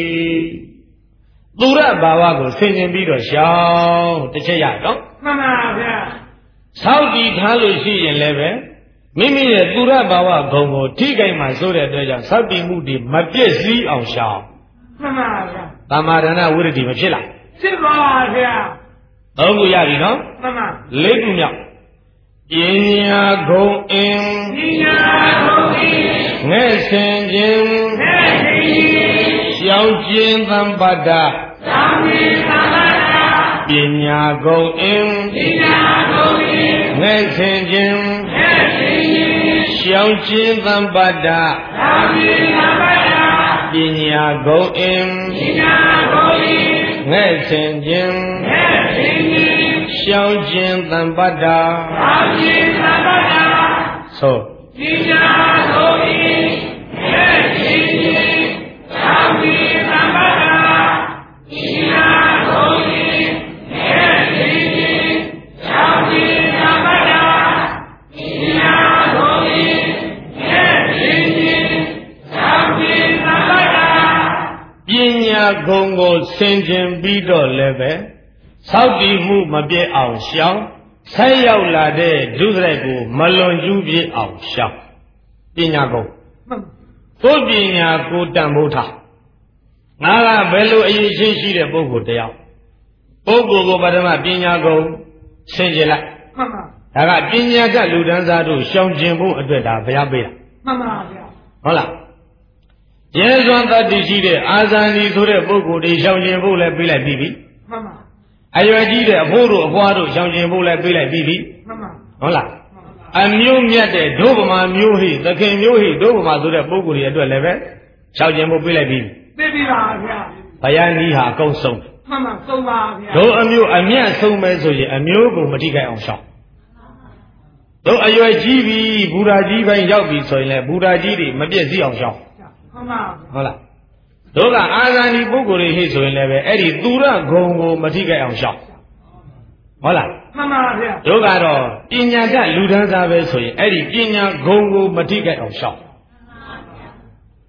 သူရဘာဝကိုဆင်ခြင်ပြီးတော့ရှောင်တစ်ချက်ရတော့မှန်ပါဗျာသောက်တည်ထားလို့ရှိရင်လည်းပဲမိမိရဲ့သူရဘာဝဂုဏ်ကိုထိခိုက်မှဆိုတဲ့အတွက်ကြောင့်သောက်တည်မှုတွေမပြည့်စည်အောင်ရှောင်မှန်ပါဗျာသမာဓနာဝိရတိမဖြစ်လားဖြစ်ပါဗျာသုံးခုရပြီနော်မှန်ပါလေးခုမြောက်ပညာဂုံအင်းပညာဂုံအင်းငဲ့ဆင်ခြင်းငဲ့ဆင်ခြင်းရှောင်ကျင်သံပတ္တရှောင်ကျင်သံပတ္တပညာဂုံအင်းပညာဂုံအင်းငဲ့ဆင်ခြင်းငဲ့ဆင်ခြင်းရှောင်ကျင်သံပတ္တရှောင်ကျင်သံပတ္တပညာဂုံအင်းပညာဂုံအင်းငဲ့ဆင်ခြင်းငဲ့ဆင်ခြင်းရှောင်ကျင်သံပတ္တရှောင်ကျင်သံပတ္တသို့ပညာဂုံအင်းငဲ့ဆင်ခြင်းရှောင်ကျင်သံပတ္တပညာဂုံအင်းငဲ့ဆင်ခြင်းရှောင်ကျင်သံပတ္တပညာဂုံအင်းငဲ့ဆင်ခြင်းရှောင်ကျင်သံပတ္တပညာဂုံကိုဆင်ခြင်ပြီးတော့လည်းပဲသောက်တည်မှုမပြည့်အောင်ရှောင်ဆက်ရောက်လာတဲ့ဒုစရိုက်ကိုမလွန်ကျူးပြည့်အောင်ရှောင်ပညာဂုံကိုပညာကိုတန်ဖိုးထားငါကဘယ်လိုအရေးချင်းရှိတဲ့ပုဂ္ဂိုလ်တယောက်ပုဂ္ဂိုလ်ကိုပထမပညာဂုံဆင်ခြင်လိုက်မှန်ပါဒါကပညာတတ်လူတန်းစားတို့ရှောင်ကျင်ဖို့အတွက်ဒါဘုရားပေးတာမှန်ပါဗျာဟုတ်လားရဲစွမ်းတတ်တည်ရှိတဲ့အာဇာနည်ဆိုတဲ့ပုဂ္ဂိုလ်တွေရှောင်ကျင်ဖို့လည်းပေးလိုက်ပြီးပြီမှန်ပါအရွယ်ကြီးတဲ့အဖိုးတို့အဖွားတို့ရှောင်ကျင်ဖို့လည်းပေးလိုက်ပြီးပြီမှန်ပါဟုတ်လားအမျိုးမြတ်တဲ့ဒုဗမာမျိုးဟိသခင်မျိုးဟိဒုဗမာဆိုတဲ့ပုဂ္ဂိုလ်တွေအတွက်လည်းပဲရှောင်ကျင်ဖို့ပေးလိုက်ပြီးပြီပြီပါဗျာဘုရားနည်းဟာအကုန်ဆုံးမှန်ပါဆုံးပါဗျာတို့အမျိုးအမြတ်ဆုံးပဲဆိုရင်အမျိုးကိုမထိခိုက်အောင်ရှောင်တို့အရွယ်ကြီးပြီဘူရာကြီးပိုင်းရောက်ပြီဆိုရင်လည်းဘူရာကြီးတွေမပြည့်စည်အောင်ရှောင်မှန်ပါဟုတ်လားတို့ကအာဇာနည်ပုဂ္ဂိုလ်တွေဟိဆိုရင်လည်းပဲအဲ့ဒီသူရဂုံကိုမထိခိုက်အောင်ရှောင်ဟုတ်လားမှန်ပါဗျာတို့ကတော့ပညာတတ်လူတန်းစားပဲဆိုရင်အဲ့ဒီပညာဂုံကိုမထိခိုက်အောင်ရှောင်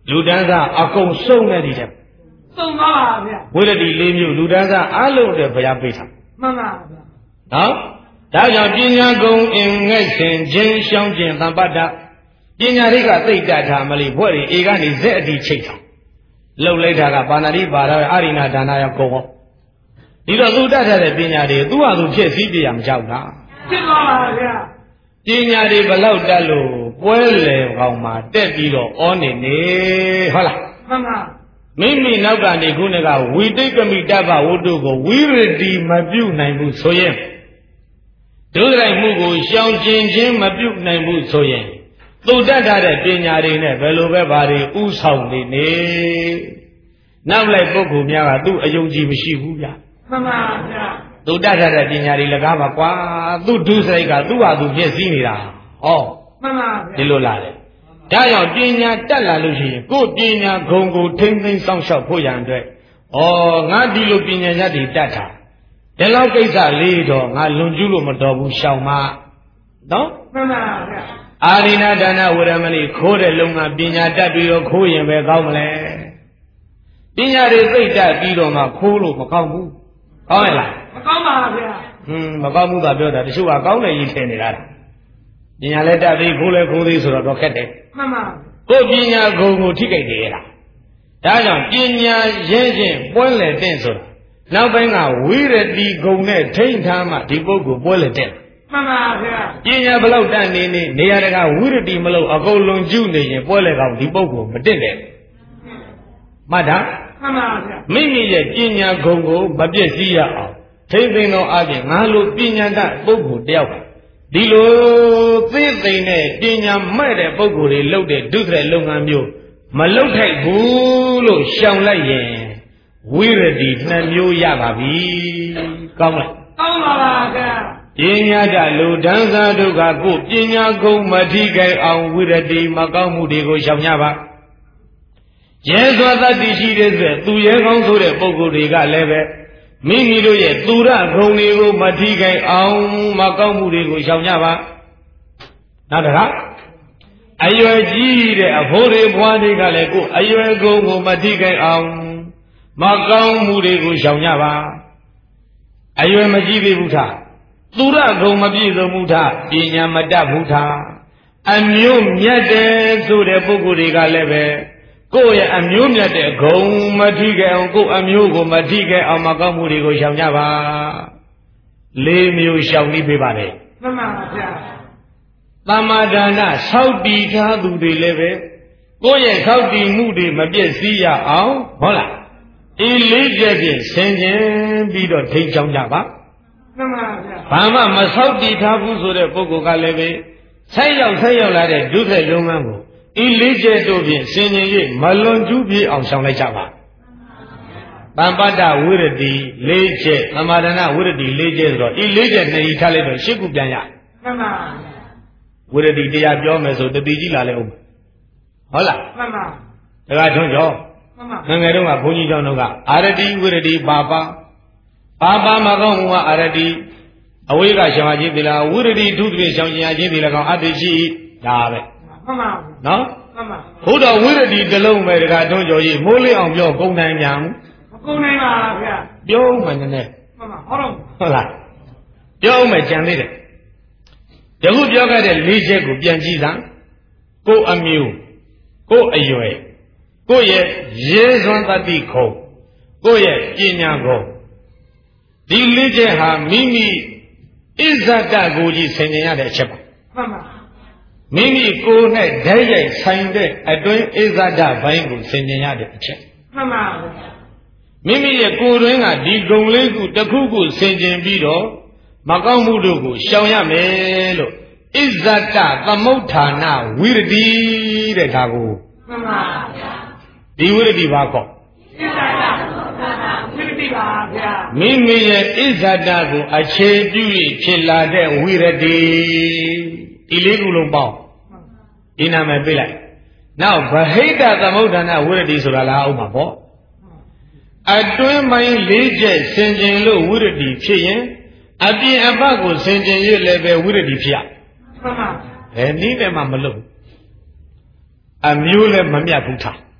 လူတန်းစားအကုန်စုံနေတယ်တဲ့စုံသွားပါဗျာဝိရတိ၄မျိုးလူတန်းစားအလုံးတဲ့ဘုရားပေးထားမှန်ပါဗျာနော်ဒါကြောင့်ပညာကုံအင်ငဲ့ရှင်ခြင်းရှောင်းခြင်းသံပတ္တပညာတွေကသိတတ်တာမလို့ဘွဲ့တွေဧကနေဇက်အတိချိတ်တာလှုပ်လိုက်တာကပါဏာတိပါရအာရိဏဒါနရကုံဟောဒီတော့သူတတ်တဲ့ပညာတွေသူ့ဟာသူဖြစ်စည်းပြရမကြောက်လားဖြစ်သွားပါဗျာပညာတွေဘလောက်တတ်လို့ပွဲလေကောင်မှာတက်ပြီးတော့ဩနေနေဟုတ်လားမှန်ပါမိမိနောက်ကနေခုနကဝိတိတ်ကမိတ္တဗဝတ္ထုကိုဝိရတိမပြုတ်နိုင်ဘူးဆိုရင်ဒုစရိုက်မှုကိုရှောင်ကျင်ခြင်းမပြုတ်နိုင်ဘူးဆိုရင်သူတတ်တဲ့ပညာတွေနဲ့ဘယ်လိုပဲဘာတွေဥဆောင်နေနေနောက်လိုက်ပုဂ္ဂိုလ်များကသူ့အယုံကြည်မရှိဘူးဗျမှန်ပါဗျာသူတတ်တဲ့ပညာတွေလကားပါကွာသူ့ဒုစရိုက်ကသူ့ဟာသူဖြစ်စည်းနေတာဟောမှန်ပါဗျာဒီလိုလားလေဒါကြောင့်ပညာတက်လာလို့ရှိရင်ကိုယ်ပညာဂုံကိုထိမ့်သိမ်းဆောင်ရှောက်ဖို့ရန်အတွက်ငါဒီလိုပညာရည်တတ်တာဒီလောက်ကိစ္စလေးတော့ငါလွန်ကျူးလို့မတော်ဘူးရှောင်မနော်မှန်ပါဗျာအာရိဏဒါနဝရမဏိခိုးတဲ့လုံကပညာတတ်ပြီးတော့ခိုးရင်ပဲကောင်းမလဲပညာတွေသိတတ်ပြီးတော့မှခိုးလို့မကောင်းဘူးကောင်းရဲ့လားမကောင်းပါဗျာမကောင်းဘူးသာပြောတာတချို့ကကောင်းတယ်ကြီးထင်နေတာပညာလည်းတတ်ပြီးခိုးလည်းခိုးသေးဆိုတော့ခက်တယ်မှန်ပါကိုပညာဂုံကိုထိခိုက်တယ်လားဒါကြောင့်ပညာရင်းချင်းပွဲလေတဲ့ဆိုတာနောက်ပိုင်းကဝိရတိဂုံနဲ့ထိမ့်ထားမှဒီပုဂ္ဂိုလ်ပွဲလေတဲ့မှန်ပါဗျာပညာဘလောက်တတ်နေရတကဝိရတိမလို့အကုန်လုံးကျุနေရင်ပွဲလေကောင်ဒီပုဂ္ဂိုလ်မတက်နဲ့မှတ်တာမှန်ပါဗျာမိမိရဲ့ပညာဂုံကိုမပြည့်စည်ရအောင်ထိမ့်သိမ်းသောအပြင်ငါလိုပညာတတ်ပုဂ္ဂိုလ်တယောက်ဒီလိုသိသိနဲ့ပညာမဲ့တဲ့ပုဂ္ဂိုလ်တွေလုပ်တဲ့ဒုစရိုက်လုပ်ငန်းမျိုးမလုပ်ထိုက်ဘူးလို့ရှောင်လိုက်ရင်ဝိရတိနှစ်မျိုးရပါပြီကောင်းလားကောင်းပါပါဗျာပညာတတ်လူဒန်းစားဒုက္ခကိုပညာကုံမထိခိုက်အောင်ဝိရတိမကောင်းမှုတွေကိုရှောင်ကြပါရဲစွာတတ္တိရှိတဲ့ဆိုသူရဲကောင်းဆိုတဲ့ပုဂ္ဂိုလ်တွေကလည်းပဲမိမိတို့ရဲ့သူရဂုံတွေကိုမထိခိုက်အောင်မကောင်းမှုတွေကိုရှောင်ကြပါနောက်တစ်ခါအရွယ်ကြီးတဲ့အဖိုးတွေဘွားတွေကလည်းကိုယ်အရွယ်ဂုံကိုမထိခိုက်အောင်မကောင်းမှုတွေကိုရှောင်ကြပါအရွယ်မကြီးသေးဘူးထားသူရဂုံမပြည့်စုံဘူးထားပညာမတတ်ဘူးထားအမျိုးမြတ်တယ်ဆိုတဲ့ပုဂ္ဂိုလ်တွေကလည်းပဲကိုယ့်ရဲ့အမျိုးမြတ်တဲ့ဂုံမထိခဲ့အောင်ကိုယ့်အမျိုးကိုမထိခဲ့အောင်မကောင်းမှုတွေကိုရှောင်ကြပါ၄မျိုးရှောင်ပြီးပေးပါတယ်မှန်ပါဗျာသမ္မာဒါနဆောက်တည်ထားသူတွေလည်းပဲကိုယ့်ရဲ့ဆောက်တည်မှုတွေမပြည့်စည်ရအောင်ဟုတ်လားဒီလေးချက်ဖြင့်ဆင်ခြင်ပြီးတော့ထိန်းချောင်းကြပါမှန်ပါဗျာဘာမှမဆောက်တည်ထားဘူးဆိုတဲ့ပုဂ္ဂိုလ်ကလည်းပဲဆက်ရောက်လာတဲ့ဒုစရိုက်လုံးကန်းကိုဤလေးချက်တို့ဖြင့်ဆင်ခြင်၍မလွန်ကျူးပြေအောင်ဆောင်လိုက်ကြပါတမ္ပတ္တဝိရတိ၄ချက်သမာဒနာဝိရတိ၄ချက်ဆိုတော့ဤ၄ချက်နှစ်ဤထားလိုက်တော့၈ခုပြန်ရမှန်ပါဝိရတိတရားပြောမယ်ဆိုတတိကြီးလာလဲဦးဟုတ်လားမှန်ပါတခါထွန်းကျော်မှန်ပါငယ်တုန်းကဘုန်းကြီးကျောင်းတို့ကအာရတိဝိရတိပါပါမကောင်းမှုကအာရတိအဝိကရှောင်ခြင်းဒီလားဝိရတိဒုတိယရှောင်ခြင်းဒီလားကောင်းအတ္တိရှိဒါပဲမှန်ပါနော်မှန်ပါဘုဒ္ဓဝိရတိတလုံးပဲတခါထွန်းကျော်ကြီးမိုးလေးအောင်ပြောကုန်နိုင်ပြန်မကုန်နိုင်ပါဗျာပြောမှနည်းနည်းမှန်ပါဟုတ်လားပြောမှကြံသေးတယ်ယခုပြောခဲ့တဲ့၄ချက်ကိုပြန်ကြည့်စမ်းကိုယ်အမျိုးကိုယ်အရွယ်ကိုယ့်ရဲ့ရဲစွမ်းတတိခုံကိုယ့်ရဲ့ပညာခုံဒီ၄ချက်ဟာမိမိဣဇဒကိုကြီးဆင်ခြင်ရတဲ့အချက်ပါမှန်ပါမိမိကိုယ်နဲ့ဓာတ်ရိုက်ဆိုင်တဲ့အတွင်းဣဇဒဘိုင်းကိုဆင်ခြင်ရတဲ့အချက်မှန်ပါမိမိရဲ့ကိုယ်တွင်းကဒီဂုံလေးခုတစ်ခုခုဆင်ခြင်ပြီးတော့မကောင်းမှုတို့ကိုရှောင်ရမယ်လို့ဣဇဒသမုဋ္ဌာနဝိရတိတဲ့ဒါကိုမှန်ပါဗျာဒီဝိရတိဘာကောဣဇဒသမုဋ္ဌာနဝိရတိပါဗျာမိမိရဲ့ဣဇဒကိုအခြေပြု၍ဖြစ်လာတဲ့ဝိရတိဒီလေးခုလုံးပေါင်းဒီနာမည်ပေးလိုက်နောက်ဗဟိတသမုဋ္ဌာနဝိရတိဆိုတာလားအောင်ပါပေါ့အတွင်းပိုင်း၄ချက်ဆင်ခြင်လို့ဝိရတိဖြစ်ရင်အပြင်အပကိုဆင်ခြင်ရလည်းပဲဝိရတိဖြစ်ရမှန်ပါနည်းနဲ့မှမလုပ်အမျိုးလည်းမမြတ်ဘူးထား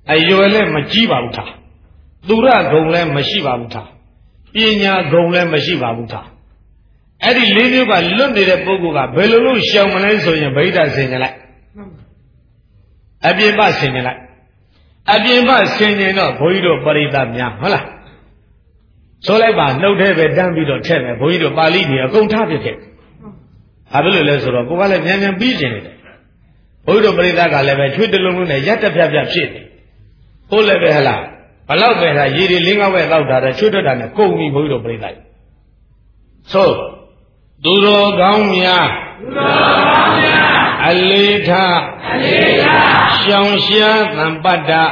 အရွယ်လည်းမကြီးပါဘူးထားသူရဂုံလည်းမရှိပါဘူးထားပညာဂုံလည်းမရှိပါဘူးထားအဲ့ဒီလေးမျိုးကလွတ်နေတဲ့ပုဂ္ဂိုလ်ကဘယ်လိုလုပ်ရှောင်မလဲဆိုရင်ဗိဓာဆင်ញလိုက်အပြင်ပဆင်ញလိုက်အပြင်ပဆင်ញတော့ဘုန်းကြီးတို့ပရိသတ်များဟုတ်လားဆိုလိုက်ပါနှုတ်ထဲပဲတန်းပြီးတော့ထည့်မယ်ဘုန်းကြီးတို့ပါဠိတွေအကုန်ထားပြခဲ့ဘာဖြစ်လို့လဲဆိုတော့ကိုကလည်းမြန်မြန်ပြီးကျင်နေတယ်ဘုန်းကြီးတို့ပရိသတ်ကလည်းပဲချွေးတလုံးလုံးနဲ့ရက်တက်ပြပြဖြစ်နေကိုလည်းပဲဟလားဘလောက်ပဲဟာရေတွေလင်းကောက်ပဲတောက်တာတဲ့ချွေးထွက်တာနဲ့ကုန်ပြီဘုန်းကြီးတို့ပရိသတ်ဆိုသူတော်ကောင်းများအလေးထားရှောင်ရှားသံပတ္တ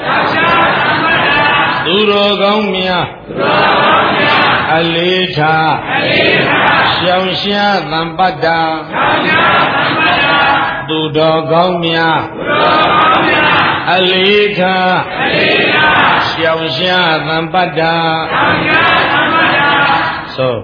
သူတော်ကောင်းများအလေးထားရှောင်ရှားသံပတ္တသူတော်ကောင်းများအလေးထားရှောင်ရှားသံပတ္တဆို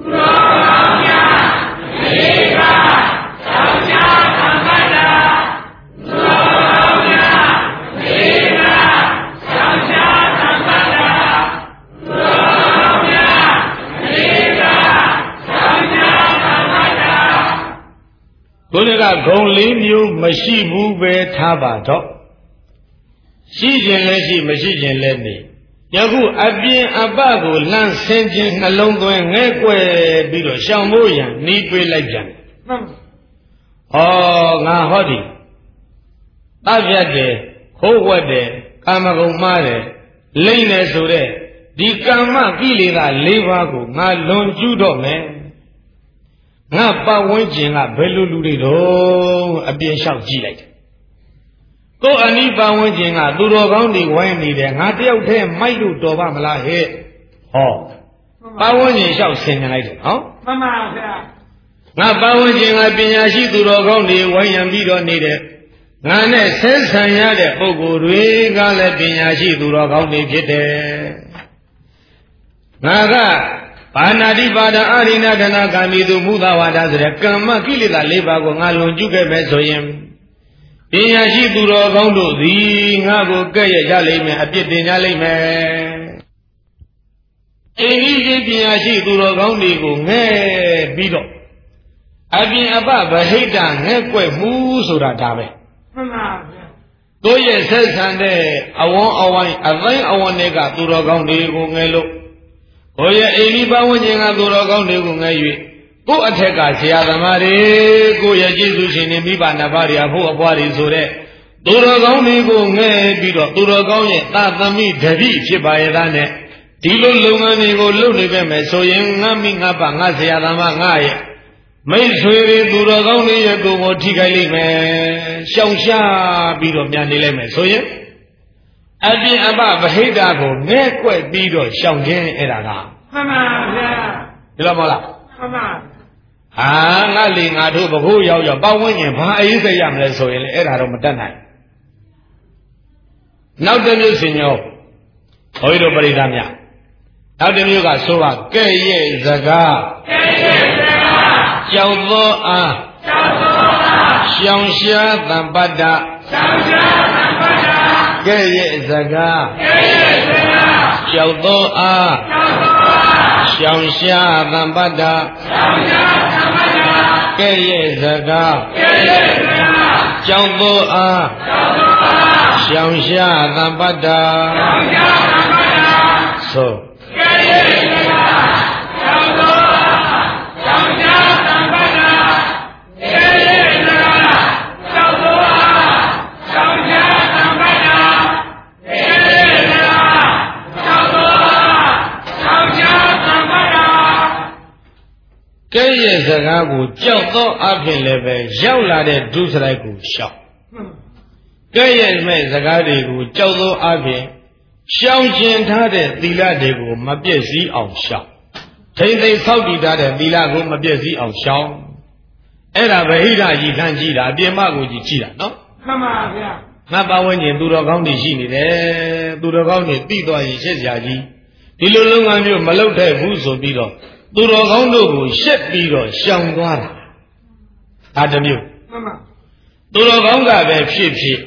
ဘုရားကဂုံလေးမျိုးမရှိဘူးပဲထားပါတော့ရှိခြင်းလည်းရှိမရှိခြင်းလည်းနေယခုအပြင်အပကိုလန့်ဆင်းခြင်းနှလုံးသွင်းငဲ့ကွယ်ပြီးတော့ရှောင်မိုးရန်နှီးတွေးလိုက်ပြန်ဟောငါဟောဒီတပ်ပြတ်တယ်ခိုးဝတ်တယ်ကာမဂုဏ်မှားတယ်လိမ့်တယ်ဆိုတဲ့ဒီကာမကိလေသာ၄ပါးကိုငါလွန်ကျူးတော့မယ်ငါပတ်ဝန်းကျင်ကဘယ်လိုလူတွေတော့အပြင်လျှောက်ကြည့်လိုက်တယ်ကိုအနိပတ်ဝန်းကျင်ကသူတော်ကောင်းတွေဝိုင်းနေတယ်ငါတယောက်တည်းမိုက်လို့တော်ပါမလားဟဲ့ဟောပတ်ဝန်းကျင်လျှောက်ဆင်ញလိုက်တယ်ဟောမှန်ပါဗျာငါပတ်ဝန်းကျင်ကပညာရှိသူတော်ကောင်းတွေဝိုင်းရံပြီးတော့နေတယ်ငါနဲ့ဆက်ဆံရတဲ့ပုဂ္ဂိုလ်တွေကလည်းပညာရှိသူတော်ကောင်းတွေဖြစ်တယ်ငါကပါဏာတိပါဒအာရိဏဒနာကာမိသူမူသဝါဒဆိုတဲ့ကမ္မကိလေသာ၄ပါးကိုငါလွန်ကျူးခဲ့မယ်ဆိုရင်ပညာရှိသူတော်ကောင်းတို့သည်ငါကိုကဲ့ရဲ့ကြလိမ့်မယ်အပြစ်တင်ကြလိမ့်မယ်အိမ်ကြီးပညာရှိသူတော်ကောင်းတွေကိုငဲ့ပြီးတော့အပြင်အပဗဟိတငဲ့ကွက်မှုဆိုတာဒါပဲမှန်ပါဗျာတို့ရဲ့ဆက်ဆံတဲ့အဝန်းအဝိုင်းအတိုင်းအဝန်းတွေကသူတော်ကောင်းတွေကိုငဲ့လို့ကိုယ့်ရဲ့အိမ်ဒီပတ်ဝန်းကျင်ကသူတော်ကောင်းတွေကိုငဲ့၍ကိုယ့်အထက်ကဆရာသမားတွေကိုယ့်ရဲ့ကျေးဇူးရှင်တွေမိဘနှစ်ပါးတွေအဖို့အပွားတွေဆိုတဲ့သူတော်ကောင်းတွေကိုငဲ့ပြီးတော့သူတော်ကောင်းရဲ့သာသမီတပိဖြစ်ပါရဲ့သားနဲ့ဒီလိုလုပ်ငန်းတွေကိုလုပ်နေခဲ့မယ်ဆိုရင်ငါမိငါပါငါဆရာသမားငါရဲ့မိတ်ဆွေတွေသူတော်ကောင်းတွေရဲ့ကိုယ်ကိုထိခိုက်လိမ့်မယ်ရှောင်ရှားပြီးတော့ပြန်နေလိုက်မယ်ဆိုရင်အပြင်အပဗဟိတကိုငဲ့ကွက်ပြီးတော့ရှောင်ခြင်းအဲ့ဒါကမှန်ပါဗျာဒီလိုမဟုတ်လားမှန်ပါဟာငါလေငါတို့ဘခိုးရောက်ရောက်ပတ်ဝန်းကျင်ဘာအေးစိတ်ရမလဲဆိုရင်လေအဲ့ဒါတော့မတတ်နိုင်နောက်တစ်မျိုးစင်ရောဘုန်းကြီးတို့ပရိသတ်များနောက်တစ်မျိုးကဆိုပါကဲ့ရဲ့စကားကြောက်သောအားရှောင်ရှားသံပတ္တကဲ့ရဲ့စကားကြောက်သောအားရှောင်ရှားသံပတ္တကဲ့ရဲ့စကားကြောက်သောအားရှောင်ရှားသံပတ္တဆိုကဲ့ရဲ့စကားကြောက်သောအားရှောင်ရှားသံပတ္တကဲ့ရဲ့စကားကြောက်သောအားရှောင်ရှားသံပတ္တကဲ့ရဲ့စကားကြောက်သောအားရှောင်ရှားသံပတ္တကဲ့ရဲ့စကားကိုကြောက်သောအဖြစ်လည်းပဲရောက်လာတဲ့ဒုစရိုက်ကိုရှောင်ကဲ့ရဲ့မဲ့စကားတွေကိုကြောက်သောအဖြစ်ရှောင်ကျင်ထားတဲ့သီလတွေကိုမပြည့်စည်အောင်ရှောင်ထိမ့်သိမ့်ဆောက်တည်ထားတဲ့သီလကိုမပြည့်စည်အောင်ရှောင်အဲ့ဒါဗဟိတကြီးလှမ်းကြည့်တာအပြင်မကိုကြည့်တာနော်မှန်ပါဗျာငါပတ်ဝန်းကျင်သူတော်ကောင်းတွေရှိနေတယ်သူတော်ကောင်းတွေသိသွားရင်ရှက်စရာကြီးဒီလိုလုပ်ငန်းမျိုးမလုပ်တဲ့ဘူးဆိုပြီးတော့သူတော်ကောင်းတို့ကိုရှက်ပြီးတော့ရှောင်သွားတာအားတစ်မျိုးမှန်ပါသူတော်ကောင်းကပဲဖြစ်ဖြစ်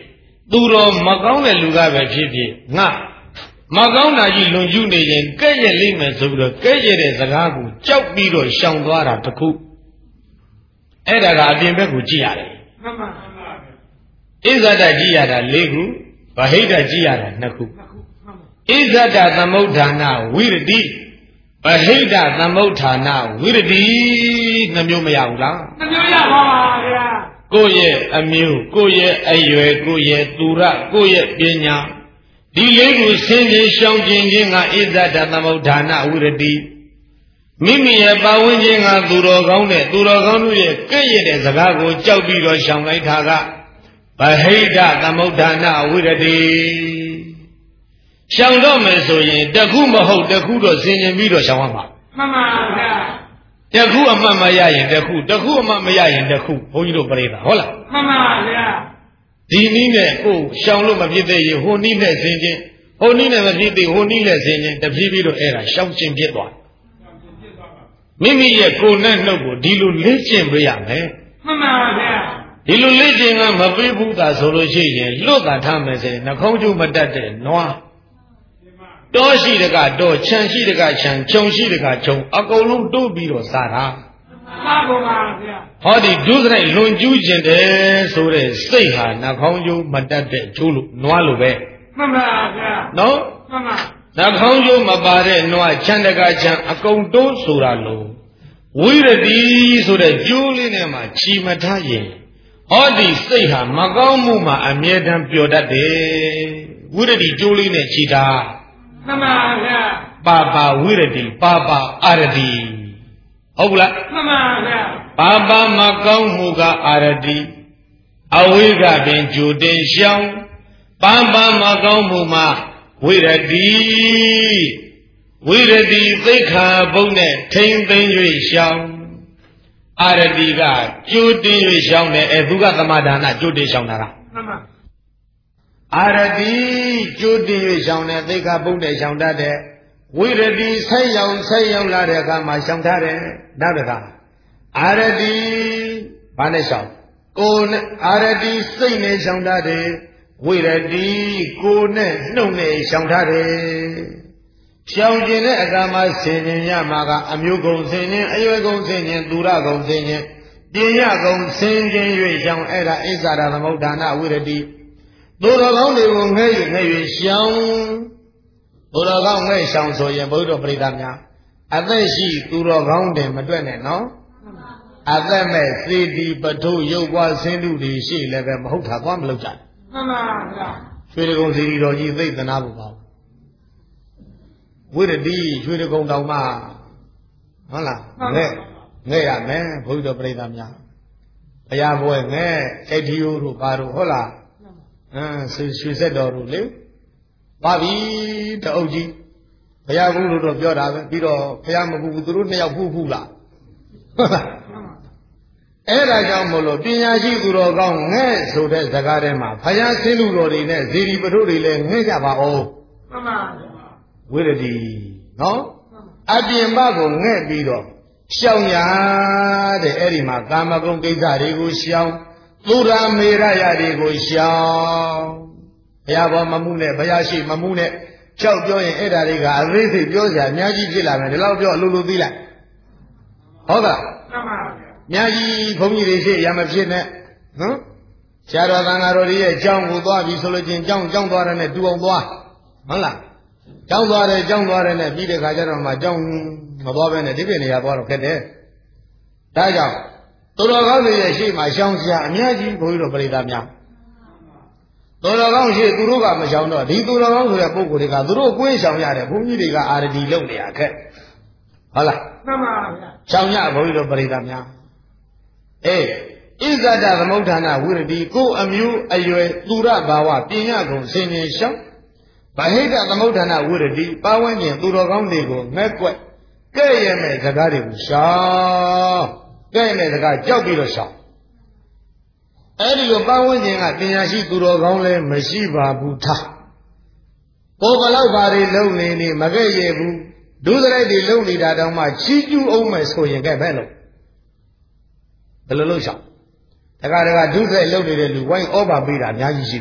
သူတော်မကောင်းတဲ့လူကပဲဖြစ်ဖြစ်ငါမကောင်းတာကြီးလွန်ကျူးနေရင်ကဲ့ရဲ့လိမ့်မယ်ဆိုပြီးတော့ကဲ့ရဲ့တဲ့စကားကိုကြောက်ပြီးတော့ရှောင်သွားတာတခုအဲ့ဒါကအပြင်ဘက်ကိုကြည့်ရတယ်မှန်ပါဣဇဒကြည့်ရတာ၄ခုဗဟိတကြည့်ရတာ2ခုဣဇဒသမုဋ္ဌာနဝိရတိဗဟိတသမုဋ္ဌာနဝိရတိနှမျိုးမရဘူးလားနှမျိုးရပါပါဗျာကိုယ့်ရဲ့အမျိုးကိုယ့်ရဲ့အရွယ်ကိုယ့်ရဲ့သူရကိုယ့်ရဲ့ပညာဒီလေးကိုဆင်းရဲရှောင်ကျင်ခြင်းကဣဇဒသမုဋ္ဌာနဝိရတိမိမိရဲ့ပါဝင်ခြင်းကသူတော်ကောင်းတဲ့သူတော်ကောင်းတို့ရဲ့ကဲ့ရဲ့တဲ့စကားကိုကြောက်ပြီးတော့ရှောင်လိုက်တာကဗဟိတသမုဋ္ဌာနဝိရတိရှောင်တော့မယ်ဆိုရင်တခုမဟုတ်တခုတော့ဆင်ញင်ပြီးတော့ရှောင်ရမှာမှန်ပါဗျာတခုအမှတ်မရရင်တခုအမှတ်မရရင်တခုဘုန်းကြီးတို့ပြိဿဟုတ်လားမှန်ပါဗျာဒီနည်းနဲ့ကိုရှောင်လို့မဖြစ်သေးရင်ဟိုနည်းနဲ့ဆင်ခြင်းဟိုနည်းနဲ့မဖြစ်သေးဟိုနည်းနဲ့ဆင်ခြင်းတဖြည်းဖြည်းတော့အဲ့ဒါရှောင်ခြင်းဖြစ်သွားမိမိရဲ့ကိုယ်နဲ့နှုတ်ကိုဒီလိုလေ့ကျင့်ပေးရမယ်မှန်ပါဗျာဒီလိုလေ့ကျင့်ကမပေးဘူးသာဆိုလို့ရှိရင်လွတ်တာထားမယ်ဆိုရင်နှခေါင်းကျိုးမတတ်တဲ့နွားတောရှိတကတော့ခြံရှိတကခြံခြုံရှိတကခြုံအကုန်လုံးတိုးပြီးတော့စားတာမှန်ပါဗျာဟောဒီဒုစရိုက်လွန်ကျူးခြင်းတယ်ဆိုတဲ့စိတ်ဟာနှခေါင်းကျိုးမတတ်တဲ့ကျိုးလို့နွားလိုပဲမှန်ပါဗျာနော်မှန်ပါနှခေါင်းကျိုးမပါတဲ့နွားခြံတကခြံအကုန်တိုးဆိုတာလို့ဝိရတိဆိုတဲ့ကျိုးလေးနဲ့မှချီမထားရင်ဟောဒီစိတ်ဟာမကောင်းမှုမှာအမြဲတမ်းပျော်တတ်တယ်ဝိရတိကျိုးလေးနဲ့ချီတာမှန်ပါဗျာပါပါဝိရတိပါပါအာရတိဟုတ်ဘူးလားမှန်ပါဗျာပါပါမကောင်းမှုကအာရတိအဝိကပင်ကြိုတင်ရှောင်းပါပါမကောင်းမှုမှာဝိရတိသိက္ခာပုဒ်နဲ့ထိမ့်သိမ့်၍ရှောင်းအာရတိကကြိုတင်၍ရှောင်းတယ်သူကသမဒါနကြိုတင်ရှောင်းတာလားမှန်ပါအာရတိကြိုတင်၍ရှောင်းတယ်သိက္ခာပုဒ်နဲ့ရှောင်းတတ်တယ်ဝိရတိဆက်ရောက်လာတဲ့အခါမှာရှောင်ထားတယ်နောက်တစ်ခါအာရတိဘာနဲ့ရှောင်ကိုနဲ့အာရတိစိတ်နဲ့ရှောင်ထားတယ်ဝိရတိကိုနဲ့နှုတ်နဲ့ရှောင်ထားတယ်ရှောင်ကျင်တဲ့အခါမှာဆင်ញင်ရမှာကအမျိုးကုံဆင်ញင်အရွယ်ကုံဆင်ញင်သူရကုံဆင်ញင်ပညာကုံဆင်ញင်၍ရှောင်အဲ့ဒါဣဇာရသမုဋ္ဌာနဝိရတိသူတော်ကောင်းတွေကိုငဲ့၍ရှောင်သူတော်ကောင်းငဲ့ရှောင်ဆိုရင်ဘုရားပရိသတ်များအသက်ရှိသူတော်ကောင်းတယ်မတွက်နဲ့နော်အသက်မဲ့သေတီပထုရုပ်ပွားဆင်းတုတွေရှိလည်းပဲမဟုတ်တာသွားမလုပ်ကြမှန်ပါဗျာရွှေတကုံစီရီတော်ကြီးသိသနာဖို့ပါဝိရတိရွှေတကုံတောင်မှဟုတ်လားငဲ့ရမယ်ဘုရားပရိသတ်များဘုရားဘွယ်ငဲ့အိထီယိုတို့ပါတို့ဟုတ်လားရွှေဆက်တော်တို့လေပါပြီတအုပ်ကြီးဘုရားဘုလို့တော့ပြောတာပဲပြီးတော့ဘုရားမပူဘူးသူတို့နှစ်ယောက်ဖူးလားဟုတ်လားအဲ့ဒါကြောင့်မို့လို့ပညာရှိသူတော်ကောင်းငဲ့ဆိုတဲ့စကားထဲမှာဘုရားဆင်းလူတော်တွေနဲ့ဇေဒီပထုတွေလည်းငဲ့ကြပါအောင်မှန်ပါဝိရတိနော်အပြင်ဘကိုငဲ့ပြီးတော့ရှောင်ရတဲ့အဲ့ဒီမှာကာမဂုဏ်ကိစ္စတွေကိုရှောင်သူရာမေရယတွေကိုရှောင်ဘုရားဘောမမှုနဲ့ဘုရားရှိမမှုနဲ့ကြောက်ပြောရင်အဲ့ဓာတွေကအသေးစိတ်ပြောစရာအများကြီးဖြစ်လာမယ်ဒီလောက်ပြောအလိုလိုသိလိုက်ဟုတ်ကဲ့မှန်ပါဗျာအများကြီးဘုန်းကြီးတွေရှိရမဖြစ်နဲ့နော်ဆရာတော်သံဃာတော်တွေရဲ့အကြောင်းကိုသွားပြီးဆိုလို့ချင်းကြောင်းသွားတယ်နဲ့တူအောင်သွားဟုတ်လားကြောင်းသွားတယ်နဲ့ပြီးတဲ့ခါကျတော့မှကြောင်းမသွားဘဲနဲ့ဒီပြင်နေရာသွားတော့ခက်တယ်ဒါကြောင့်သူတော်ကောင်းတွေရဲ့ရှေ့မှာရှောင်စရာအများကြီးဘုန်းကြီးတို့ပရိသတ်များသူတော်ကောင်းရှိသူတို့ကမရှောင်တော့ဒီသူတော်ကောင်းဆိုတဲ့ပုဂ္ဂိုလ်တွေကသူတို့ကိုယ်ရှောင်ရတယ်ဘုန်းကြီးတွေကအာရတီလုပ်နေရခက်ဟုတ်လားမှန်ပါဗျာရှောင်ရဘုန်းကြီးတို့ပရိသတ်များဣဇဒသမုဋ္ဌာနဝိရတိကိုအမျိုးအရွယ်သူရဘာဝပညာကုန်ဆင်ញင်ရှောင်ဗဟိတသမုဋ္ဌာနဝိရတိပါဝန်းကျင်သူတော်ကောင်းတွေကိုငဲ့ကွက်ကဲ့ရဲ့မဲ့စကားတွေကိုရှောင်ကဲ့မဲ့စကားကြောက်ပြီးတော့ရှောင်အဲ့ဒီလိုပါဝန်းကျင်ကပညာရှိသူတော်ကောင်းလည်းမရှိပါဘူးထားကိုယ်ဘလောက်ပါတွေလုံနေမကဲ့ရဲ့ဘူးဒုစရိုက်တွေလုံနေတာတောင်မှချီးကျူးအောင်မယ်ဆိုရင်ကဲ့ပဲလို့ဘယ်လိုလုပ်ရှောင်တခါဒုစရိုက်လုံနေတဲ့လူဝိုင်းဩဘာပေးတာအများကြီးရှိပြီ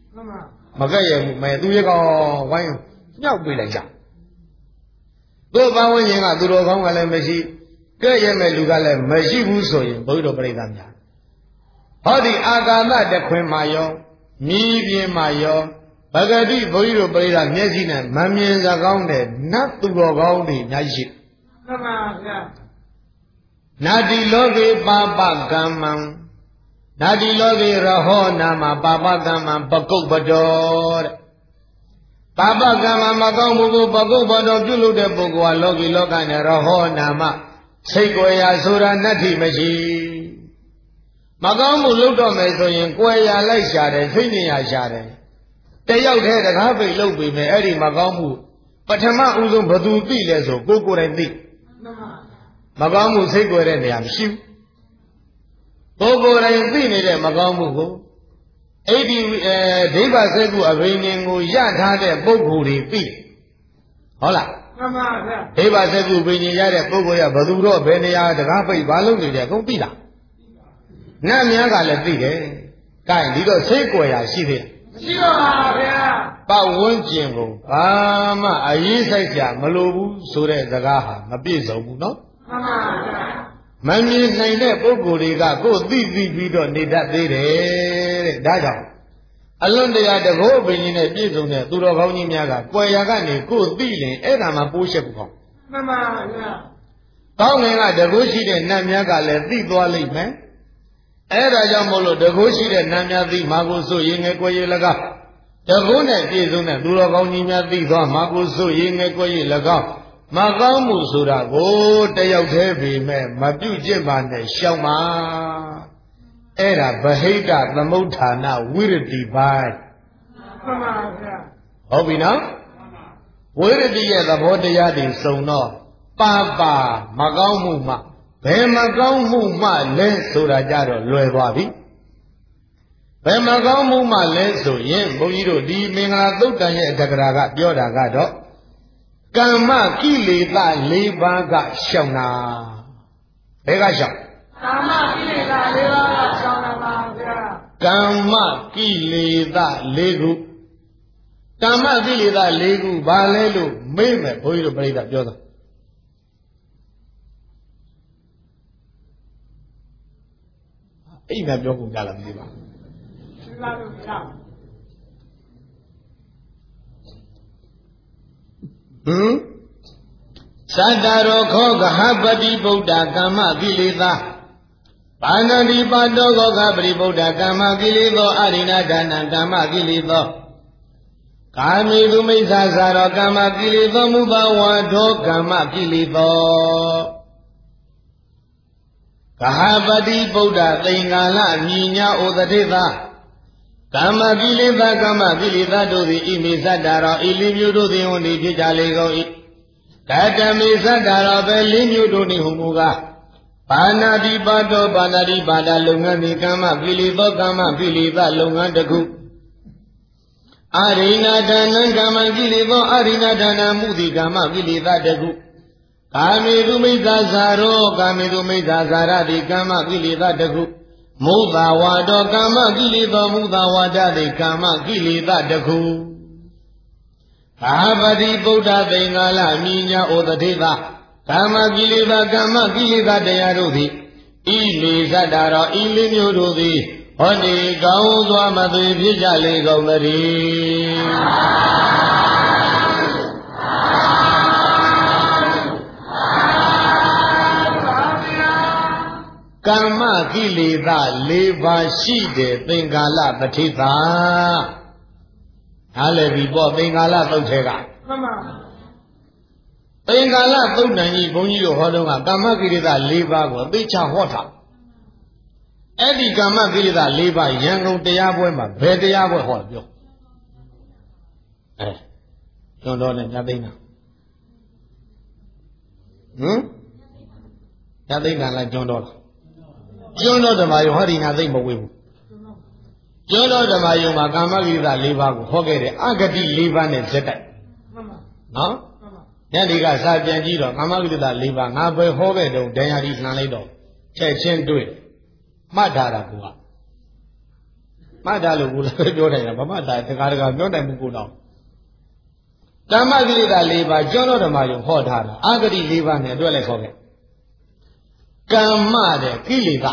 မကဲ့ရဘူးမဲသူရကောင်ဝိုင်းမြောက်ပြလိုက်ကြသူ့ဘာဝရင်ကသူတော်ကောင်းကလည်းမရှိကဲ့ရမဲ့လူကလည်းမရှိဘူးဆိုရင်ဘုရားတော်ပြိဿများဟောဒီအာကာသတခွင်မှာရောမြည်ပြင်းမှာရောဗဂတိဘုန်းကြီးတို့ပြိဿမျက်စိနဲ့မမြင်စကောင်းတဲ့နတ်သူတော်ကောင်းတွေအများကြီးရှိမှန်ပါဗျာနာတိလောကေပါပကမ္မံနာတိလောကေရဟောနာမပါပကမ္မံပကုတ်ပတော်တဲ့ပါပကမ္မမကောင်းမှုကိုပကုတ်ပတော်ပြုလုပ်တဲ့ပုဂ္ဂိုလ်ဟာလောကီလောကနဲ့ရဟောနာမစိတ်ကိုယ်ရာဆိုတာနတ္ထိမရှိမကောင်းမှုလုပ်တော့မယ်ဆိုရင်ကိုယ်ရာလိုက်ရှာတယ်စိတ်ဉာဏ်ရာရှာတယ်တယောက်တည်းတကားပိတ်လုပ်ပြီးမယ်အဲ့ဒီမကောင်းမှုပထမဦးဆုံးဘသူသိလဲဆိုကိုယ်ကိုယ်တိုင်သိမကောင်းမှုစိတ်ကိုယ်တဲ့နေရာမရှိဘူးကိုယ်ကိုယ်တိုင်သိနေတဲ့မကောင်းမှုကိုအဲ့ဒီဒိဗ္ဗစက္ကုအဘိညာဉ်ကိုရထားတဲ့ပုဂ္ဂိုလ်တွေသိဟုတ်လားမှန်ပါဗျာဒိဗ္ဗစက္ကုဘိညာဉ်ရတဲ့ပုဂ္ဂိုလ်ရဘသူတော့ဘယ်နေရာတကားပိတ်ဘာလုပ်နေတယ်အကုန်သိလားနတ်များကလည်းသိတယ်။ကဲဒီတော့စိတ်ကိုယ်ရာရှိသေးမရှိပါဘူးဗျာပတ်ဝန်းကျင်ကိုဘာမှအရေးဆိုင်ကြမလိုဘူးဆိုတဲ့စကားဟာမပြည့်စုံဘူးနော်မှန်ပါဗျာမမြင်နိုင်တဲ့ပုဂ္ဂိုလ်တွေကကိုယ်သိပြီးတော့နေတတ်သေးတယ်တဲ့ဒါကြောင့်အလွန်တရာတကောဘိညာဉ်နဲ့ပြည့်စုံတဲ့သူတော်ကောင်းကြီးများကကွယ်ရာကနေကိုယ်သိရင်အဲ့ဒါမှပိုးရှက်ဘူးကောင်းမှန်ပါဗျာကောင်းငင်ကတကောရှိတဲ့နတ်များကလည်းသိသွားလိမ့်မယ်အဲ့ဒါကြောင့်မို့လို့တကုရှိတဲ့နတ်များသိမာကိုဆိုရင်ငယ်ကွယ်ရ၎င်းတကုနဲ့ပြည့်စုံတဲ့သူတော်ကောင်းကြီးများသိသွားမာကိုဆိုရင်ငယ်ကွယ်ရ၎င်းမကောင်းမှုဆိုတာကိုတယောက်တည်းပြီမဲ့မပြုတ်ကျင့်ပါနဲ့ရှောင်ပါအဲ့ဒါဗဟိတသမုဋ္ဌာနဝိရတိပိုင်းမှန်ပါဗျာဟုတ်ပြီနော်ဝိရတိရဲ့သဘောတရားတွေစုံတော့ပါပါမကောင်းမှုမှဘယ်မကောင်းမှုမှလဲဆိုတာကြတော့လွယ်သွားပြီဘယ်မကောင်းမှုမှလဲဆိုရင်ဘုန်းကြီးတို့ဒီမင်္ဂလာသုတ်တန်ရဲ့အတ္တကရာကပြောတာကတော့ကမ္မကိလေသာ၄ပါးကရှောင်တာဘယ်ကရှောင်ကမ္မကိလေသာ၄ပါးကရှောင်တာပါဗျာကမ္မကိလေသာ၄ခုကမ္မကိလေသာ၄ခုဘာလဲလို့မေးမယ်ဘုန်းကြီးတို့ပြိဿပြောတာအိမ်ကပြောကုန်ကြလားမသိပါဘူးသိပါလို့မရဘူးသတ္တရောခောဂဟပတိဗုဒ္ဓကမ္မကိလေသာဘာနတိပါတောခောဂပတိဗုဒ္ဓကမ္မကိလေသောအရိဏဒါနံကမ္မကိလေသောကာမေသူမိစ္ဆာစာရောကမ္မကိလေသောမုဘဝါဒောကမ္မကိလေသောကဟပတိဗုဒ္ဓသင်္ကာလညီညာဩသတိသာကမ္မကိလေသာကမ္မကိလေသာတို့သည်ဣမိသတ္တရောဤလေးမျိုးတို့သည်ဟွန်သည်ဖြစ်ကြလေကုန်၏ကတမေသတ္တရောပဲလေးမျိုးတို့နှင့်ဟူမူကားပါဏာတိပါတောပါဏာတိပါဒလုပ်ငန်းသည်ကမ္မကိလေသောကမ္မကိလေသာလုပ်ငန်းတစ်ခုအရိဏဒါနံကမ္မကိလေသောအရိဏဒါနံမှုသည်ကမ္မကိလေသာတစ်ခုကာမေတုမိစ္ဆာစာရောကာမေတုမိစ္ဆာစာရတိကမ္မကိလေသာတခုမုဿဝါဒောကမ္မကိလေသောမုဿဝါဒတိကမ္မကိလေသာတခုကာပတိဗုဒ္ဓသင်္ကာလမြညာဩတတိသာကမ္မကိလေသာကမ္မကိလေသာတရားတို့သည်ဤလေသတ္တရောဤလေးမျိုးတို့သည်ဟောဒီကောင်းစွာမသွေဖြစ်ကြလေကုန်သတည်းကမ္မကိလေသာ၄ပါးရှိတယ်သင်္ကာလတတိသာဟာလည်းဒီပေါ့သင်္ကာလသုတ်ထဲကမှန်ပါသင်္ကာလသုတ်တန်ကြီးဘုန်းကြီးတို့ဟောတော့ကကမ္မကိလေသာ၄ပါးကိုသိချဟောတာအဲ့ဒီကမ္မကိလေသာ၄ပါးရန်ကုန်တရားပွဲမှာဘယ်တရားပွဲဟောပြောကျွန်းတော်နဲ့ညသိန်းတာညသိန်းတာလားကျွန်းတော်လားကျွန်းတော်ဓမ္မယုံဟောဒီငါသိမဝေဘူးကျွန်းတော်ဓမ္မယုံမှာကာမကိလေသာ၄ပါးကိုဟောခဲ့တယ်အဂတိ၄ပါးနဲ့ဇက်တိုက်နော်ညဒီကစာပြန်ကြည့်တော့ကာမကိလေသာ၄ပါးငါပဲဟောခဲ့တော့ဒဏ်ရာဒီလှန်လိုက်တော့ချက်ချင်းတွေ့မှတ်ထားတာကွာတာလို့ကိုလည်းပြောနိုင်တာဗမာတာတကားပြောနိုင်မှုကိုတော့ကမ္မကိလေသာ၄ပါးကျောင်းတော်ဓမ္မယုံဟောထားတာအာဂတိ၄ပါးနဲ့အတွက်လည်းခေါ်ခဲ့ကမ္မတဲ့ကိလေသာ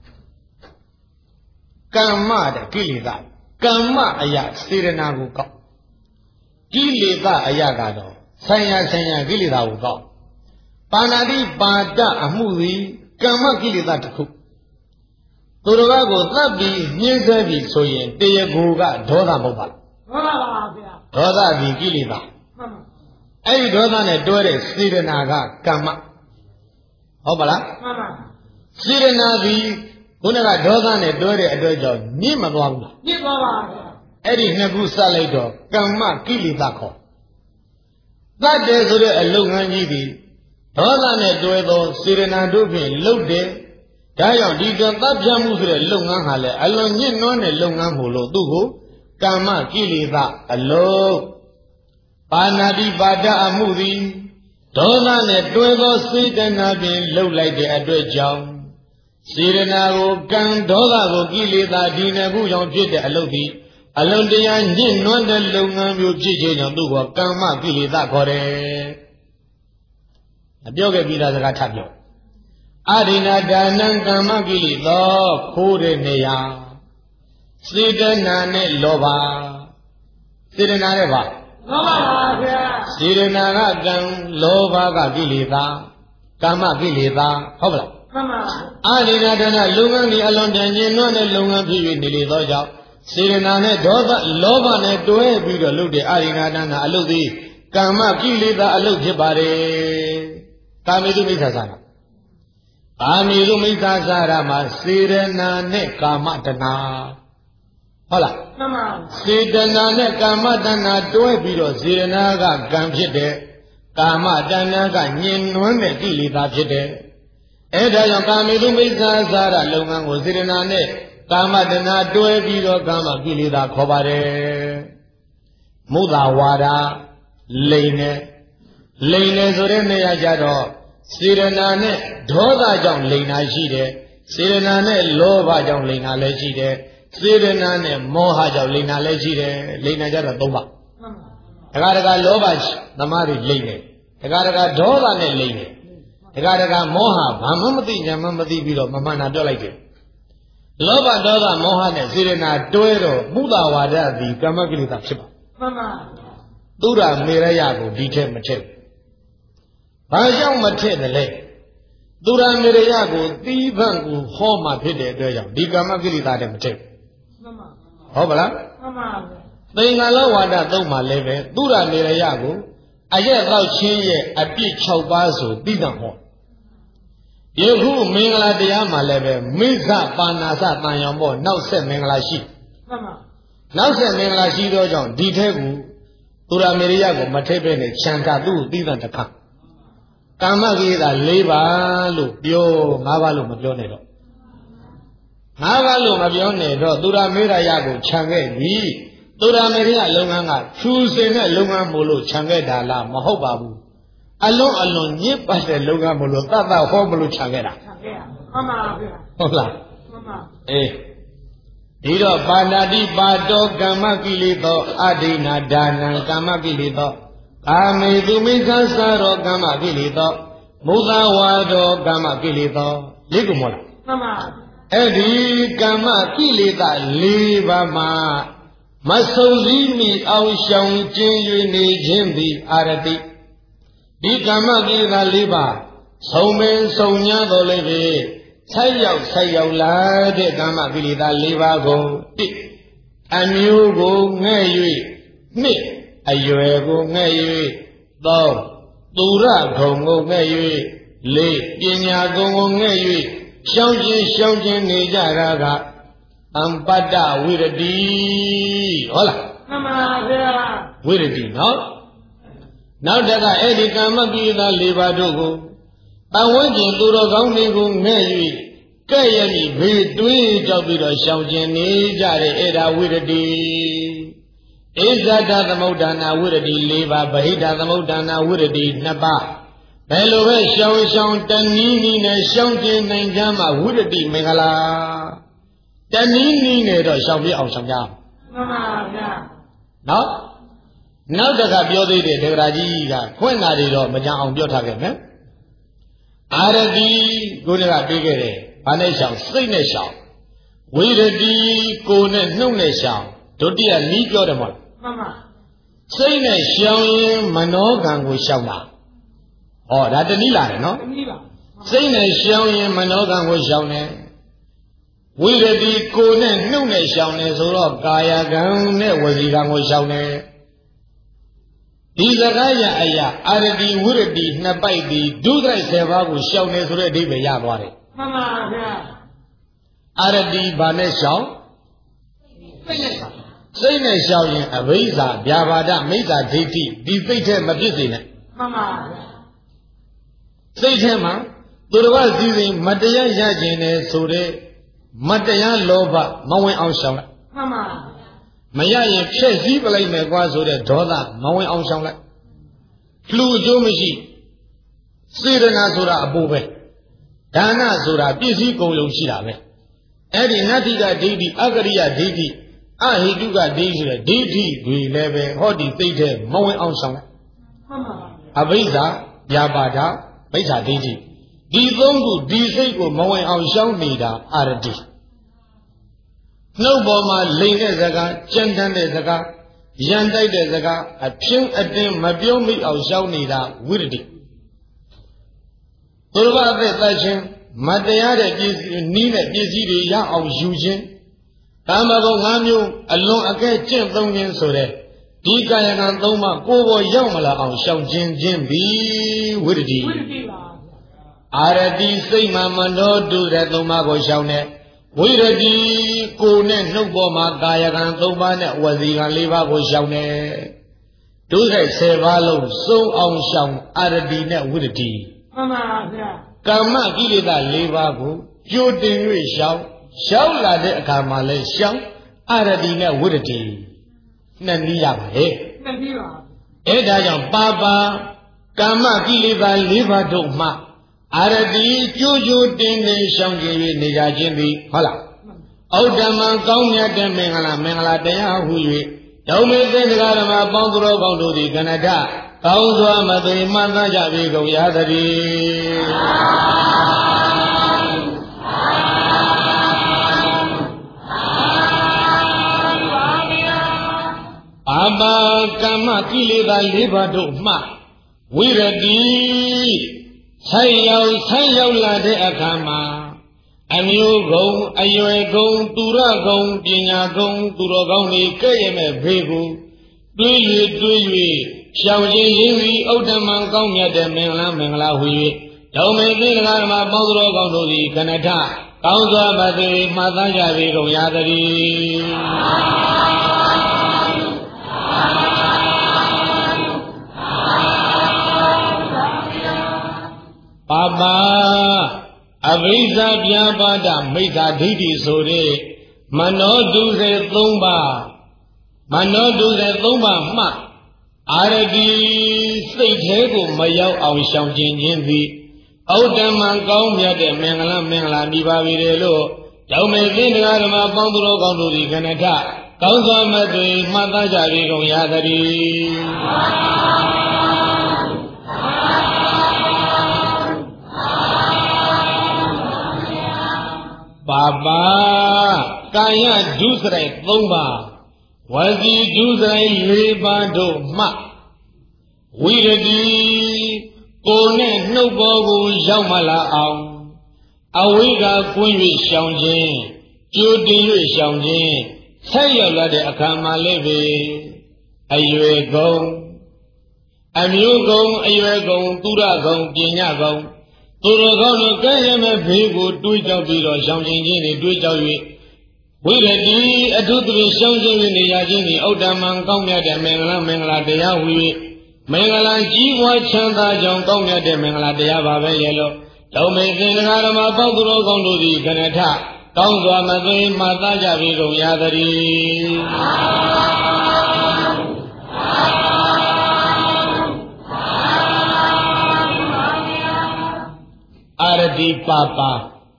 ကမ္မတဲ့ကိလေသာကမ္မအရာစေရနာကိုကောက်ကိလေသာအရာကတော့ဆိုင်ရာကိလေသာကိုကောက်ပါဏာတိပါဒအမှုသည်ကမ္မကိလေသာတစ်ခုသူတော်ဘာကိုသတ်ပြီးညှင်းဆဲပြီးဆိုရင်တရားကိုကဒေါသမဟုတ်ပါလားမှန်ပါဗျာဒေါသပြီးကိလေသာမှန်ပါအဲ့ဒီဒေါသနဲ့တွဲတဲ့စေရနာကကမ္မဟုတ်ပါလားမှန်ပါစေရနာပြီးခုနကဒေါသနဲ့တွဲတဲ့အတွက်ကြောင့်ညစ်မသွားဘူးလားညစ်သွားပါဗျာအဲ့ဒီနှစ်ခုစလိုက်တော့ကမ္မကိလေသာခေါ်သတ်တယ်ဆိုတဲ့အလုပ်ငန်းကြီးသည်ဒေါသနဲ့တွဲသောစေရနာတို့ဖြင့်လှုပ်တယ်ဒါကြောင့်ဒီကသတ်ပြမှုဆိုတဲ့လုပ်ငန်းဟာလည်းအလွန်ညှဉ်းနှွမ်းတဲ့လုပ်ငန်းမို့လို့သူ့ကိုကမ္မကိလေသာအလုံးပါဏာတိပါဒအမှုသည်ဒေါသနဲ့တွဲသောစေတနာဖြင့်လှုပ်လိုက်တဲ့အတွက်ကြောင့်စေရနာကိုကံဒေါသကိုကိလေသာဒီနှစ်ခုကြောင့်ဖြစ်တဲ့အလုပ်သည်အလုံးတရားညှဉ်းနှွမ်းတဲ့လုပ်ငန်းမျိုးဖြစ်ခြင်းကြောင့်သူ့ကိုကမ္မကိလေသာခေါ်တယ်။အပြောခဲ့ပြီးသားစကားထပ်ပြောအရိဏဒါနံကမ္မကိလေသာခိုးတဲ့နေရာစေတနာနဲ့လောဘစေတနာနဲ့ပါလောဘပါဗျာစေတနာကကံလောဘကကိလေသာကမ္မကိလေသာဟုတ်ပါလားမှန်ပါအရိဏဒါနလုပ်ငန်းဒီအလွန်တန်ကျင်နှွမ်းတဲ့လုပ်ငန်းဖြစ်၍နေလေသောကြောင့်စေတနာနဲ့ဒေါသလောဘနဲ့တွဲပြီးတော့လုပ်တဲ့အရိဏဒါနအလုပ်သည်ကမ္မကိလေသာအလုပ်ဖြစ်ပါတယ်ကာမေတုမိစ္ဆာစာကာမေတုမိစ္ဆာစာရမှာစေရနာနဲ့ကာမတဏှာဟုတ်လားမှန်ပါစေတနာနဲ့ကာမတဏှာတွဲပြီးတော့စေရနာကကံဖြစ်တယ်ကာမတဏှာကညှဉ်းနှွမ်းတဲ့ကိလေသာဖြစ်တယ်အဲဒါကြောင့်ကာမေတုမိစ္ဆာစာရလုပ်ငန်းကိုစေရနာနဲ့ကာမတဏှာတွဲပြီးတော့ကာမကိလေသာခေါ်ပါတယ်မုဒ္ဒဝါဒလိန်နဲ့ဆိုတဲ့နေရာကြတော့စေရနာနဲ့ဒေါသကြောင့်လိန်တာရှိတယ်စေရနာနဲ့လောဘကြောင့်လိန်တာလည်းရှိတယ်စေရနာနဲ့မောဟကြောင့်လိန်တာလည်းရှိတယ်လိန်တာကြတော့၃ပါးတခါလောဘသမားတွေလိန်တယ်တခါဒေါသနဲ့လိန်တယ်တခါမောဟဘာမှမသိညာမှမသိပြီးတော့မမှန်တာပြောလိုက်တယ်လောဘဒေါသမောဟနဲ့စေရနာတွဲတော့မုဒ္ဒဝါဒသည်ကမ္မကိလေသာဖြစ်ပါမှန်ပါသူရမေရယကိုဒီထက်မထက်ဘာကြောင့်မထက်တယ်လဲသူရမေရယကိုသီးသန့်ကိုဟောမှဖြစ်တဲ့အတွက်ကြောင့်ဒီကမ္မကိလေသာတဲ့မထက်မှန်ပါဟုတ်ပါလားမှန်ပါသင်္ကာလဝါဒသုံးပါလဲပဲသူရမေရယကိုအရက်တော့ချင်းရဲ့အပြစ်6ပါးဆိုသီးသန့်ဟောယခုမင်္ဂလာတရားမှာလည်းပဲမိစ္ဆပါဏာစတန်ရောင်ပေါ့နောက်ဆက်မင်္ဂလာရှိမှန်ပါနောက်ဆက်မင်္ဂလာရှိသောကြောင့်ဒီထဲကိုသူရမေရယကိုမထည့်ပဲနဲ့ခြံကသူ့ကိုသီးသန့်တစ်ခါကာမကိလေသာ၄ပါးလို့ပြော၅ပါးလို့မပြောနဲ့တော့၅ပါးလို့မပြောနဲ့တော့သူရမေရယကိုခြံခဲ့ပြီသူရမေရယလုပ်ငန်းကဖြူစင်တဲ့လုပ်ငန်းမို့လို့ခြံခဲ့တာလားမဟုတ်ပါဘူးအလွန်ညစ်ပတ်တဲ့လုပ်ငန်းမို့လို့သတ်ဟောမလို့ခြံခဲ့တာခြံခဲ့ရမှန်ပါဗျာဟုတ်လားမှန်ပါအေးဒီတော့ပါဏာတိပါတောကမ္မကိလေသာအဒိနာဒါနံကမ္မကိလေသာကာမေတုမိစ္ဆာစာရောကမ္မကိလေသာမုဒ္ဒဝါဒောကမ္မကိလေသာလေးခုမဟုတ်လားမှန်ပါအဲ့ဒီကမ္မကိလေသာ၄ပါးမှာမဆုံစည်းမိအောင်ရှောင်ကျဉ်၍နေခြင်းသည်အာရတိဒီကမ္မကိလေသာ၄ပါးဆုံးမင်းဆုံးညာတော်လည်းပဲဆက်ရောက်လာတဲ့ကမ္မကိလေသာ၄ပါးကိုတိအမျိုးကိုငဲ့၍နှစ်အရွယ်ကိုငဲ့၍သုံးသူရဂုံကိုငဲ့၍လေးပညာဂုံကိုငဲ့၍ရှောင်းခြင်းနေကြတာကအံပတ္တဝိရတိဟုတ်လားမှန်ပါဗျာဝိရတိနော်နောက်တကအဲ့ဒီကမ္မကိလေသာ၄ပါးတို့ကိုအဝိဇ္ဇသူတော်ကောင်းတွေကိုငဲ့၍ကဲ့ရဲ့ပြီးဘေးတွေးကြောက်ပြီးတော့ရှောင်ကျင်နေကြတဲ့အဲ့ဒါဝိရတိဣဇဒသမုဋ္ဌာနာဝိရတိ၄ပါးဗဟိတသမုဋ္ဌာနာဝိရတိ2ပါးဘယ်လိုပဲရှောင်တနည်းနည်းနဲ့ရှောင်ကျင်နိုင်ကြမှာဝိရတိမင်္ဂလာတနည်းနည်းနဲ့တော့ရှောင်ပြအောင်ရှောင်ကြမှန်ပါဗျာနော်နောက်တခါပြောသေးတယ်ဒေဂရာကြီးကခွင့်နာတွေတော့မကြအောင်ပြောထားခဲ့မယ်အာရတိကိုယ်ကပေးခဲ့တယ်ဘာနဲ့ရှောင်စိတ်နဲ့ရှောင်ဝိရတိကိုယ်နဲ့နှုတ်နဲ့ရှောင်ဒုတိယနီးပြောတယ်မဟုတ်လားမှန်ပါစိတ်နဲ့ရှောင်ရင်မနောကံကိုရှောင်တာဟောဒါတနည်းလာတယ်နော်တနည်းပါစိတ်နဲ့ရှောင်ရင်မနောကံကိုရှောင်တယ်ဝိရတိကိုယ်နဲ့နှုတ်နဲ့ရှောင်တယ်ဆိုတော့ကာယကံနဲ့ဝစီကံကိုရှောင်တယ်ဒီစကားရအရာအာရတိဝိရတိနှစ်ပိုက်ဒီဒုဒိုက်10ပါးကိုရှောင်တယ်ဆိုတဲ့အဓိပ္ပာယ်ရသွားတယ်မှန်ပါဗျာအာရတိဘာနဲ့ရှောင်စိတ်နဲ့ရှောင်ရင်အဘိဇာဗျာပါဒမိစ္ဆာဒိဋ္ဌိဒီစိတ်ထဲမဖြစ်စေနဲ့မှန်ပါဗျာစိတ်ထဲမှာသူတော်စည်းစိမ်မတရားရခြင်းနဲ့ဆိုတဲ့မတရားလောဘမဝင်အောင်ရှောင်လိုက်မှန်ပါမရရင်ဖြည့်စည်းပလိုက်မယ်ကွာဆိုတဲ့ဒေါသမဝင်အောင်ရှောင်လိုက်လူအကျိုးမရှိစေတနာဆိုတာအပိုးပဲဒါနဆိုတာပြည့်စည်ကုန်လုံးရှိတာပဲအဲ့ဒီနတ္တိကဒိဋ္ဌိအကရိယဒိဋ္ဌိအဟိတုကဒိဋ္ဌိဆိုတဲ့ဒိဋ္ဌိတွေလည်းပဲဟောဒီသိတဲ့မဝင်အောင်ရှောင်လိုက်မှန်ပါအဘိဇာဗျာပါဒမိစ္ဆာဒိဋ္ဌိဒီသုံးခုဒီစိတ်ကိုမဝင်အောင်ရှောင်နေတာအာရတိနှုတ်ပေါ်မှာလိန်တဲ့စကားကြမ်းတမ်းတဲ့စကားရန်တိုက်တဲ့စကားအဖြင်းအတင်းမပြောမိအောင်ရှောင်နေတာဝိရတိသူတော်အသက်သက်ချင်းမတရားတဲ့ပစ္စည်းနီးတဲ့ပစ္စည်းတွေရအောင်ယူခြင်းကာမဂုဏ်၅မျိုးအလွန်အကဲကျင့်သုံးခြင်းဆိုတဲ့ဒီကာယကံ၃ပါးကိုယ်ပေါ်ရောက်မလာအောင်ရှောင်ခြင်းသည်ဝိရတိပါအာရတိစိတ်မှမနောတုတဲ့၃ပါးကိုရှောင်တဲ့ဝိရတိကိုယ်နဲ့နှုတ်ပေါ်မှာကာယကံ၃ပါးနဲ့ဝစီကံ၄ပါးကိုရှောင်တယ်ဒုစရိုက်10ပါးလုံးစုံအောင်ရှောင်အာရတိနဲ့ဝိရတိမှန်ပါဗျာကာမကိလေသာ၄ပါးကိုကြိုတင်၍ရှောင်လာတဲ့အခါမှာလဲရှောင်အာရတိနဲ့ဝိရတိနှစ်နည်းရပါလေနှစ်နည်းပါအဲ့ဒါကြောင့်ပါပါကာမကိလေသာ၄ပါးတို့မှအာရတိကြိုးကြိုတင်တင်ရှောင်ကြ၍နေကြခြင်းသည်ဟုတ်လားဩဒ္ဓမံကောင်းမြတ်တဲ့မင်္ဂလာတရားဟု၍ဓမ္မေသင်္ဃာဓမ္မပေါင်းသူတော်ကောင်းတို့သည်ကနထကောင်းစွာမသိမှန်သားကြပြီကုန်ရသတည်းအဘာကမ္မကိလေသာ၄ပါးတို့မှဝိရတိဆိုင်ရောက်လာတဲ့အခါမှာအမျိုးကုံအရွယ်ကုံသူရကုံပညာကုံသူတော်ကောင်းတွေကဲ့ရဲ့မဲ့ဘေးကိုတွေး၍ရှောင်ခြင်းရင်းပြီးဥဒ္ဓမံကောင်းမြတ်တဲ့မင်္ဂလာဟူ၍ဓမ္မေသင်္ဃာဓမ္မပေါင်းသူတော်ကောင်းတို့သည်ကနထကောင်းစွာမသိမှတ်သားကြပြီကုန်ရသတည်းပါပါအဘိဇာပြာပါဒမိစ္ဆာဒိဋ္ဌိဆိုတဲ့မနောတုစေ3ပါးမှအာရတိစိတ်ထဲကိုမရောက်အောင်ရှောင်ကျင်ခြင်းသည်ဩဒ္ဓမံကောင်းမြတ်တဲ့မင်္ဂလာဒီပါပြီလေလို့ဓမ္မေသင်္ဃာဓမ္မပေါင်းသူတော်ကောင်းတို့သည်ခဏထကောင်းစွာမသွေမှတ်သားကြပြီကုန်ရသတည်းပါပါကာယဒုစရိုက်3ပါးဝစီဒုစရိုက်4ပါးတို့မှဝိရတိကိုယ်နဲ့နှုတ်ပေါ်ကိုရောက်မလာအောင်အဝိကကွင်း၍ရှောင်ခြင်းကြိုတင်၍ရှောင်ခြင်းဆက်ရောက်လာတဲ့အခါမှာလည်းပဲအရွယ်ကုံအမျိုးကုံအရွယ်ကုံသူရကုံပညာကုံသူတော်ကောင်းတို့ကဲ့ရဲ့မဲ့ဘေးကိုတွေးကြောက်ပြီးတော့ရှောင်ခြင်းချင်းတွေတွေးကြောက်၍ဝိရတိအထုသူရှောင်ခြင်းနေရခြင်းဒီဩဒ္ဓမံကောင်းမြတ်တဲ့မင်္ဂလာတရားဟူ၍မင်္ဂလာကြီးပွားချမ်းသာကြောင်းကောင်းမြတ်တဲ့မင်္ဂလာတရားပါပဲရဲ့လို့ဓမ္မေသင်္ဃာဓမ္မပေါင်းသူတော်ကောင်းတို့သည်ခဏထကောင်းစွာမသိမှတ်သားကြပြီကုန်ရသတည်းအာရတိပါပါ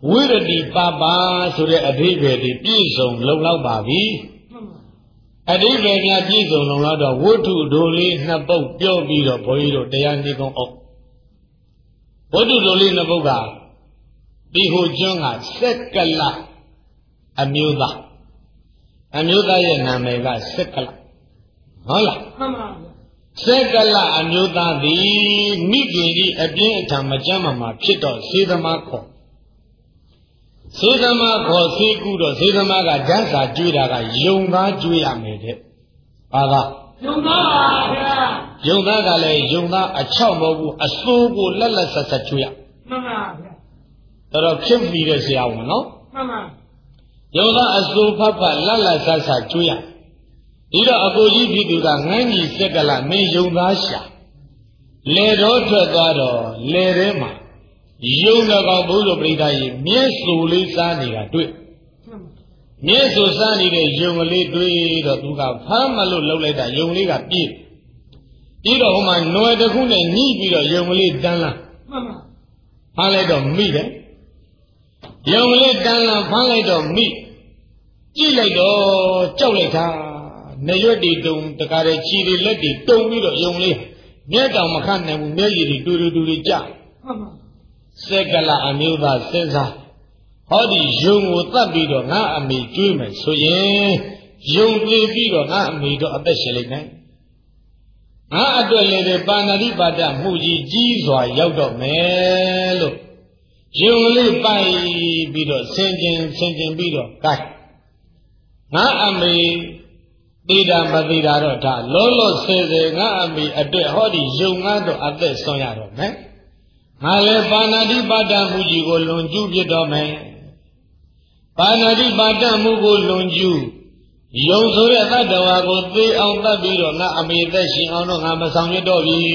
ဝိရတိပပဆိုတဲ့အဓိပ္ပာယ်ဒီပြည့်စုံလုံလောက်ပါပြီအဓိပ္ပာယ်များပြည့်စုံလုံလောက်တော့ဝတ္ထုတို့လေးနှစ်ပုဒ်ပြောပြီးတော့ဘုန်းကြီးတို့တရားနေကုန်အောင်ဝတ္ထုတို့လေးနှစ်ပုဒ်ကဒီဟိုကျွန်းကစက်ကလအမျိုးသားရဲ့နာမည်ကစက်ကလဟုတ်လားမှန်ပါဗျာစက်ကလအမျိုးသားသည်မိခင်ဤအပြင်းအထန်မကြမ်းမှာဖြစ်တော့စေသမားခေါ်စေသမားခေါ်စေကူတော့စေသမားကဓာတ်စာကျွေးတာကယုံသားကျွေးရမယ်တဲ့ဘာကယုံသားပါဗျာယုံသားကလည်းယုံသားအချောက်မဟုတ်ဘူးအစိုးကိုလက်လက်ဆက်ဆက်ကျွေးရမှန်ပါဗျာတော်ဖြစ်ပြီးတဲ့ဆရာဝန်နော်မှန်ပါယုံသားအစိုးဖတ်ဖတ်လက်လက်ဆက်ဆက်ကျွေးရဒီတော့အကိုကြီးဖြစ်သူကငန်းကြီးစက်ကလမင်းယုံသားရှာလေတော့ထွက်သွားတော့လေထဲမှာယုံတော်ကောင်ဘုရားပရိသတ်ကြီးမျက်စုံလေးစားနေတာတွေ့မျက်စုံစားနေတဲ့ယုံကလေးတွေ့တော့သူကဖမ်းမလို့လှုပ်လိုက်တာယုံလေးကပြည့်ပြီးတော့ဟိုမှာနွယ်တစ်ခုနဲ့ညှိပြီးတော့ယုံကလေးတန်းလာမှန်ပါဖမ်းလိုက်တော့မိတယ်ယုံကလေးတန်းလာဖမ်းလိုက်တော့မိကြည့်လိုက်တော့ကြောက်လိုက်တာနေရွက်တီတုံတကားတဲ့ခြေတွေလက်တွေတုံပြီးတော့ယုံလေးမျက်တောင်မခတ်နိုင်ဘူးမျက်ရည်တွေတူတူကြမှန်ပါစက်ကလအမျိုးသားစဉ်းစားဟောဒီယုံကိုတတ်ပြီးတော့ငါအမေကျွေးမယ်ဆိုရင်ယုံပြေးပြီးတော့ငါအမေတော့အသက်ရှင်လိမ့်မယ်ငါအတွက်လည်းပါဏာတိပါဒမှုကြီးစွာရောက်တော့မယ်လို့ယုံလေးပိုက်ပြီးတော့ဆင်ကျင်ပြီးတော့ကဲငါအမေသိတာမသိတာတော့ဒါလောလောဆယ်ဆယ်ငါအမေအတွက်ဟောဒီယုံငါတော့အသက်ဆုံးရတော့မယ်ငါလည်းပါဏာတိပါဒမှုကြီးကိုလွန်ကျူးပြတော့မယ်ပါဏာတိပါဒမှုကိုလွန်ကျူးယုံဆိုတဲ့တတ္တဝါကိုသိအောင်တတ်ပြီးတော့ငါအမေသက်ရှင်အောင်တော့ငါမဆောင်ရွက်တော့ပြီ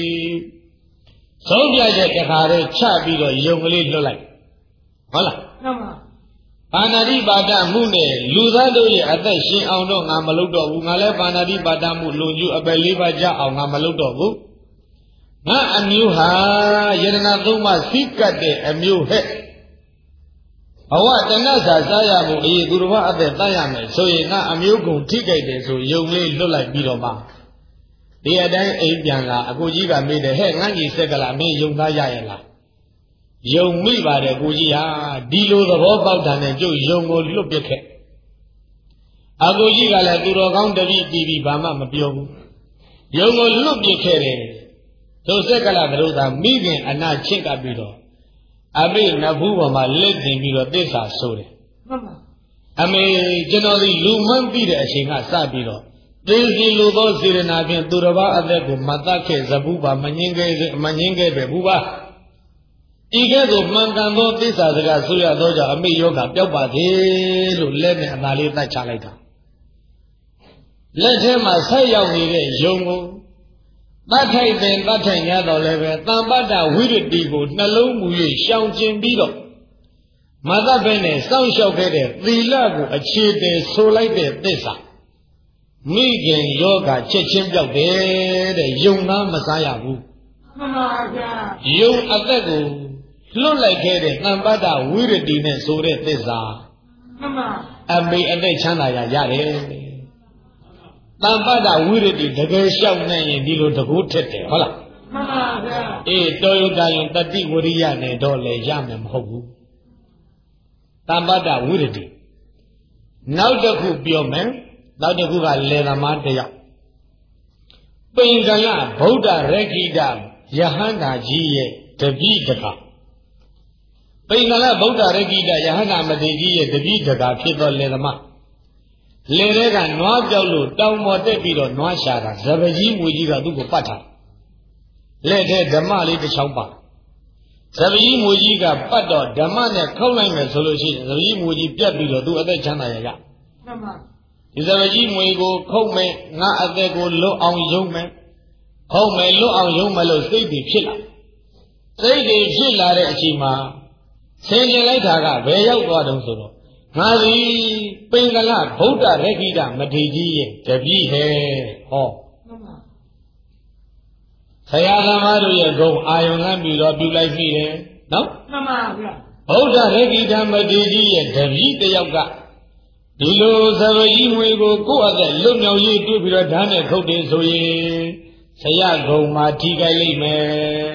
ဆုံးပြချက်တခါတည်းချပြီးတော့ယုံကလေးလွတ်လိုက်ဟုတ်လားမှန်ပါပါဏာတိပါဒမှုနဲ့လူသားတို့ရဲ့အသက်ရှင်အောင်တော့ငါမလုပ်တော့ဘူးငါလည်းပါဏာတိပါဒမှုလွန်ကျူးအပယ်လေးပါးကြအောင်ငါမလုပ်တော့ဘူးငါအမျိုးဟာယရဏသုံးပါးစိကတ်တဲ့အမျိုးဟဲ့ဘဝတဏ္ဍစာစားရမှုအေးသူတော်ဘာအသက်တတ်ရမယ်ဆိုရင်ငါအမျိုးကုန်ထိကြိုက်တယ်ဆိုယုံလေးလွတ်လိုက်ပြီးတော့မှဒီအတိုင်းအိမ်ပြန်လာအကိုကြီးကမေးတယ်ဟဲ့ငန်းကြီးစက်ကလာမင်းယုံသားရရဲ့လားယုံမိပါတယ်ကိုကြီးဟာဒီလိုသဘောပေါက်တာနဲ့ကျုပ်ယုံကိုလွတ်ပြခဲ့အကိုကြီးကလည်းသူတော်ကောင်းတတိတီးပြီးဘာမှမပြောဘူးယုံကိုလွတ်ပြခဲ့တယ်တို့စက်ကလာဘုရားမိခင်အနာချစ်ကပ်ပြီးတော့အမေနဘူးပေါ်မှာလက်တင်ပြီးတော့သစ္စာဆိုတယ်မှန်ပါအမေကျွန်တော်ဒီလူမှန်းပြီးတဲ့အချိန်ကစပြီးတော့သေစီလူသောစေရနာဖြင့်သူတော်ဘာအသက်ကိုမတတ်ခဲ့ဇဘူးပါမငင်းခဲ့ပဲဘူးပါဤကဲ့သို့မှန်ကန်သောသစ္စာစကားဆိုရသောကြောင့်အမေယောဂပျောက်ပါသေးလို့လက်နဲ့အသာလေးတတ်ချလိုက်တာလက်ထဲမှာဆက်ရောက်နေတဲ့ယုံကိုတတ်ထိုက်ပင်တတ်ထိုက်ရတော့လည်းပဲတမ္ပတ္တဝိရတိကိုနှလုံးမူ၍ရှောင်ကျင်ပြီးတော့မတတ်ဘဲနဲ့စောင့်ရှောက်ခဲ့တဲ့သီလကိုအခြေတည်ဆိုလိုက်တဲ့သစ္စာမိခင်ယောဂချက်ချင်းပြောက်တယ်တဲ့ယုံသားမစားရဘူးမှန်ပါဗျာယုံအသက်ကိုလွတ်လိုက်ခဲ့တဲ့တမ္ပတ္တဝိရတိနဲ့ဆိုတဲ့သစ္စာမှန်ပါအမေအသက်ချမ်းသာရရတယ်တမ္ပတ္တဝိရတိတကယ်လျှောက်နိုင်ရင်ဒီလိုတကူထက်တယ်ဟုတ်လားမှန်ပါဗျာအေးတော်ရုံတာရင်တတိဝရိယနဲ့တော့လည်းရမယ်မဟုတ်ဘူးတမ္ပတ္တဝိရတိနောက်တစ်ခုပြောမယ်နောက်တစ်ခုကလေသမားတယောက်ပိင်္ဂလဗုဒ္ဓရခိတယဟန္တာကြီးရဲ့တပည့်တကာပိင်္ဂလဗုဒ္ဓရခိတယဟန္တာမထေရကြီးရဲ့တပည့်တကာဖြစ်သောလေသမားလေတွေကနွားပြောက်လို့တောင်ပေါ်တက်ပြီးတော့နွားရှာတာဇပကြီးမွေကြီးကသူ့ကိုပတ်ထားလက်ထဲဓမ္မလေးတစ်ချောင်းပါဇပကြီးမွေကြီးကပတ်တော့ဓမ္မနဲ့ခေါက်လိုက်မယ်ဆိုလို့ရှိရင်ဇပကြီးမွေကြီးပြတ်ပြီးတော့သူအသက်ချမ်းသာရမှန်ပါဒီဇပကြီးမွေကိုခုတ်မယ်ငါအသက်ကိုလွတ်အောင်ယုံမယ်ခုတ်မယ်လွတ်အောင်ယုံမယ်လို့စိတ်တွေဖြစ်လာစိတ်တွေဖြစ်လာတဲ့အချိန်မှာဆင်ခြင်လိုက်တာကဘယ်ရောက်သွားတုံးဆိုတော့ငါသည်ပိင်္ဂလဗုဒ္ဓရခိတမထေရကြီးရဲ့တပည့်ဟဲ့ဟောဆရာသမားတို့ရဲ့ဂုဏ်အာယုံလမ်းပြီးတော့ပြုလိုက်ပြီတယ်နော်မှန်ပါဗျာဘဗုဒ္ဓရေဂိဓမ္မတေကြီးရဲ့တပည့်တယောက်ကဒီလိုသဗ္ဗယိမွေကိုကိုယ့်အသက်လွတ်မြောက်ရေးတွေ့ပြီးတော့ဓာတ်နဲ့ခုတ်တယ်ဆိုရင်ဆရာကုံမှာထိခိုက်လိမ့်မယ်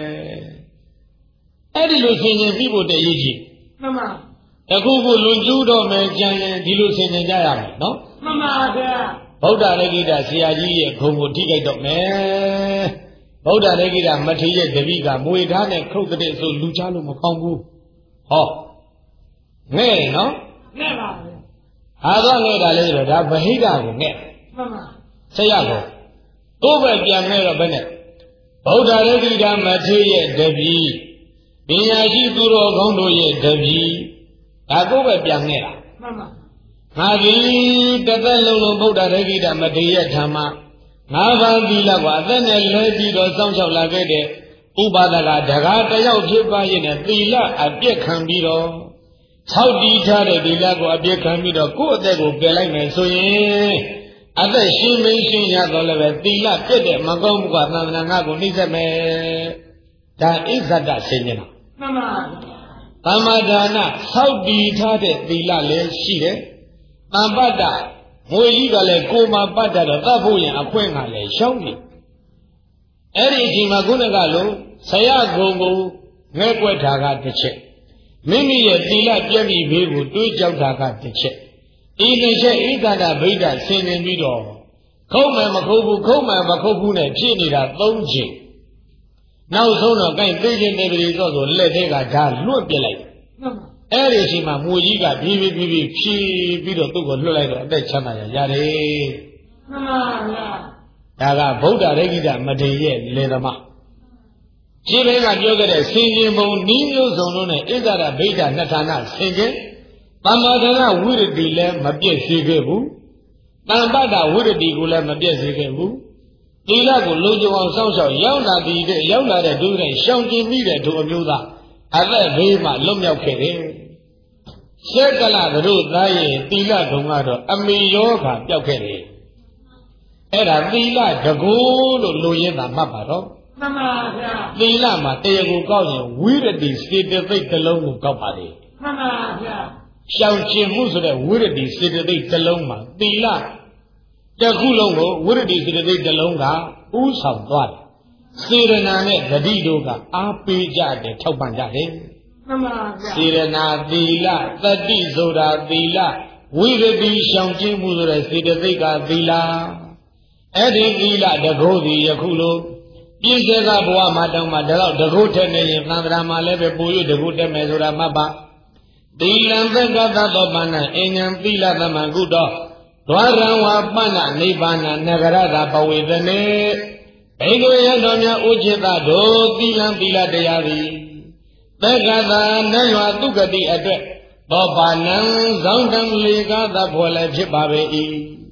အဲ့ဒီလိုဆင်ခြင်ပြီးဖို့တည်းရေးကြည့်မှန်ပါတခုခုလွန်ကျူးတော့မယ်ကြံရင်ဒီလိုဆင်ခြင်ကြရမယ်နော်မှန်ပါဗျာဗုဒ္ဓရေဂိဓဆရာကြီးရဲ့ခုံကိုထိခိုက်တော့မယ်ဗုဒ္ဓရေဂိဓမထေရရဲ့တပည့်ကမွေဓာတ်နဲ့ခုတ်တဲ့ဆိုလူချလို့မကောင်းဘူးဟောငဲ့နော်ငဲ့ပါဗျာအားတော့ငဲ့တာလေဆိုတော့ဒါဗဟိတကိုငဲ့မှန်ပါဆရာကောတို့ပဲပြန်ငဲ့တော့ဘယ်နဲ့ဗုဒ္ဓရေဂိဓမထေရရဲ့တပည့်ပညာရှိသူတော်ကောင်းတို့ရဲ့တပည့်ဒါကိုပဲပြန်ငဲ့တာမှန်ပါငါဒီတသက်လုံးလုံးဗုဒ္ဓရေဂိဓမထေရဓမ္မငါးပါးသီလကိုအသက်နဲ့လဲပြီးတော့စောင့်ရှောက်လာခဲ့တဲ့ဥပါဒကဒကာတယောက်ဖြစ်ပါရဲ့နဲ့သီလအပြည့်ခံပြီးတော့ဆောက်တည်ထားတဲ့သီလကိုအပြည့်ခံပြီးတော့ကိုယ့်အသက်ကိုပယ်လိုက်မယ်ဆိုရင်အသက်ရှင်မင်းရှင်ရတော့လည်းပဲသီလပြည့်တဲ့မကောင်းမှုကသံဃာငါကိုနှိမ့်ဆက်မယ်ဒါဣဇဒဆင်ញင်တာမှန်ပါသမ္မာဒါနဆောက်တည်ထားတဲ့သီလလည်းရှိတယ်သံပတ္တငွေကြီးကလည်းကိုယ်မှာပတ်တာတော့သတ်ဖို့ရင်အခွင့်ကလည်းရှောင်းနေအဲ့ဒီအချိန်မှာခုနကလိုဆရာကုံကိုငဲ့ကွက်တာကတစ်ချက်မိမိရဲ့သီလပြည့်ပြီဘေးကိုတွေးကြောက်တာကတစ်ချက်ဤတစ်ချက်ဣဒ္ဓဗိဒ္ဓဆင်ခြင်ပြီးတော့ခုံးမယ်မခုံးဘူးခုံးမယ်မခုံးဘူးနဲ့ဖြစ်နေတာ၃ချိန်နောက်ဆုံးတော့ကိုင်သိချင်းနေပြီဆိုလက်ထဲကဓာလွတ်ပြလိုက်အဲ့ဒီအချိန်မှာမူကြီးကဖြည်းဖြည်းဖြည်းပြီးတော့သူ့ကိုလွတ်လိုက်တော့အသက်ချမ်းသာရတယ်မှန်ပါဗျာဒါကဗုဒ္ဓရေဂိဓမထေရရဲ့လေသမားရှင်းလေးကပြောခဲ့တဲ့ဆင်ခြင်ပုံဤမျိုးစုံလုံးနဲ့ဣဇဒဗိဒ္ဓနှစ်ဌာနဆင်ခြင်သမ္မာဒနာဝိရတိလည်းမပြည့်စေခဲ့ဘူးတမ္ပတ္တဝိရတိကိုလည်းမပြည့်စေခဲ့ဘူးသီလကိုလုံခြုံအောင်စောင့်ရှောက်ရောက်လာတဲ့ဒုစရိုက်ရှောင်ကျင်မိတဲ့ဒုအမျိုးသားအသက်ဘေးမှလွတ်မြောက်ခဲ့တယ်။ရှက်ကလတို့သားရဲ့သီလတုံကတော့အမေယောဂါပျောက်ခဲ့တယ်။အဲ့ဒါသီလတကူလို့လိုရင်းသာမှတ်ပါတော့မှန်ပါဗျာသီလမှာတရားကိုကောက်ရင်ဝိရတိစေတသိက်တစ်လုံးကိုကောက်ပါလေမှန်ပါဗျာရှောင်ကျင်မှုဆိုတဲ့ဝိရတိစေတသိက်တစ်လုံးမှာသီလတခုလုံးကိုဝိရတိစေတသိက်တစ်လုံးကဥဆောင်သွားတယ်စေရနာနဲ့ဂတိတို့ကအားပေးကြတယ်ထောက်ပံ့ကြတယ်မှန်ပါဗျာစေရနာသီလသတိဆိုတာသီလဝိရတိရှောင်ကျင်မှုဆိုတဲ့စေတသိက်ကသီလအဲ့ဒီသီလတကုစီယခုလိုပြည့်စေကဘဝမှာတောင်းမှဒါတော့တကုထက်နေရင်သံဃာမှာလည်းပဲပူရတကုတက်မယ်ဆိုတာမှတ်ပါသီလံသက္ကသသောပဏ္ဏအဉ္ဉံသီလသမကုတောဒွါရံဝါပဏ္ဏနိဗ္ဗာန်နဂရတာပဝေသနေဘိက္ခဝေယတော်များဥจิตတို့သီလံသီလတရားသည်သက္ကသနတ်ရွာသူဂတိအတွက်သောပါဏံဇောင်းတံလေကားသဖွယ်လည်းဖြစ်ပါပေ၏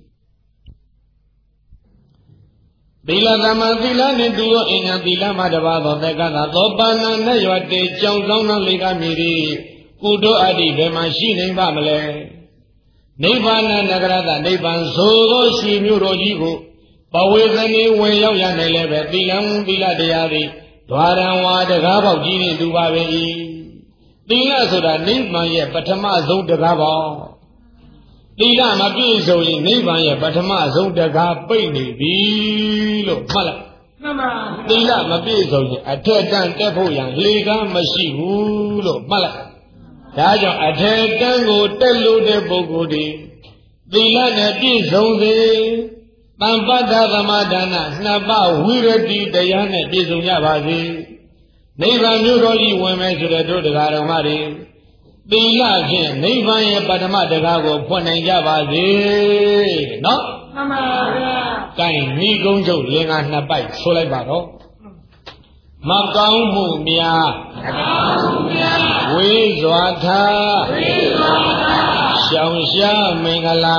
သီလသမသီလနှင့်တူသောအဉ္ဉံသီလမှတပါသောသက္ကသသောပါဏံနတ်ရွာတေကြောင့်သောင်းလေကားမြည်သည်ကုတို့အတ္တိဘယ်မှာရှိနေပါမလဲနိဗ္ဗာန်နဂရတနိဗ္ဗာန်ဆိုသောရှိမျိုးတော်ကြီးကိုပဝေသနေဝင်ရောက်ရနိုင်လည်းပဲသီလံသီလတရားသည်ဒွါရံဝါတကားပေါက်ကြီးနှင့်တူပါပေ၏သီလဆိုတာနိဗ္ဗာန်ရဲ့ပထမဆုံးတကားပေါက်သီလမပြည့်စုံရင်နိဗ္ဗာန်ရဲ့ပထမဆုံးတကားပိတ်နေပြီလို့မှတ်လိုက်မှန်ပါသီလမပြည့်စုံရင်အထက်တန်းတက်ဖို့ရန်လေကားမရှိဘူးလို့မှတ်လိုက်ဒါကြောင့်အထက်တန်းကိုတက်လို့တဲ့ပုဂ္ဂိုလ်ဒီသီလနဲ့ပြည့်စုံစေတမ္ပတ္တသမဒါနနှစ်ပါးဝိရတိတရားနဲ့ပြည့်စုံကြပါစေနိဗ္ဗာန်မြို့တော်ကြီးဝင်မယ်ဆိုတဲ့တို့တရားတော်မှတွေသီလဖြင့်နိဗ္ဗာန်ရဲ့ပထမတရားကိုဖွင့်နိုင်ကြပါစေနော်မှန်ပါဗျာ။ကိုင်မိကုံးချုပ်လင်္ကာနှစ်ပိုက်ဆိုလိုက်ပါတော့မကောင်းမှုများဝေးစွာထားရှောင်ရှားမင်္ဂလာ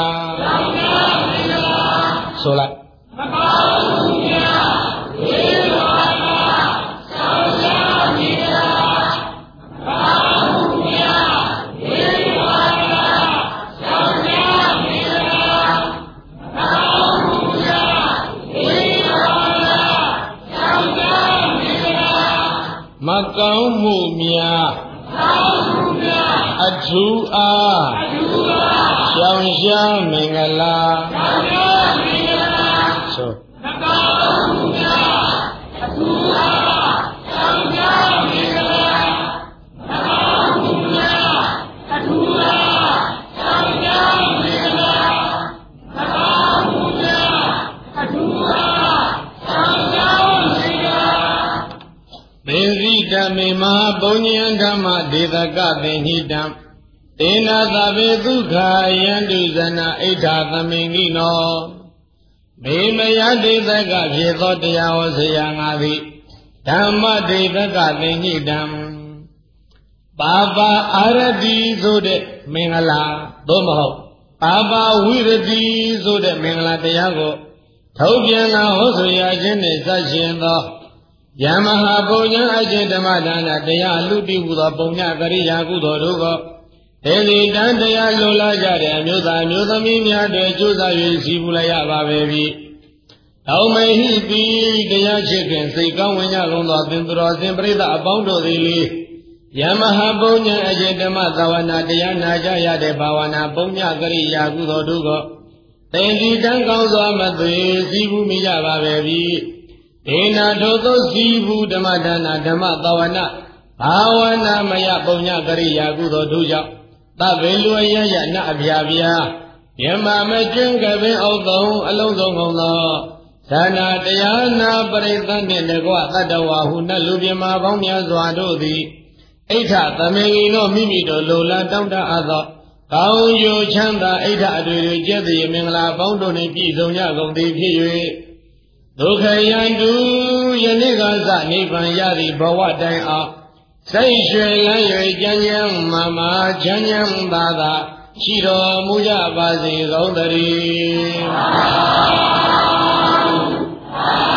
ဆိုလိုက်မကောင်းမှုများဝေးစွာထားရှောင်ရှားမင်္ဂလာမကောင်းမှုများဝေးစွာထားရှောင်ရှားမင်္ဂလာမကောင်းမှုများဝေးစွာထားရှောင်ရှားမင်္ဂလာမကောင်းမှုများထုအားရှောင်ရှားမင်္ဂလာဆိုသေစီဓမ္မေမဟာပုညံဓမ္မဒေသကသင်္ဟိတံတေနာသဗ္ဗေဒုက္ခယန္တုဇနာဣဋ္ဌာသမင်္ဂိနောမေမယဒေသကဖြစ်သောတရားဟောဆရာငါသည်ဓမ္မဒေသကသင်္ဟိတံပါပါအာရတိဆိုတဲ့မင်္ဂလာသို့မဟုတ်ပါပါဝိရတိဆိုတဲ့မင်္ဂလာတရားကိုထုတ်ပြန်လာဟောဆိုရခြင်းနှင့်စရှင်သောယမဟာပုညံအကျင့်ဓမ္မဒါနတရားလူတိဟုသောပုညကရိယာကုသိုလ်တို့ကိုဒေဝီတန်တရားလိုလားကြတဲ့အမျိုးသားမျိုးသမီးများတွေကြိုးစား၍စီပူလိုက်ရပါပဲပြီ။တောမေဟိတိတရားချစ်ခင်စိတ်ကောင်းဝင်ကြကုန်သောသင်္သူတော်စင်ပရိသတ်အပေါင်းတို့သည်လေယမဟာပုညံအကျင့်ဓမ္မသာဝနာတရားနာကြရတဲ့ဘာဝနာပုညကရိယာကုသိုလ်တို့ကိုဒေဝီတန်ကောင်းစွာမသွေစီပူမိကြပါပဲပြီ။ဒေနာထိုသောစီဘူးဓမ္မဒါနဓမ္မသာဝနာဘာဝနာမယပုံညကရိယာကုသိုလ်တို့ကြောင့်သဗ္ဗေလူအယယနအဗျာဗျာယမမကျွန်းကပင်အောက်သုံးအလုံးစုံကုန်သောဒါနာတရားနာပရိသတ်နှင့်တကွသတ္တဝါဟုနတ်လူပြမပေါင်းများစွာတို့သည်ဣဋ္ဌသမင်္ဂိတို့မိမိတို့လိုလားတောင်းတအပ်သောကောင်းကျိုးချမ်းသာဣဋ္ဌအတွေ့တွေကျက်သည်မင်္ဂလာပေါင်းတို့နှင့်ပြည့်စုံကြကုန်သည်ဖြစ်၍ဒုက္ခယန္တုယနေ့ကစနိဗ္ဗာန်ရသည့်ဘဝတိုင်အောင်စိတ်ရွှင်လန်း၍ကြမ်းကြမ်းမာမာချမ်းချမ်းသာသာရှိတော်မူကြပါစေကုန်သတည်း